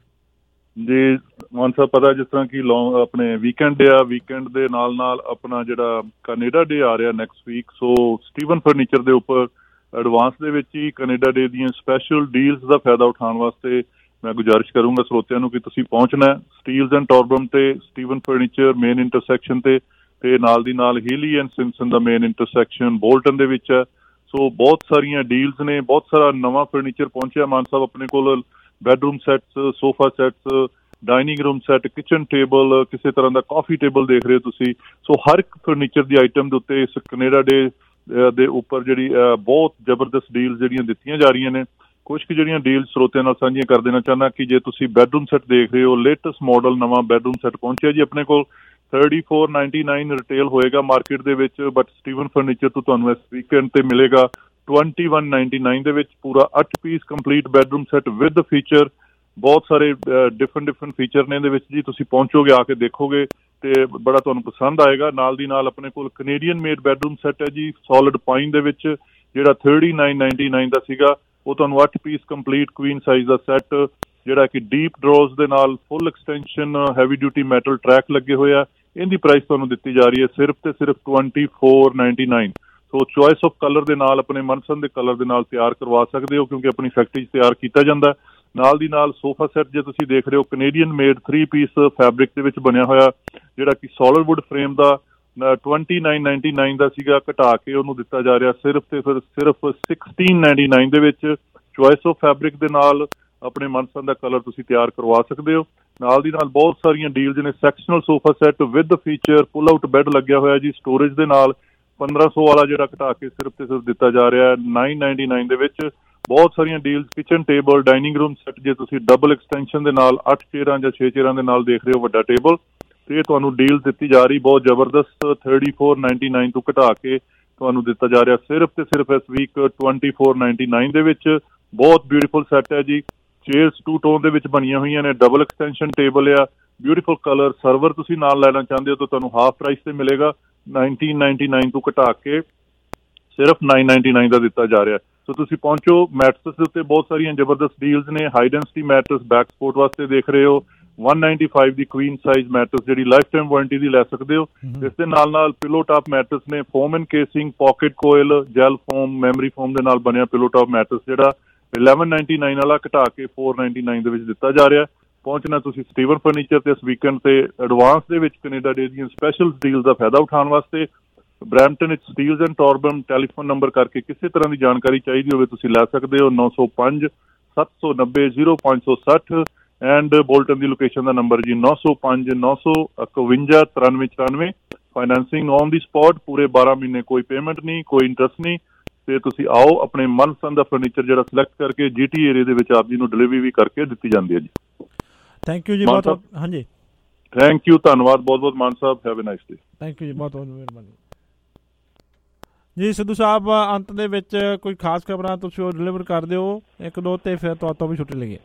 ਜੀ ਮਾਨ ਸਾਹਿਬ, ਪਤਾ ਜਿਸ ਤਰ੍ਹਾਂ ਕਿ ਲੌਂਗ ਆਪਣੇ ਵੀਕਐਂਡ ਡੇ ਆ, ਵੀਕਐਂਡ ਦੇ ਨਾਲ ਨਾਲ ਆਪਣਾ ਜਿਹੜਾ ਕੈਨੇਡਾ ਡੇ ਆ ਰਿਹਾ next week, so Steven furniture ਦੇ ਉੱਪਰ ਐਡਵਾਂਸ ਦੇ ਵਿੱਚ ਹੀ ਕੈਨੇਡਾ ਡੇ ਦੀਆਂ ਸਪੈਸ਼ਲ ਡੀਲਸ ਦਾ ਫਾਇਦਾ ਉਠਾਉਣ ਵਾਸਤੇ ਮੈਂ ਗੁਜ਼ਾਰਿਸ਼ ਕਰੂੰਗਾ ਸਰੋਤਿਆਂ ਨੂੰ ਕਿ ਤੁਸੀਂ ਪਹੁੰਚਣਾ ਸਟੀਲਸ ਐਂਡ ਟੌਰਬਮ ਤੇ ਸਟੀਵਨ ਫਰਨੀਚਰ ਮੇਨ ਇੰਟਰਸੈਕਸ਼ਨ ਤੇ ਤੇ ਨਾਲ ਦੀ ਨਾਲ ਹੀਲੀ ਐਂਡ ਸਿੰਪਸਨ ਦਾ ਮੇਨ ਇੰਟਰਸੈਕਸ਼ਨ ਬੋਲਟਨ ਦੇ ਵਿੱਚ ਹੈ। ਸੋ ਬਹੁਤ ਸਾਰੀਆਂ ਡੀਲਸ ਨੇ, ਬਹੁਤ ਸਾਰਾ ਨਵਾਂ ਫਰਨੀਚਰ ਪਹੁੰਚਿਆ ਮਾਨ ਸਾਹਿਬ ਆਪਣੇ ਕੋਲ। Bedroom sets, sofa sets, dining room set, kitchen table, ਕਿਸੇ ਤਰ੍ਹਾਂ ਦਾ ਕਾਫੀ ਟੇਬਲ ਦੇਖ ਰਹੇ ਹੋ ਤੁਸੀਂ। ਸੋ ਹਰ ਇੱਕ ਫਰਨੀਚਰ ਦੀ ਆਈਟਮ ਦੇ ਉੱਤੇ ਇਸ ਕੈਨੇਡਾ ਡੇ ਦੇ ਉੱਪਰ ਜਿਹੜੀ ਬਹੁਤ ਜ਼ਬਰਦਸਤ ਡੀਲਸ ਜਿਹੜੀਆਂ ਦਿੱਤੀਆਂ ਜਾ ਰਹੀਆਂ ਨੇ। ਕੁਛ ਕੁ ਜਿਹੜੀਆਂ ਡੀਲ ਸਰੋਤਿਆਂ ਨਾਲ ਸਾਂਝੀਆਂ ਕਰ ਦੇਣਾ ਚਾਹੁੰਦਾ ਕਿ ਜੇ ਤੁਸੀਂ ਬੈਡਰੂਮ ਸੈਟ ਦੇਖ ਰਹੇ ਹੋ, ਲੇਟੈਸਟ ਮਾਡਲ ਨਵਾਂ ਬੈਡਰੂਮ ਸੈਟ ਪਹੁੰਚਿਆ ਜੀ ਆਪਣੇ ਕੋਲ। Thirty four ninety nine retail ਹੋਏਗਾ ਮਾਰਕੀਟ ਦੇ ਵਿੱਚ, ਬਟ ਸਟੀਵਨ ਫਰਨੀਚਰ ਤੋਂ ਤੁਹਾਨੂੰ ਇਸ ਵੀਕਐਂਡ ਤੇ ਮਿਲੇਗਾ ਟਵੈਂਟੀ ਵਨ ਨਾਈਨਟੀ ਨਾਈਨ ਦੇ ਵਿੱਚ ਪੂਰਾ ਅੱਠ piece complete bedroom set with feature. ਬਹੁਤ ਸਾਰੇ ਡਿਫਰੈਂਟ ਡਿਫਰੈਂਟ ਫੀਚਰ ਨੇ ਇਹਦੇ ਵਿੱਚ ਜੀ। ਤੁਸੀਂ ਪਹੁੰਚੋਗੇ, ਆ ਕੇ ਦੇਖੋਗੇ ਤੇ ਬੜਾ ਤੁਹਾਨੂੰ ਪਸੰਦ ਆਏਗਾ। ਨਾਲ ਦੀ ਨਾਲ ਆਪਣੇ ਕੋਲ ਕੈਨੇਡੀਅਨ ਮੇਡ ਬੈਡਰੂਮ ਸੈਟ ਹੈ ਜੀ ਸੋਲਿਡ ਪਾਈਨ ਦੇ ਵਿੱਚ, ਜਿਹੜਾ ਥਰਟੀ ਨਾਈਨ ਨਾਈਨਟੀ ਨਾਈਨ ਦਾ ਸੀਗਾ ਉਹ ਤੁਹਾਨੂੰ ਅੱਠ ਪੀਸ ਕੰਪਲੀਟ ਕੁਈਨ ਸਾਈਜ਼ ਦਾ ਸੈੱਟ, ਜਿਹੜਾ ਕਿ ਡੀਪ ਡਰੋਜ਼ ਦੇ ਨਾਲ full extension heavy duty metal track ਲੱਗੇ ਹੋਏ ਆ। ਇਹਦੀ ਪ੍ਰਾਈਸ ਤੁਹਾਨੂੰ ਦਿੱਤੀ ਜਾ ਰਹੀ ਹੈ ਸਿਰਫ ਤੇ ਸਿਰਫ twenty four ninety nine. So choice of colour ਦੇ ਨਾਲ ਆਪਣੇ ਮਨਪਸੰਦ ਦੇ ਕਲਰ ਦੇ ਨਾਲ ਤਿਆਰ ਕਰਵਾ ਸਕਦੇ ਹੋ ਕਿਉਂਕਿ ਆਪਣੀ ਫੈਕਟਰੀ 'ਚ ਤਿਆਰ ਕੀਤਾ ਜਾਂਦਾ। ਨਾਲ ਦੀ ਨਾਲ ਸੋਫਾ ਸੈੱਟ ਜੇ ਤੁਸੀਂ ਦੇਖ ਰਹੇ ਹੋ Canadian made three piece fabric ਦੇ ਵਿੱਚ ਬਣਿਆ ਹੋਇਆ, ਜਿਹੜਾ ਕਿ ਸੋਲਿਡ ਵੁੱਡ ਫਰੇਮ ਦਾ ਟਵੈਂਟੀ ਨਾਈਨ ਨਾਈਨਟੀ ਨਾਈਨ ਦਾ ਸੀਗਾ, ਘਟਾ ਕੇ ਉਹਨੂੰ ਦਿੱਤਾ ਜਾ ਰਿਹਾ ਸਿਰਫ ਤੇ ਫਿਰ ਸਿਰਫ ਸਿਕਸਟੀਨ ਨਾਈਨਟੀ ਨਾਈਨ ਦੇ ਵਿੱਚ। ਚੋਇਸ ਆਫ ਫੈਬਰਿਕ ਦੇ ਨਾਲ ਆਪਣੇ ਮਨਪਸੰਦ ਦਾ ਕਲਰ ਤੁਸੀਂ ਤਿਆਰ ਕਰਵਾ ਸਕਦੇ ਹੋ। ਨਾਲ ਦੀ ਨਾਲ ਬਹੁਤ ਸਾਰੀਆਂ ਡੀਲਸ ਨੇ। Sectional sofa set with feature pull out bed ਲੱਗਿਆ ਹੋਇਆ ਜੀ ਸਟੋਰੇਜ ਦੇ ਨਾਲ, ਪੰਦਰਾਂ ਸੌ ਵਾਲਾ ਜਿਹੜਾ ਘਟਾ ਕੇ ਸਿਰਫ ਤੇ ਸਿਰਫ ਦਿੱਤਾ ਜਾ ਰਿਹਾ ਨਾਈਨ ਨਾਈਨਟੀ ਨਾਈਨ ਦੇ ਵਿੱਚ। ਬਹੁਤ ਸਾਰੀਆਂ deals, kitchen table, dining room set ਜੇ ਤੁਸੀਂ ਡਬਲ ਐਕਸਟੈਂਸ਼ਨ ਦੇ ਨਾਲ ਅੱਠ ਚੇਅਰਾਂ ਜਾਂ ਛੇ ਚੇਅਰਾਂ ਦੇ ਨਾਲ ਦੇਖ ਰਹੇ ਹੋ ਵੱਡਾ ਟੇਬਲ, ਤੇ ਇਹ ਤੁਹਾਨੂੰ ਡੀਲ ਦਿੱਤੀ ਜਾ ਰਹੀ ਬਹੁਤ ਜ਼ਬਰਦਸਤ ਥਰਟੀ ਫੋਰ ਨਾਈਨਟੀ ਨਾਈਨ ਤੋਂ ਘਟਾ ਕੇ ਤੁਹਾਨੂੰ ਦਿੱਤਾ ਜਾ ਰਿਹਾ ਸਿਰਫ ਤੇ ਸਿਰਫ ਇਸ week twenty four ninety nine ਦੇ ਵਿੱਚ। ਬਹੁਤ ਬਿਊਟੀਫੁਲ ਸੈੱਟ ਹੈ ਜੀ। ਚੇਅਰਸ ਟੂ ਟੋਨ ਦੇ ਵਿੱਚ ਬਣੀਆਂ ਹੋਈਆਂ ਨੇ, ਡਬਲ ਐਕਸਟੈਂਸ਼ਨ ਟੇਬਲ ਆ, ਬਿਊਟੀਫੁਲ ਕਲਰ। ਸਰਵਰ ਤੁਸੀਂ ਨਾਲ ਲੈਣਾ ਚਾਹੁੰਦੇ ਹੋ ਤਾਂ ਤੁਹਾਨੂੰ ਹਾਫ ਪ੍ਰਾਈਸ ਤੇ ਮਿਲੇਗਾ, ਨਾਈਨਟੀਨ ਨਾਈਨਟੀ ਨਾਈਨ ਤੋਂ ਘਟਾ ਕੇ ਸਿਰਫ ਨਾਈਨ ਨਾਈਨਟੀ ਨਾਈਨ ਦਾ ਦਿੱਤਾ ਜਾ ਰਿਹਾ। ਸੋ ਤੁਸੀਂ ਪਹੁੰਚੋ। ਮੈਟਰਸ ਦੇ ਉੱਤੇ ਬਹੁਤ ਸਾਰੀਆਂ ਜ਼ਬਰਦਸਤ ਡੀਲਸ ਨੇ। High density mattress back support ਵਾਸਤੇ ਦੇਖ ਰਹੇ ਹੋ, ਵਨ ਨਾਈਨਟੀ ਫਾਈਵ ਦੀ ਕੁਈਨ ਸਾਈਜ਼ ਮੈਟਰਸ ਜਿਹੜੀ ਲਾਈਫ ਟਾਈਮ ਵਾਰੰਟੀ ਦੀ ਲੈ ਸਕਦੇ ਹੋ। ਇਸ ਦੇ ਨਾਲ ਨਾਲ ਪਿਲੋ ਟਾਪ ਮੈਟਰਸ ਨੇ, foam and casing, pocket coil, gel foam, memory foam ਦੇ ਨਾਲ ਬਣਿਆ ਪਿਲੋ ਟਾਪ ਮੈਟਰਸ ਜਿਹੜਾ ਇਲੈਵਨ ਨਾਈਨਟੀ ਨਾਈਨ ਵਾਲਾ ਘਟਾ ਕੇ ਫੋਰ ਨਾਈਨਟੀ ਨਾਈਨ ਦੇ ਵਿੱਚ ਦਿੱਤਾ ਜਾ ਰਿਹਾ। ਪਹੁੰਚਣਾ ਤੁਸੀਂ ਸਟੀਵਨ ਫਰਨੀਚਰ ਤੇ ਇਸ ਵੀਕਐਂਡ ਤੇ ਐਡਵਾਂਸ ਦੇ ਵਿੱਚ ਕੈਨੇਡਾ ਡੇ ਦੀਆਂ ਸਪੈਸ਼ਲ ਡੀਲ ਦਾ ਫਾਇਦਾ ਉਠਾਉਣ ਵਾਸਤੇ। ਬਰੈਂਪਟਨ ਵਿੱਚ Steeles and Torbram telephone number ਕਰਕੇ ਕਿਸੇ ਤਰ੍ਹਾਂ ਦੀ ਜਾਣਕਾਰੀ ਚਾਹੀਦੀ ਹੋਵੇ ਤੁਸੀਂ ਲੈ ਸਕਦੇ ਹੋ ਨੌ ਸੌ ਪੰਜ ਸੱਤ ਸੌ ਨੱਬੇ ਜ਼ੀਰੋ ਪੰਜ ਸੌ ਸੱਠ ਐਂਡ ਬੋਲਟਨ ਦੀ ਲੋਕੇਸ਼ਨ ਦਾ ਨੰਬਰ ਜੀ ਨੌ ਸੌ ਪੰਜ ਨੌ ਸੌ ਇਕਵੰਜਾ ਤਰਾਨਵੇਂ ਚੁਰਾਨਵੇਂ। ਫਾਈਨੈਂਸਿੰਗ ਔਨ ਦੀ ਸਪੌਟ, ਪੂਰੇ ਬਾਰਾਂ ਮਹੀਨੇ ਕੋਈ ਪੇਮੈਂਟ ਨਹੀਂ, ਕੋਈ ਇੰਟਰਸਟ ਨਹੀਂ। ਤੇ ਤੁਸੀਂ ਆਓ, ਆਪਣੇ ਮਨਪਸੰਦ ਦਾ ਫਰਨੀਚਰ ਜਿਹੜਾ ਸਿਲੈਕਟ ਕਰਕੇ ਜੀ ਟੀ ਏਰੀਏ ਦੇ ਵਿੱਚ ਆਪ ਜੀ ਨੂੰ ਡਿਲੀਵਰੀ ਵੀ ਕਰਕੇ ਦਿੱਤੀ ਜਾਂਦੀ ਹੈ ਜੀ। ਥੈਂਕ ਯੂ ਜੀ ਬਹੁਤ ਬਹੁਤ। ਹਾਂਜੀ ਥੈਂਕ ਯੂ, ਧੰਨਵਾਦ ਬਹੁਤ ਬਹੁਤ ਮਾਨ ਸਾਹਿਬ। Have a nice day. Thank you ਜੀ, ਬਹੁਤ ਬਹੁਤ ਮਿਹਰਬਾਨੀ ਜੀ। ਸਿੱਧੂ ਸਾਹਿਬ, ਅੰਤ ਦੇ ਵਿੱਚ ਕੋਈ ਖਾਸ ਖਬਰਾਂ ਤੁਸੀਂ ਉਹ ਡਿਲੀਵਰ ਕਰ ਦਿਓ ਇੱਕ ਦੋ, ਤੇ ਫਿਰ ਤੁਹਾਤੋਂ ਵੀ ਛੁੱਟੀ ਲਈਏ।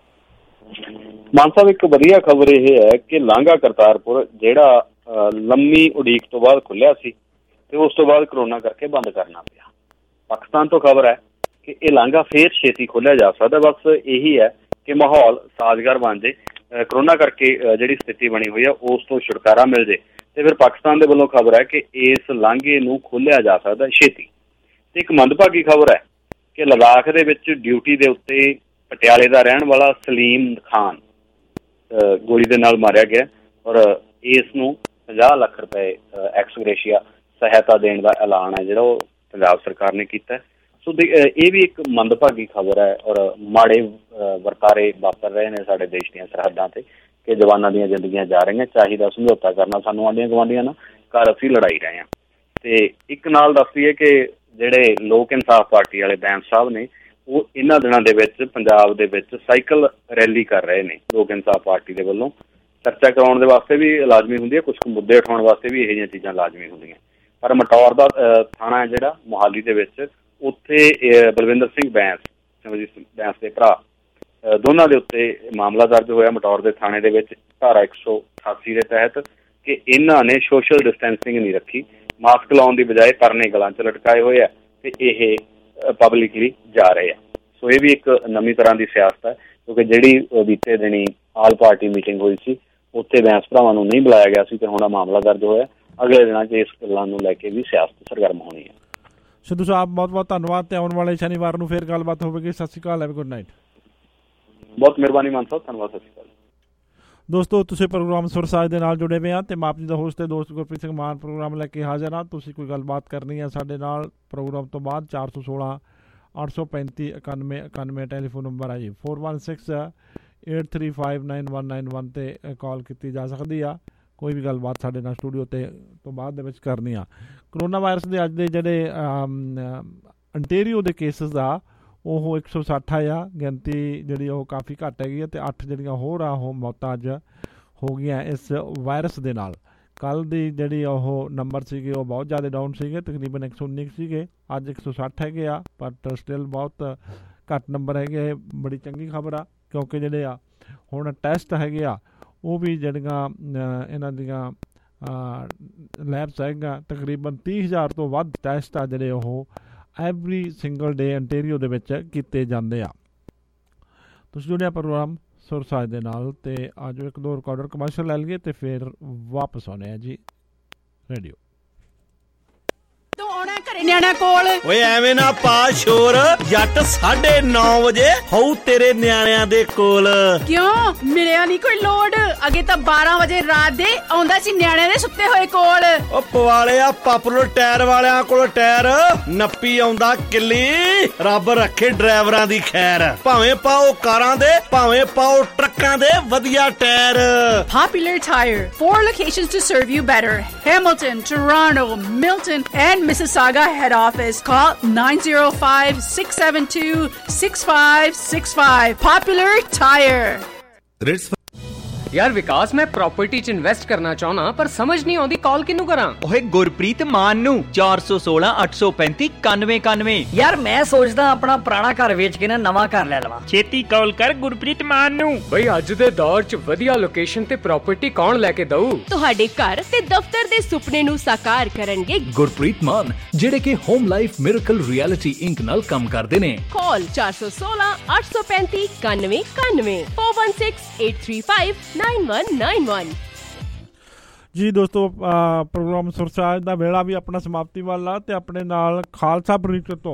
ਮਾਨ ਸਾਹਿਬ, ਇੱਕ ਵਧੀਆ ਖਬਰ ਇਹ ਹੈ ਕਿ ਲਾਂਘਾ ਕਰਤਾਰਪੁਰ ਜਿਹੜਾ ਲੰਮੀ ਉਡੀਕ ਤੋਂ ਬਾਅਦ ਖੁੱਲਿਆ ਸੀ ਤੇ ਉਸ ਤੋਂ ਬਾਅਦ ਕਰੋਨਾ ਕਰਕੇ ਬੰਦ ਕਰਨਾ ਪਿਆ। ਪਾਕਿਸਤਾਨ ਤੋਂ ਖਬਰ ਹੈ ਕਿ ਇਹ ਲਾਂਘਾ ਫੇਰ ਛੇਤੀ ਖੋਲ੍ਹਿਆ ਜਾ ਸਕਦਾ। ਬਸ ਇਹੀ ਹੈ ਕਿ ਮਾਹੌਲ ਸਾਜ਼ਗਾਰ ਬਣ ਜੇ, ਕਰੋਨਾ ਕਰਕੇ ਜਿਹੜੀ ਸਥਿਤੀ ਬਣੀ ਹੋਈ ਹੈ ਉਸ ਤੋਂ ਛੁਟਕਾਰਾ ਮਿਲ ਜੇ ਤੇ ਫਿਰ ਪਾਕਿਸਤਾਨ ਦੇ ਵੱਲੋਂ ਖਬਰ ਹੈ ਕਿ ਇਸ ਲਾਂਘੇ ਨੂੰ ਖੋਲ੍ਹਿਆ ਜਾ ਸਕਦਾ ਛੇਤੀ। ਤੇ ਇੱਕ ਮੰਦਭਾਗੀ ਖਬਰ ਹੈ ਕਿ ਲਦਾਖ ਦੇ ਵਿੱਚ ਡਿਊਟੀ ਦੇ ਉੱਤੇ ਪਟਿਆਲੇ ਦਾ ਰਹਿਣ ਵਾਲਾ ਸਲੀਮ ਖਾਨ ਗੋਲੀ ਦੇ ਨਾਲ ਮਾਰਿਆ ਗਿਆ ਔਰ ਇਸ ਨੂੰ ਪੰਜਾਹ ਲੱਖ ਰੁਪਏ ਐਕਸਗ੍ਰੇਸ਼ੀਆ ਸਹਾਇਤਾ ਦੇਣ ਦਾ ਐਲਾਨ ਹੈ ਜਿਹੜਾ ਉਹ ਪੰਜਾਬ ਸਰਕਾਰ ਨੇ ਕੀਤਾ। ਸੋ ਇਹ ਵੀ ਇੱਕ ਮੰਦਭਾਗੀ ਖਬਰ ਹੈ ਔਰ ਮਾੜੇ ਵਰਤਾਰੇ ਵਾਪਰ ਰਹੇ ਨੇ ਸਾਡੇ ਦੇਸ਼ ਦੀਆਂ ਸਰਹੱਦਾਂ ਤੇ ਕਿ ਜਵਾਨਾਂ ਦੀਆਂ ਜ਼ਿੰਦਗੀਆਂ ਜਾ ਰਹੀਆਂ। ਚਾਹੀਦਾ ਸਮਝੌਤਾ ਕਰਨਾ ਸਾਨੂੰ ਆਂਢੀਆਂ ਗੁਆਂਢੀਆਂ ਨਾਲ, ਘਰ ਅਸੀਂ ਲੜਾਈ ਰਹੇ ਹਾਂ। ਤੇ ਇੱਕ ਨਾਲ ਦੱਸੀਏ ਕਿ ਜਿਹੜੇ ਲੋਕ ਇਨਸਾਫ ਪਾਰਟੀ ਵਾਲੇ ਬੈਂਸ ਸਾਹਿਬ ਨੇ ਉਹ ਇਹਨਾਂ ਦਿਨਾਂ ਦੇ ਵਿੱਚ ਪੰਜਾਬ ਦੇ ਵਿੱਚ ਸਾਈਕਲ ਰੈਲੀ ਕਰ ਰਹੇ ਨੇ। ਲੋਕ ਇਨਸਾਫ ਪਾਰਟੀ ਦੇ ਵੱਲੋਂ ਚਰਚਾ ਕਰਾਉਣ ਦੇ ਵਾਸਤੇ ਵੀ ਲਾਜ਼ਮੀ ਹੁੰਦੀ ਹੈ, ਕੁਛ ਕੁ ਮੁੱਦੇ ਉਠਾਉਣ ਵਾਸਤੇ ਵੀ ਇਹੋ ਜਿਹੀਆਂ ਚੀਜ਼ਾਂ ਲਾਜ਼ਮੀ ਹੁੰਦੀਆਂ। ਪਰ ਮਟੌਰ ਦਾ ਥਾਣਾ ਹੈ ਜਿਹੜਾ ਮੋਹਾਲੀ ਦੇ ਵਿੱਚ, ਉੱਥੇ ਬਲਵਿੰਦਰ ਸਿੰਘ ਬੈਂਸ, ਸਿਮਰਜੀਤ ਬੈਂਸ ਦੇ ਭਰਾ, ਦੋਨਾਂ ਦੇ ਉੱਤੇ ਮਾਮਲਾ ਦਰਜ ਹੋਇਆ ਮਟੌਰ ਦੇ ਥਾਣੇ ਦੇ ਵਿੱਚ ਧਾਰਾ ਇੱਕ ਸੌ ਅਠਾਸੀ ਦੇ ਤਹਿਤ ਕਿ ਇਹਨਾਂ ਨੇ ਸੋਸ਼ਲ ਡਿਸਟੈਂਸਿੰਗ ਨਹੀਂ ਰੱਖੀ, ਮਾਸਕ ਲਾਉਣ ਦੀ ਬਜਾਏ ਪਰਨੇ ਗਲਾਂ 'ਚ ਲਟਕਾਏ ਹੋਏ ਆ ਤੇ ਇਹ ਪਬਲਿਕਲੀ ਜਾ ਰਹੇ ਆ। ਸੋ ਇਹ ਵੀ ਇੱਕ ਨਵੀਂ ਤਰ੍ਹਾਂ ਦੀ ਸਿਆਸਤ ਹੈ ਕਿਉਂਕਿ ਜਿਹੜੀ ਬੀਤੇ ਦਿਨੀ ਆਲ ਪਾਰਟੀ ਮੀਟਿੰਗ ਹੋਈ ਸੀ ਉੱਥੇ ਬੈਂਸ ਭਰਾਵਾਂ ਨੂੰ ਨਹੀਂ ਬੁਲਾਇਆ ਗਿਆ ਸੀ ਤੇ ਹੁਣ ਮਾਮਲਾ ਦਰਜ ਹੋਇਆ। ਅਗਲੇ ਦਿਨਾਂ 'ਚ ਇਸ ਗੱਲਾਂ ਨੂੰ ਲੈ ਕੇ ਵੀ ਸਿਆਸਤ ਸਰਗਰਮ ਹੋਣੀ ਹੈ। ਸਿੱਧੂ ਸਾਹਿਬ, ਬਹੁਤ ਬਹੁਤ ਧੰਨਵਾਦ ਤੇ ਆਉਣ ਵਾਲੇ ਸ਼ਨੀਵਾਰ ਨੂੰ ਫਿਰ ਗੱਲਬਾਤ ਹੋਵੇਗੀ। ਸਤਿ ਸ਼੍ਰੀ ਅਕਾਲ, ਹੈਵ ਅ ਗੁੱਡ ਨਾਈਟ। ਬਹੁਤ ਮਿਹਰਬਾਨੀ ਮਾਨ ਸਾਹਿਬ, ਧੰਨਵਾਦ, ਸਤਿ ਸ਼੍ਰੀ ਅਕਾਲ। ਦੋਸਤੋ, ਤੁਸੀਂ ਪ੍ਰੋਗਰਾਮ ਸੁਰਸਾਜ ਦੇ ਨਾਲ ਜੁੜੇ ਹੋਏ ਆ ਤੇ ਮੈਂ ਆਪ ਜੀ ਦਾ ਹੋਸਟ ਤੇ ਦੋਸਤ ਗੁਰਪ੍ਰੀਤ ਸਿੰਘ ਮਾਨ ਪ੍ਰੋਗਰਾਮ ਲੈ ਕੇ ਹਾਜ਼ਰ ਹਾਂ। ਤੁਸੀਂ ਕੋਈ ਗੱਲਬਾਤ ਕਰਨੀ ਹੈ ਸਾਡੇ ਨਾਲ ਪ੍ਰੋਗਰਾਮ ਤੋਂ ਬਾਅਦ ਚਾਰ ਸੌ ਸੋਲਾਂ ਅੱਠ ਸੌ ਪੈਂਤੀ ਇਕਾਨਵੇਂ ਇਕਾਨਵੇਂ ਟੈਲੀਫੋਨ ਨੰਬਰ ਹੈ ਜੀ। Four one six eight three five nine one nine one 'ਤੇ ਕਾਲ ਕੀਤੀ ਜਾ ਸਕਦੀ ਆ। ਕੋਈ ਵੀ ਗੱਲਬਾਤ ਸਾਡੇ ਨਾਲ ਸਟੂਡੀਓ 'ਤੇ ਤੋਂ ਬਾਅਦ ਦੇ ਵਿੱਚ ਕਰਨੀ ਆ। ਕਰੋਨਾ ਵਾਇਰਸ ਦੇ ਅੱਜ ਦੇ ਜਿਹੜੇ ਅੰਟੇਰੀਓ ਦੇ ਕੇਸਿਸ ਆ ਉਹ ਇੱਕ ਸੌ ਸੱਠ ਆ, ਗਿਣਤੀ ਜਿਹੜੀ ਉਹ ਕਾਫੀ ਘੱਟ ਹੈਗੀ ਹੈ ਅਤੇ ਅੱਠ ਜਿਹੜੀਆਂ ਹੋਰ ਆ ਉਹ ਮੌਤਾਂ ਅੱਜ ਹੋ ਗਈਆਂ ਇਸ ਵਾਇਰਸ ਦੇ ਨਾਲ। ਕੱਲ੍ਹ ਦੀ ਜਿਹੜੀ ਉਹ ਨੰਬਰ ਸੀਗੇ ਉਹ ਬਹੁਤ ਜ਼ਿਆਦਾ ਡਾਊਨ ਸੀਗੇ, ਤਕਰੀਬਨ ਇੱਕ ਸੌ ਉੱਨੀ ਸੀਗੇ, ਅੱਜ ਇੱਕ ਸੌ ਸੱਠ ਹੈਗੇ ਆ, ਬਟ ਸਟਿਲ ਬਹੁਤ ਘੱਟ ਨੰਬਰ ਹੈਗੇ। ਬੜੀ ਚੰਗੀ ਖਬਰ ਆ ਕਿਉਂਕਿ ਜਿਹੜੇ ਆ ਹੁਣ ਟੈਸਟ ਹੈਗੇ ਆ ਉਹ ਵੀ ਜਿਹੜੀਆਂ ਇਹਨਾਂ ਦੀਆਂ ਲੈਬਸ ਹੈਗੀਆਂ ਤਕਰੀਬਨ ਤੀਹ ਹਜ਼ਾਰ ਤੋਂ ਵੱਧ ਟੈਸਟ ਆ ਜਿਹੜੇ ਉਹ ਐਵਰੀ ਸਿੰਗਲ ਡੇ ਅੰਟੇਰੀਓ ਦੇ ਵਿੱਚ ਕੀਤੇ ਜਾਂਦੇ ਆ। ਤੁਸੀਂ ਜੁੜਿਆ ਪ੍ਰੋਗਰਾਮ ਸੁਰਸਾਜ ਦੇ ਨਾਲ ਤੇ ਅੱਜ ਇੱਕ ਦੋ ਰਿਕਾਰਡਰ ਕਮਰਸ਼ੀਅਲ ਲੈ ਲਈਏ ਤੇ ਫਿਰ ਵਾਪਸ ਆਉਣੇ ਆ ਜੀ ਰੇਡੀਓ। ਘਰੇ ਨਿਆਣਾ ਕੋਲ ਓਏ ਐਵੇਂ ਨਾ ਪਾ ਸ਼ੋਰ, ਜੱਟ ਸਾਢੇ ਨੌ ਵਜੇ ਹੋਊ ਤੇਰੇ ਨਿਆਣਿਆਂ ਦੇ ਕੋਲ। ਕਿਉਂ ਮਿਲਿਆ ਨਹੀਂ ਕੋਈ ਲੋਡ? ਅਗੇ ਤਾਂ ਬਾਰਾਂ ਵਜੇ ਰਾਤ ਦੇ ਆਉਂਦਾ ਸੀ ਨਿਆਣਿਆਂ ਦੇ ਸੁੱਤੇ ਹੋਏ ਕੋਲ। ਉਹ ਪਵਾਲਿਆ ਪਾਪੂਲਰ ਟਾਇਰ ਵਾਲਿਆਂ ਕੋਲ ਟਾਇਰ ਨੱਪੀ ਆਉਂਦਾ ਕਿੱਲੀ, ਰੱਬ ਰੱਖੇ ਡਰਾਈਵਰਾਂ ਦੀ ਖੈਰ। ਭਾਵੇਂ ਪਾਓ ਕਾਰਾਂ ਦੇ ਭਾਵੇਂ ਪਾਓ ਟਰੱਕਾਂ ਦੇ ਵਧੀਆ tire. Popular Tire, four locations to serve you better. Hamilton, Toronto, Milton and Mississauga head office. Call nine zero five, six seven two, six five six five. Popular Tire. यार विकास, मैं प्रॉपर्टी च इन्वेस्ट करना चाहना पर समझ नहीं आती call किनू करा। ओए गुरप्रीत मान नू चार सौ सोलह अठ सौ पैंती इक्यानवे इक्यानवे। यार मैं सोचदा अपना पुराना घर बेच के ना नवा घर ले लवां। छेती कॉल कर गुरप्रीत मान नू। बई अज दे दौर च वधिया लोकेशन ते प्रॉपर्टी कौन लेके दऊ? तुहाडे घर ते दफ्तर दे सुपने नू साकार करनगे गुरप्रीत मान, जेड़े के Home Life Miracle Realty Inc नाल काम करदे ने। कॉल चार सौ सोलह अठ सौ पैंती इक्यानवे इक्यानवे four one six eight three five nine one nine one. ਜੀ ਦੋਸਤੋ, ਪ੍ਰੋਗਰਾਮ ਸੁਰਸਾਜ ਦਾ ਵੇਲਾ ਵੀ ਆਪਣਾ ਸਮਾਪਤੀ ਵੱਲ ਆ ਤੇ ਆਪਣੇ ਨਾਲ ਖਾਲਸਾ ਫਰਨੀਚਰ ਤੋਂ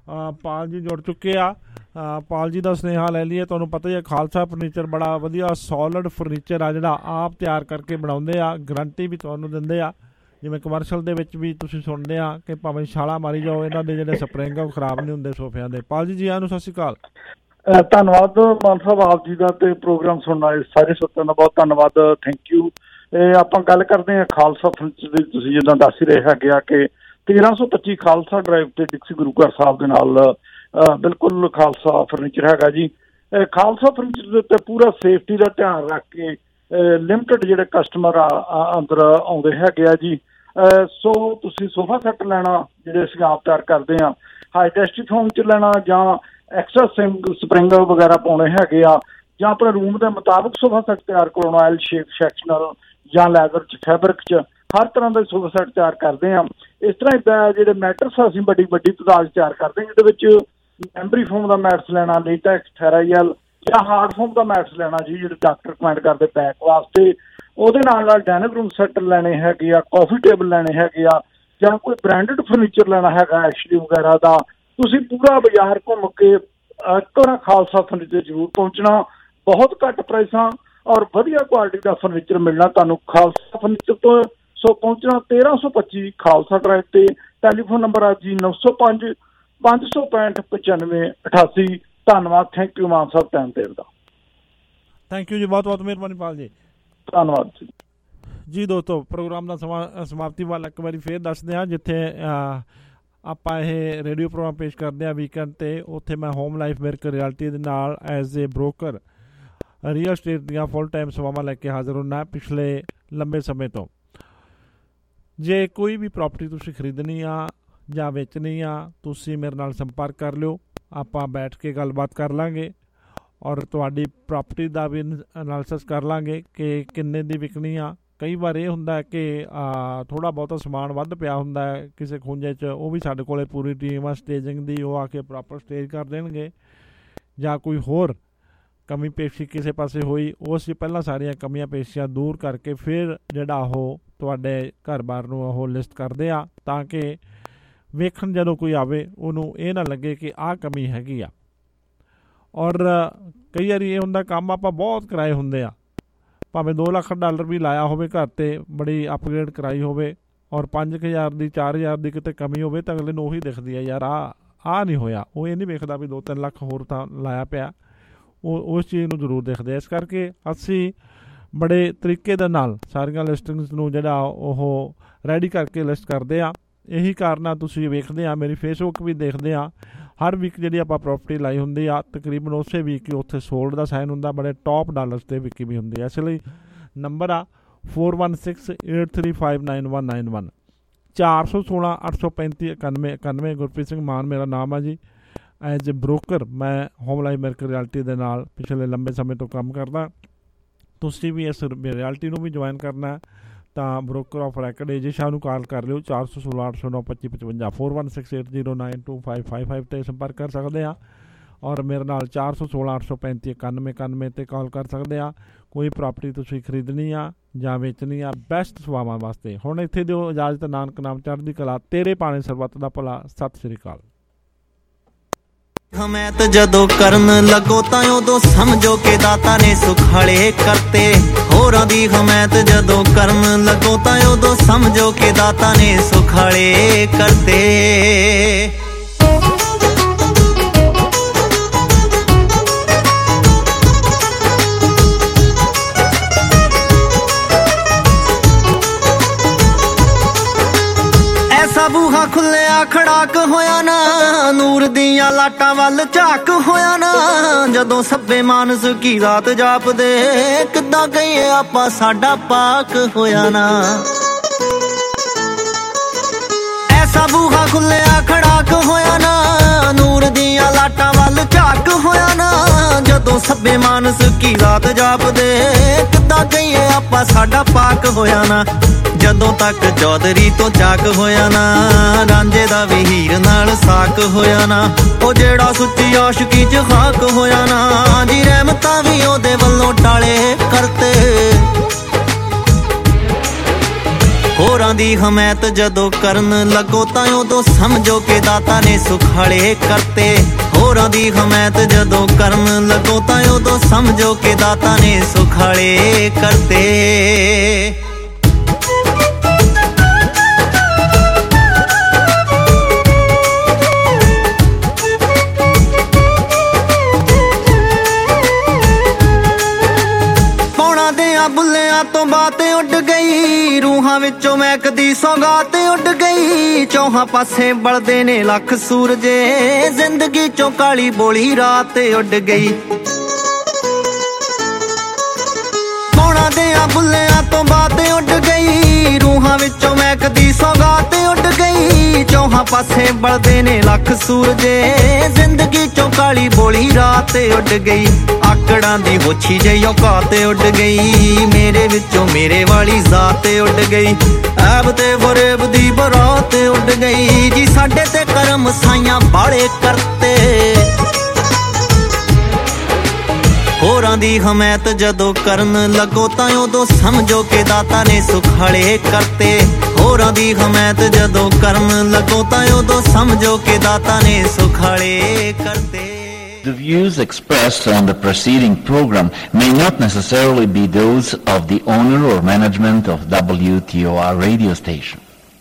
ਪਾਲ ਜੀ ਜੁੜ ਚੁੱਕੇ ਆ। ਪਾਲ ਜੀ ਦਾ ਸੁਨੇਹਾ ਲੈ ਲਈਏ। ਤੁਹਾਨੂੰ ਪਤਾ ਹੀ ਹੈ ਖਾਲਸਾ ਫਰਨੀਚਰ ਬੜਾ ਵਧੀਆ ਸੋਲਿਡ ਫਰਨੀਚਰ ਆ ਜਿਹੜਾ ਆਪ ਤਿਆਰ ਕਰਕੇ ਬਣਾਉਂਦੇ ਆ, ਗਰੰਟੀ ਵੀ ਤੁਹਾਨੂੰ ਦਿੰਦੇ ਆ। ਜਿਵੇਂ ਕਮਰਸ਼ੀਅਲ ਦੇ ਵਿੱਚ ਵੀ ਤੁਸੀਂ ਸੁਣਦੇ ਆ ਕਿ ਭਾਵੇਂ ਛਾਲਾ ਮਾਰੀ ਜਾਓ, ਇਹਨਾਂ ਦੇ ਜਿਹੜੇ ਸਪਰਿੰਗ ਆ ਉਹ ਖਰਾਬ ਨਹੀਂ ਹੁੰਦੇ ਸੋਫਿਆਂ ਦੇ। ਪਾਲ ਜੀ ਜੀ ਆਇਆਂ ਨੂੰ ਸਤਿ ਸ਼੍ਰੀ ਅਕਾਲ। ਧੰਨਵਾਦ ਮਾਨ ਸਾਹਿਬ ਆਪ ਜੀ ਦਾ, ਤੇ ਪ੍ਰੋਗਰਾਮ ਸੁਣਨ ਵਾਲੇ ਸਾਰੇ ਸਰੋਤਿਆਂ ਦਾ ਬਹੁਤ ਧੰਨਵਾਦ, ਥੈਂਕ ਯੂ। ਇਹ ਆਪਾਂ ਗੱਲ ਕਰਦੇ ਹਾਂ ਖਾਲਸਾ ਫਰਨੀਚਰ ਦੀ। ਤੁਸੀਂ ਜਿੱਦਾਂ ਦੱਸ ਹੀ ਰਹੇ ਹੈਗੇ ਆ ਕਿ ਤੇਰਾਂ ਸੌ ਪੱਚੀ ਖਾਲਸਾ ਡਰਾਈਵ ਤੇ ਡਿਕਸੀ ਗੁਰੂ ਘਰ ਸਾਹਿਬ ਦੇ ਨਾਲ ਬਿਲਕੁਲ ਖਾਲਸਾ ਫਰਨੀਚਰ ਹੈਗਾ ਜੀ। ਖਾਲਸਾ ਫਰਨੀਚਰ ਦੇ ਉੱਤੇ ਪੂਰਾ ਸੇਫਟੀ ਦਾ ਧਿਆਨ ਰੱਖ ਕੇ ਲਿਮਟਿਡ ਜਿਹੜੇ ਕਸਟਮਰ ਆ ਅੰਦਰ ਆਉਂਦੇ ਹੈਗੇ ਆ ਜੀ। ਸੋ ਤੁਸੀਂ ਸੋਫਾ ਸੈੱਟ ਲੈਣਾ ਜਿਹੜੇ ਅਸੀਂ ਆਪ ਤਿਆਰ ਕਰਦੇ ਹਾਂ, ਹਾਈ ਡੈਂਸਿਟੀ ਫੋਮ 'ਚ ਲੈਣਾ ਜਾਂ ਐਕਸਟਰਾ ਸਿੰਗ ਸਪਰਿੰਗ ਵਗੈਰਾ ਪਾਉਣੇ ਹੈਗੇ ਆ, ਜਾਂ ਆਪਣੇ ਰੂਮ ਦੇ ਮੁਤਾਬਕ ਸੋਫਾ ਸੈੱਟ ਤਿਆਰ ਕਰਾਉਣਾ, ਐਲ ਸ਼ੇਪ ਸੈਕਸ਼ਨਲ ਜਾਂ ਲੈਦਰ 'ਚ ਫੈਬਰਿਕ 'ਚ ਹਰ ਤਰ੍ਹਾਂ ਦੇ ਸੋਫਾ ਸੈੱਟ ਤਿਆਰ ਕਰਦੇ ਹਾਂ। ਇਸ ਤਰ੍ਹਾਂ ਇੱਦਾਂ ਜਿਹੜੇ ਮੈਟਰਸ ਅਸੀਂ ਵੱਡੀ ਵੱਡੀ ਤਾਦਾਦ ਤਿਆਰ ਕਰਦੇ ਹਾਂ, ਜਿਹਦੇ ਵਿੱਚ ਮੈਂਬਰੀ ਫੋਮ ਦਾ ਮੈਟਸ ਲੈਣਾ, ਲੇਟੈਕਸ, ਥੈਰਾਈਅਲ ਜਾਂ ਹਾਰਡ ਫੋਮ ਦਾ ਮੈਟਸ ਲੈਣਾ ਜੀ, ਜਿਹੜੇ ਡਾਕਟਰ ਰਿਕਮੈਂਡ ਕਰਦੇ ਬੈਕ ਵਾਸਤੇ। ਉਹਦੇ ਨਾਲ ਨਾਲ ਡਾਇਨਿੰਗ ਰੂਮ ਸੈੱਟ ਲੈਣੇ ਹੈਗੇ ਆ, ਕਾਫੀ ਟੇਬਲ ਲੈਣੇ ਹੈਗੇ ਆ, ਜਾਂ ਕੋਈ ਬ੍ਰਾਂਡਡ ਫਰਨੀਚਰ ਲੈਣਾ ਹੈਗਾ ਐਚ ਡੀ ਵਗੈਰਾ ਦਾ। ਤੁਸੀਂ ਪੂਰਾ ਬਾਜ਼ਾਰ ਘੁੰਮ ਕੇ ਇੱਕ ਵਾਰ ਖਾਲਸਾ ਫਰਨੀਚਰ ਜ਼ਰੂਰ ਪਹੁੰਚਣਾ। ਬਹੁਤ ਘੱਟ ਪ੍ਰਾਈਸਾਂ ਔਰ ਵਧੀਆ ਕੁਆਲਿਟੀ ਦਾ ਫਰਨੀਚਰ ਮਿਲਣਾ ਤੁਹਾਨੂੰ ਖਾਲਸਾ ਫਰਨੀਚਰ ਤੋਂ। ਸੋ ਪਹੁੰਚਣਾ ਤੇਰਾਂ ਸੌ ਪੱਚੀ ਖਾਲਸਾ ਡਰਾਈਵ ਤੇ। ਟੈਲੀਫੋਨ ਨੰਬਰ ਆ ਜੀ ਨੌ ਸੌ ਪੰਜ ਪੰਜ ਸੌ ਪੈਂਹਠ ਪਚਾਨਵੇਂ ਅਠਾਸੀ। ਧੰਨਵਾਦ, ਥੈਂਕ ਯੂ ਮਾਨ ਸਾਹਿਬ ਟਾਈਮ ਦੇਣ ਦਾ। ਥੈਂਕ ਯੂ ਜੀ, ਬਹੁਤ ਬਹੁਤ ਮਿਹਰਬਾਨੀ ਪਾਲ ਜੀ, ਧੰਨਵਾਦ ਜੀ। ਜੀ ਦੋਸਤੋ, ਪ੍ਰੋਗਰਾਮ ਦਾ ਸਮਾ ਸਮਾਪਤੀ ਵੱਲ ਇੱਕ ਵਾਰੀ ਫੇਰ ਦੱਸਦੇ ਹਾਂ। ਜਿੱਥੇ ਆਪਾਂ ਇਹ ਰੇਡੀਓ ਪ੍ਰੋਗਰਾਮ ਪੇਸ਼ ਕਰਦੇ ਹਾਂ ਵੀਕਐਂਡ 'ਤੇ, ਉੱਥੇ ਮੈਂ ਹੋਮ ਲਾਈਫ ਮਿਰਕ ਰਿਐਲਿਟੀ ਦੇ ਨਾਲ as a broker real estate ਦੀਆਂ ਫੁੱਲ ਟਾਈਮ ਸੇਵਾਵਾਂ ਲੈ ਕੇ ਹਾਜ਼ਰ ਹੁੰਦਾ ਪਿਛਲੇ ਲੰਬੇ ਸਮੇਂ ਤੋਂ। ਜੇ ਕੋਈ ਵੀ ਪ੍ਰੋਪਰਟੀ ਤੁਸੀਂ ਖਰੀਦਣੀ ਆ ਜਾਂ ਵੇਚਣੀ ਆ, ਤੁਸੀਂ ਮੇਰੇ ਨਾਲ ਸੰਪਰਕ ਕਰ ਲਿਓ। ਆਪਾਂ ਬੈਠ ਕੇ ਗੱਲਬਾਤ ਕਰ ਲਾਂਗੇ ਔਰ ਤੁਹਾਡੀ ਪ੍ਰੋਪਰਟੀ ਦਾ ਵੀ ਐਨਾਲਿਸਿਸ ਕਰ ਲਾਂਗੇ ਕਿ ਕਿੰਨੇ ਦੀ ਵਿਕਣੀ ਆ। ਕਈ ਵਾਰ ਇਹ ਹੁੰਦਾ ਕਿ ਥੋੜ੍ਹਾ ਬਹੁਤਾ ਸਮਾਨ ਵੱਧ ਪਿਆ ਹੁੰਦਾ ਹੈ ਕਿਸੇ ਖੂੰਜੇ 'ਚ, ਉਹ ਵੀ ਸਾਡੇ ਕੋਲ ਪੂਰੀ ਟੀਮ ਆ ਸਟੇਜਿੰਗ ਦੀ, ਉਹ ਆ ਕੇ ਪ੍ਰੋਪਰ ਸਟੇਜ ਕਰ ਦੇਣਗੇ। ਜਾਂ ਕੋਈ ਹੋਰ ਕਮੀ ਪੇਸ਼ੀ ਕਿਸੇ ਪਾਸੇ ਹੋਈ, ਉਹ ਅਸੀਂ ਪਹਿਲਾਂ ਸਾਰੀਆਂ ਕਮੀਆਂ ਪੇਸ਼ੀਆਂ ਦੂਰ ਕਰਕੇ ਫਿਰ ਜਿਹੜਾ ਉਹ ਤੁਹਾਡੇ ਘਰ-ਬਾਰ ਨੂੰ ਉਹ ਲਿਸਟ ਕਰਦੇ ਆ, ਤਾਂ ਕਿ ਵੇਖਣ ਜਦੋਂ ਕੋਈ ਆਵੇ ਉਹਨੂੰ ਇਹ ਨਾ ਲੱਗੇ ਕਿ ਆਹ ਕਮੀ ਹੈਗੀ ਆ। ਔਰ ਕਈ ਵਾਰੀ ਇਹ ਹੁੰਦਾ ਕੰਮ ਆਪਾਂ ਬਹੁਤ ਕਰਾਏ ਹੁੰਦੇ ਆ, ਭਾਵੇਂ ਦੋ ਲੱਖ ਡਾਲਰ ਵੀ ਲਾਇਆ ਹੋਵੇ ਘਰ 'ਤੇ, ਬੜੀ ਅਪਗ੍ਰੇਡ ਕਰਾਈ ਹੋਵੇ, ਔਰ ਪੰਜ ਕੁ ਹਜ਼ਾਰ ਦੀ ਚਾਰ ਹਜ਼ਾਰ ਦੀ ਕਿਤੇ ਕਮੀ ਹੋਵੇ ਤਾਂ ਅਗਲੇ ਨੂੰ ਉਹੀ ਦਿਖਦੀ ਹੈ, ਯਾਰ ਆਹ ਆਹ ਨਹੀਂ ਹੋਇਆ। ਉਹ ਇਹ ਨਹੀਂ ਵੇਖਦਾ ਵੀ ਦੋ ਤਿੰਨ ਲੱਖ ਹੋਰ ਤਾਂ ਲਾਇਆ ਪਿਆ, ਉਹ ਉਸ ਚੀਜ਼ ਨੂੰ ਜ਼ਰੂਰ ਦੇਖਦੇ ਆ। ਇਸ ਕਰਕੇ ਅਸੀਂ ਬੜੇ ਤਰੀਕੇ ਦੇ ਨਾਲ ਸਾਰੀਆਂ ਲਿਸਟਿੰਗਸ ਨੂੰ ਜਿਹੜਾ ਉਹ ਰੈਡੀ ਕਰਕੇ ਲਿਸਟ ਕਰਦੇ ਆ। ਇਹੀ ਕਾਰਨ ਆ ਤੁਸੀਂ ਵੇਖਦੇ ਆ, ਮੇਰੀ ਫੇਸਬੁੱਕ ਵੀ ਦੇਖਦੇ ਆ, ਹਰ ਵੀਕ ਜਿਹੜੀ ਆਪਾਂ ਪ੍ਰੋਪਰਟੀ ਲਾਈ ਹੁੰਦੀ ਆ ਤਕਰੀਬਨ ਉਸੇ ਵੀਕ ਹੀ ਉੱਥੇ ਸੋਲਡ ਦਾ ਸਾਈਨ ਹੁੰਦਾ, ਬੜੇ ਟੌਪ ਡਾਲਰਸ 'ਤੇ ਵਿਕੀ ਵੀ ਹੁੰਦੀ ਆ। ਇਸ ਲਈ ਨੰਬਰ ਆ four one six eight three five nine one nine one, ਚਾਰ ਸੌ ਸੋਲਾਂ ਅੱਠ ਸੌ ਪੈਂਤੀ ਇਕਾਨਵੇਂ ਇਕਾਨਵੇਂ। ਗੁਰਪ੍ਰੀਤ ਸਿੰਘ ਮਾਨ ਮੇਰਾ ਨਾਮ ਆ ਜੀ। ਐਜ਼ ਏ ਬ੍ਰੋਕਰ ਮੈਂ ਹੋਮ ਲਾਈਫ ਮਿਰਕ ਰਿਐਲਿਟੀ ਦੇ ਨਾਲ ਪਿਛਲੇ ਲੰਬੇ ਸਮੇਂ ਤੋਂ ਕੰਮ ਕਰਦਾ। ਤੁਸੀਂ ਵੀ ਇਸ ਰਿਐਲਿਟੀ ਨੂੰ ਵੀ ਜੁਆਇਨ ਕਰਨਾ ਤਾਂ broker of record AJ Shah ਨੂੰ ਕਾਲ ਕਰ ਲਿਓ, ਚਾਰ ਸੌ ਸੋਲਾਂ ਅੱਠ ਸੌ ਨੌ ਪੱਚੀ ਪਚਵੰਜਾ, four one six eight zero nine two five five five 'ਤੇ ਸੰਪਰਕ ਕਰ ਸਕਦੇ ਆ। ਔਰ ਮੇਰੇ ਨਾਲ ਚਾਰ ਸੌ ਸੋਲਾਂ ਅੱਠ ਸੌ ਪੈਂਤੀ ਇਕਾਨਵੇਂ ਇਕਾਨਵੇਂ 'ਤੇ ਕਾਲ ਕਰ ਸਕਦੇ ਆ। ਕੋਈ ਪ੍ਰਾਪਰਟੀ ਤੁਸੀਂ ਖਰੀਦਣੀ ਆ ਜਾਂ ਵੇਚਣੀ ਆ ਬੈਸਟ ਸੇਵਾਵਾਂ ਵਾਸਤੇ। ਹੁਣ ਇੱਥੇ ਦਿਓ ਇਜਾਜ਼ਤ, ਨਾਨਕ ਨਾਮ ਚੜ੍ਹਦੀ ਕਲਾ, ਤੇਰੇ ਪਾਣੇ ਸਰਬੱਤ ਦਾ ਭਲਾ। ਸਤਿ ਸ਼੍ਰੀ ਅਕਾਲ। ਹਮੈਤ ਜਦੋਂ ਕਰਨ ਲੱਗੋ ਤਾਂ ਉਦੋਂ ਸਮਝੋ ਕਿ ਦਾਤਾ ਨੇ ਸੁਖਾਲੇ ਕਰਤੇ। ਹੋਰਾਂ ਦੀ ਹਮੈਤ ਜਦੋਂ ਕਰਨ ਲੱਗੋ ਤਾਂ ਉਦੋਂ ਸਮਝੋ ਕਿ ਦਾਤਾ ਨੇ ਸੁਖਾਲੇ ਕਰਤੇ। ਐਸਾ ਬੂਹਾ ਖੁੱਲਿਆ ਖੜਾਕ ਹੋਇਆ ਨਾ, ਨੂਰ ਦੀਆਂ ਲਾਟਾਂ ਵੱਲ ਝਾਕ ਹੋਇਆ ਨਾ, ਜਦੋਂ ਸੱਬੇ ਮਾਨਸ ਕੀ ਰਾਤ ਜਾਪਦੇ, ਕਿੱਦਾਂ ਕਹੀਏ ਆਪਾਂ ਸਾਡਾ ਪਾਕ ਹੋਇਆ ਨਾ। ਐਸਾ ਬੂਹਾ ਖੁੱਲਿਆ ਖੜਾਕ ਹੋਇਆ ਨਾ, ਨੂਰ ਦੀਆਂ ਲਾਟਾਂ ਵੱਲ ਝਾਕ ਹੋਇਆ ਨਾ, ਜਦੋਂ ਸੱਬੇ ਮਾਨਸ ਕੀ ਰਾਤ ਜਾਪਦੇ, ਕਿੱਦਾਂ ਕਹੀਏ ਆਪਾਂ ਸਾਡਾ ਪਾਕ ਹੋਇਆ ਨਾ। ਜਦੋਂ ਤੱਕ ਚੌਧਰੀ ਤੋਂ ਚਾਕ ਹੋਇਆ ਨਾ, ਰਾਂਝੇ ਦਾ ਵੀ ਹੀਰ ਨਾਲ ਸਾਕ ਹੋਇਆ ਨਾ, ਉਹ ਜਿਹੜਾ ਸੁੱਚੀ ਆਸ਼ਕੀ 'ਚ ਖਾਕ ਹੋਇਆ ਨਾ, ਜੀ ਰਹਿਮਤਾਂ ਵੀ ਉਹਦੇ ਵੱਲੋਂ ਟਾਲੇ ਕਰਤੇ। ਹੋਰ ਹੋਰਾਂ ਦੀ ਹਮਾਇਤ ਜਦੋਂ ਕਰਨ ਲੱਗੋ ਤਾਂ ਉਦੋਂ ਸਮਝੋ ਕਿ ਦਾਤਾ ਨੇ ਸੁਖਾਲੇ ਕਰਤੇ ਹੋਰਾਂ ਦੀ ਹਮਾਇਤ ਜਦੋਂ ਕਰਨ ਲੱਗੋ ਤਾਂ ਉਦੋਂ ਸਮਝੋ ਕਿ ਦਾਤਾ ਨੇ ਸੁਖਾਲੇ ਕਰਤੇ ਬੁੱਲਿਆਂ ਤੋਂ ਬਾਤ ਉੱਡ ਗਈ ਰੂਹਾਂ ਵਿੱਚੋਂ ਮਹਿਕਦੀ ਸੌਗਾਤ ਉੱਡ ਗਈ ਚੌਹਾਂ ਪਾਸੇ ਬਲਦੇ ਨੇ ਲੱਖ ਸੂਰਜੇ ਜ਼ਿੰਦਗੀ ਚੋਂ ਕਾਲੀ ਬੋਲੀ ਰਾਤ ਉੱਡ ਗਈ ਮੌਣਾ ਦਿਆਂ ਬੁੱਲਿਆਂ ਤੋਂ ਬਾਤ ਉੱਡ ਗਈ ਰੂਹਾਂ ਵਿੱਚੋਂ ਮਹਿਕਦੀ ਸੌਗਾਤ ਉੱਡ ਗਈ ਚੌਹਾਂ ਪਾਸੇ ਬਲਦੇ ਨੇ ਲੱਖ ਸੂਰਜੇ ਜ਼ਿੰਦਗੀ ਚੋਂ ਕਾਲੀ ਬੋਲੀ ਰਾਤ ਉੱਡ ਗਈ ਆਕੜਾਂ ਦੀ ਹੋਛੀ ਜਿਹੀ ਔਕਾਤ ਉੱਡ ਗਈ ਮੇਰੇ ਵਿੱਚੋਂ ਮੇਰੇ ਵਾਲੀ ਜ਼ਾਤ ਉੱਡ ਗਈ ਐਬ ਤੇ ਫਰੇਬ ਦੀ ਬਰਾਤ ਉੱਡ ਗਈ ਜੀ ਸਾਡੇ ਤੇ ਕਰਮ ਸਾਈਆਂ ਬਾਲੇ ਕਰਤੇ ਹੋਰਾਂ ਦੀ ਹਮਾਇਤ ਜਦੋਂ ਕਰਨ ਲੱਗੋ ਤਾਂ ਉਦੋਂ ਸਮਝੋ ਕਿ ਦਾਤਾ ਨੇ ਸੁਖਾਲੇ ਕਰਤੇ ਹੋਰਾਂ ਦੀ ਹਮਾਇਤ ਜਦੋਂ ਕਰਨ ਲੱਗੋ ਤਾਂ ਉਦੋਂ ਸਮਝੋ ਕਿ ਦਾਤਾ ਨੇ ਸੁਖਾਲੇ ਕਰਤੇ The views expressed on the preceding program may not necessarily be those of the owner or management of W T O R radio station.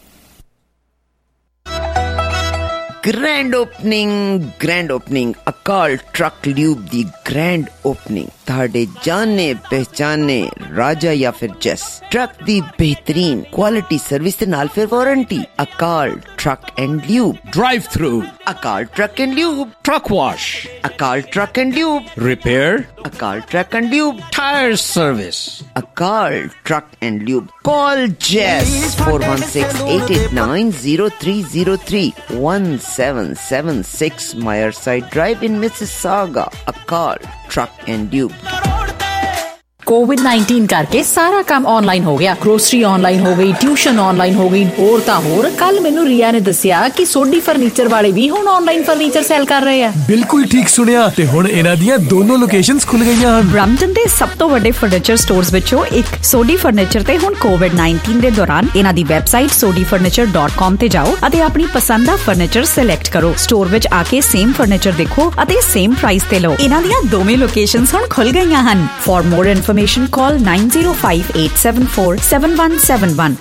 Grand opening, grand opening. Akal Truck Lube the grand opening. ਤੁਹਾਡੇ ਜਾਣੇ ਪਹਿਚਾਨੇ ਰਾਜਾ ਜਾਂ ਫਿਰ ਜੈਸ truck ਦੀ ਬਿਹਤਰੀਨ quality service ਦੇ ਨਾਲ ਫਿਰ warranty Akal truck and lube drive through Akal truck and lube truck wash Akal truck and lube repair Akal truck and lube tire service Akal truck and lube call ਜੈਸ four one six, eight eight nine, zero three zero three one seven seven six Meyerside Drive in Mississauga. Akal Truck and Lube. COVID nineteen करके सारा काम online हो गया grocery online हो गई tuition online हो गई होर तां होर कल मैनू रिया ने दसिया कि सोडी फर्नीचर वाले भी हुण ऑनलाइन फर्नीचर सेल कर रहे हैं बिल्कुल ठीक सुनिया ते हुण इन्हां दीयां दोनों लोकेशंस खुल गईयां हन ब्रैम्पटन दे सब तो वड्डे फर्नीचर स्टोर्स विचों एक सोडी फर्नीचर ते हुण कोविड नाइनटीन दे दौरान इन्हां दी website Sodhi furniture dot com ते जाओ अते अपनी पसंद दा फर्नीचर सिलेक्ट करो स्टोर विच आके सेम फर्नीचर देखो अते सेम प्राइस ते लो इन्हां दीयां दोवें लोकेशंस हुण खुल गईयां हन for more information call nine zero five eight seven four seven one seven one.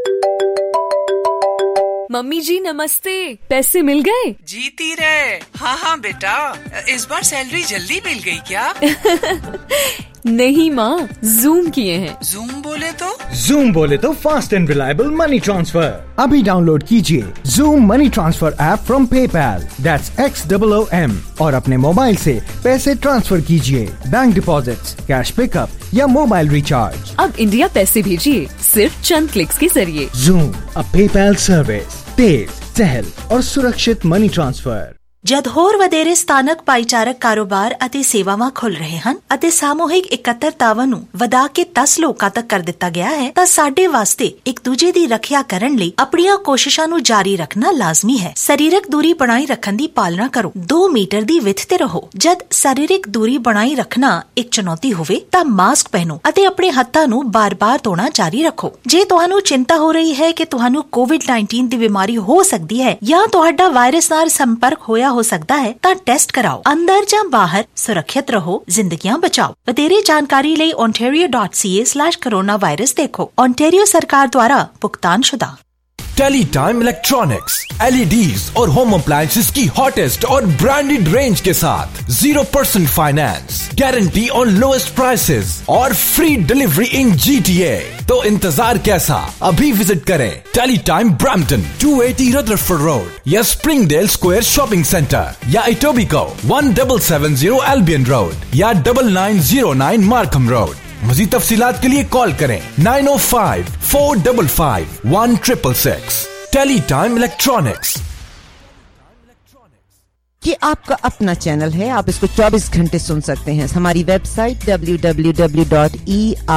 Mummy जी नमस्ते, पैसे मिल गए? जीती रहे। हाँ हाँ बेटा, इस बार सैलरी जल्दी मिल गई क्या? नहीं माँ, जूम किए हैं। जूम बोले तो? जूम बोले तो fast and reliable money transfer. अभी डाउनलोड कीजिए Xoom money transfer app from PayPal, that's X double O M, और अपने मोबाइल से पैसे ट्रांसफर कीजिए, बैंक डिपॉजिट्स, कैश पिकअप या मोबाइल रिचार्ज। अब इंडिया पैसे भेजिए सिर्फ चंद क्लिक्स के जरिए। जूम, अ पेपैल सर्विस, तेज, सहल और सुरक्षित मनी ट्रांसफर। ਜਦ ਹੋਰ ਵਧੇਰੇ ਸਥਾਨਕ ਭਾਈਚਾਰਕ ਕਾਰੋਬਾਰ ਅਤੇ ਸੇਵਾਵਾਂ ਖੁੱਲ ਰਹੇ ਹਨ ਅਤੇ ਸਾਮੂਹਿਕ ਇਕੱਤਰਤਾਵਾਂ ਨੂੰ ਵਧਾ ਕੇ ਦਸ ਲੋਕਾਂ ਤੱਕ ਕਰ ਦਿੱਤਾ ਗਿਆ ਹੈ ਤਾਂ ਸਾਡੇ ਵਾਸਤੇ ਇੱਕ ਦੂਜੇ ਦੀ ਰੱਖਿਆ ਕਰਨ ਲਈ ਆਪਣੀਆਂ ਕੋਸ਼ਿਸ਼ਾਂ ਨੂੰ ਜਾਰੀ ਰੱਖਣਾ ਲਾਜ਼ਮੀ ਹੈ। ਸਰੀਰਕ ਦੂਰੀ ਬਣਾਈ ਰੱਖਣ ਦੀ ਪਾਲਣਾ ਕਰੋ, ਦੋ ਮੀਟਰ ਦੀ ਵਿੱਥ ਤੇ ਰਹੋ। ਜਦ ਸਰੀਰਕ ਦੂਰੀ ਬਣਾਈ ਰੱਖਣਾ ਇੱਕ ਚੁਣੌਤੀ ਹੋਵੇ ਤਾਂ ਮਾਸਕ ਪਹਿਨੋ ਅਤੇ ਆਪਣੇ ਹੱਥਾਂ ਨੂੰ ਬਾਰ-ਬਾਰ ਧੋਣਾ ਜਾਰੀ ਰੱਖੋ। ਜੇ ਤੁਹਾਨੂੰ ਚਿੰਤਾ ਹੋ ਰਹੀ ਹੈ ਕਿ ਤੁਹਾਨੂੰ ਕੋਵਿਡ ਨਾਈਨਟੀਨ ਦੀ ਬਿਮਾਰੀ ਹੋ ਸਕਦੀ ਹੈ ਜਾਂ ਤੁਹਾਡਾ ਵਾਇਰਸ ਨਾਲ ਸੰਪਰਕ ਹੋਇਆ ਹੋ ਸਕਦਾ ਹੈ ਤਾਂ ਟੈਸਟ ਕਰਾਓ। ਅੰਦਰ ਜਾਂ ਬਾਹਰ ਸੁਰੱਖਿਅਤ ਰਹੋ, ਜ਼ਿੰਦਗੀਆਂ ਬਚਾਓ। ਵਧੇਰੇ ਜਾਣਕਾਰੀ ਲਈ ontario dot c a slash coronavirus ਦੇਖੋ। ontario ਸਰਕਾਰ ਦੁਆਰਾ ਭੁਗਤਾਨशुदा। टेलीटाइम इलेक्ट्रॉनिक्स, एल ई डीज और होम अप्लायंसेस की हॉटेस्ट और ब्रांडेड रेंज के साथ zero percent finance, guarantee on lowest prices और free delivery in G T A. तो इंतजार कैसा, अभी विजिट करें Teletime Brampton two eighty Rutherford road या स्प्रिंगडेल स्क्वायर शॉपिंग सेंटर या Etobicoke one seven seven zero Albion road या nine nine zero nine Markham road. मज़ीद तफसीलात के लिए कॉल करें nine oh five four five five one six six six। Teletime electronics. ये आपका अपना चैनल है, आप इसको चौबीस घंटे सुन सकते हैं। हमारी website w w w dot e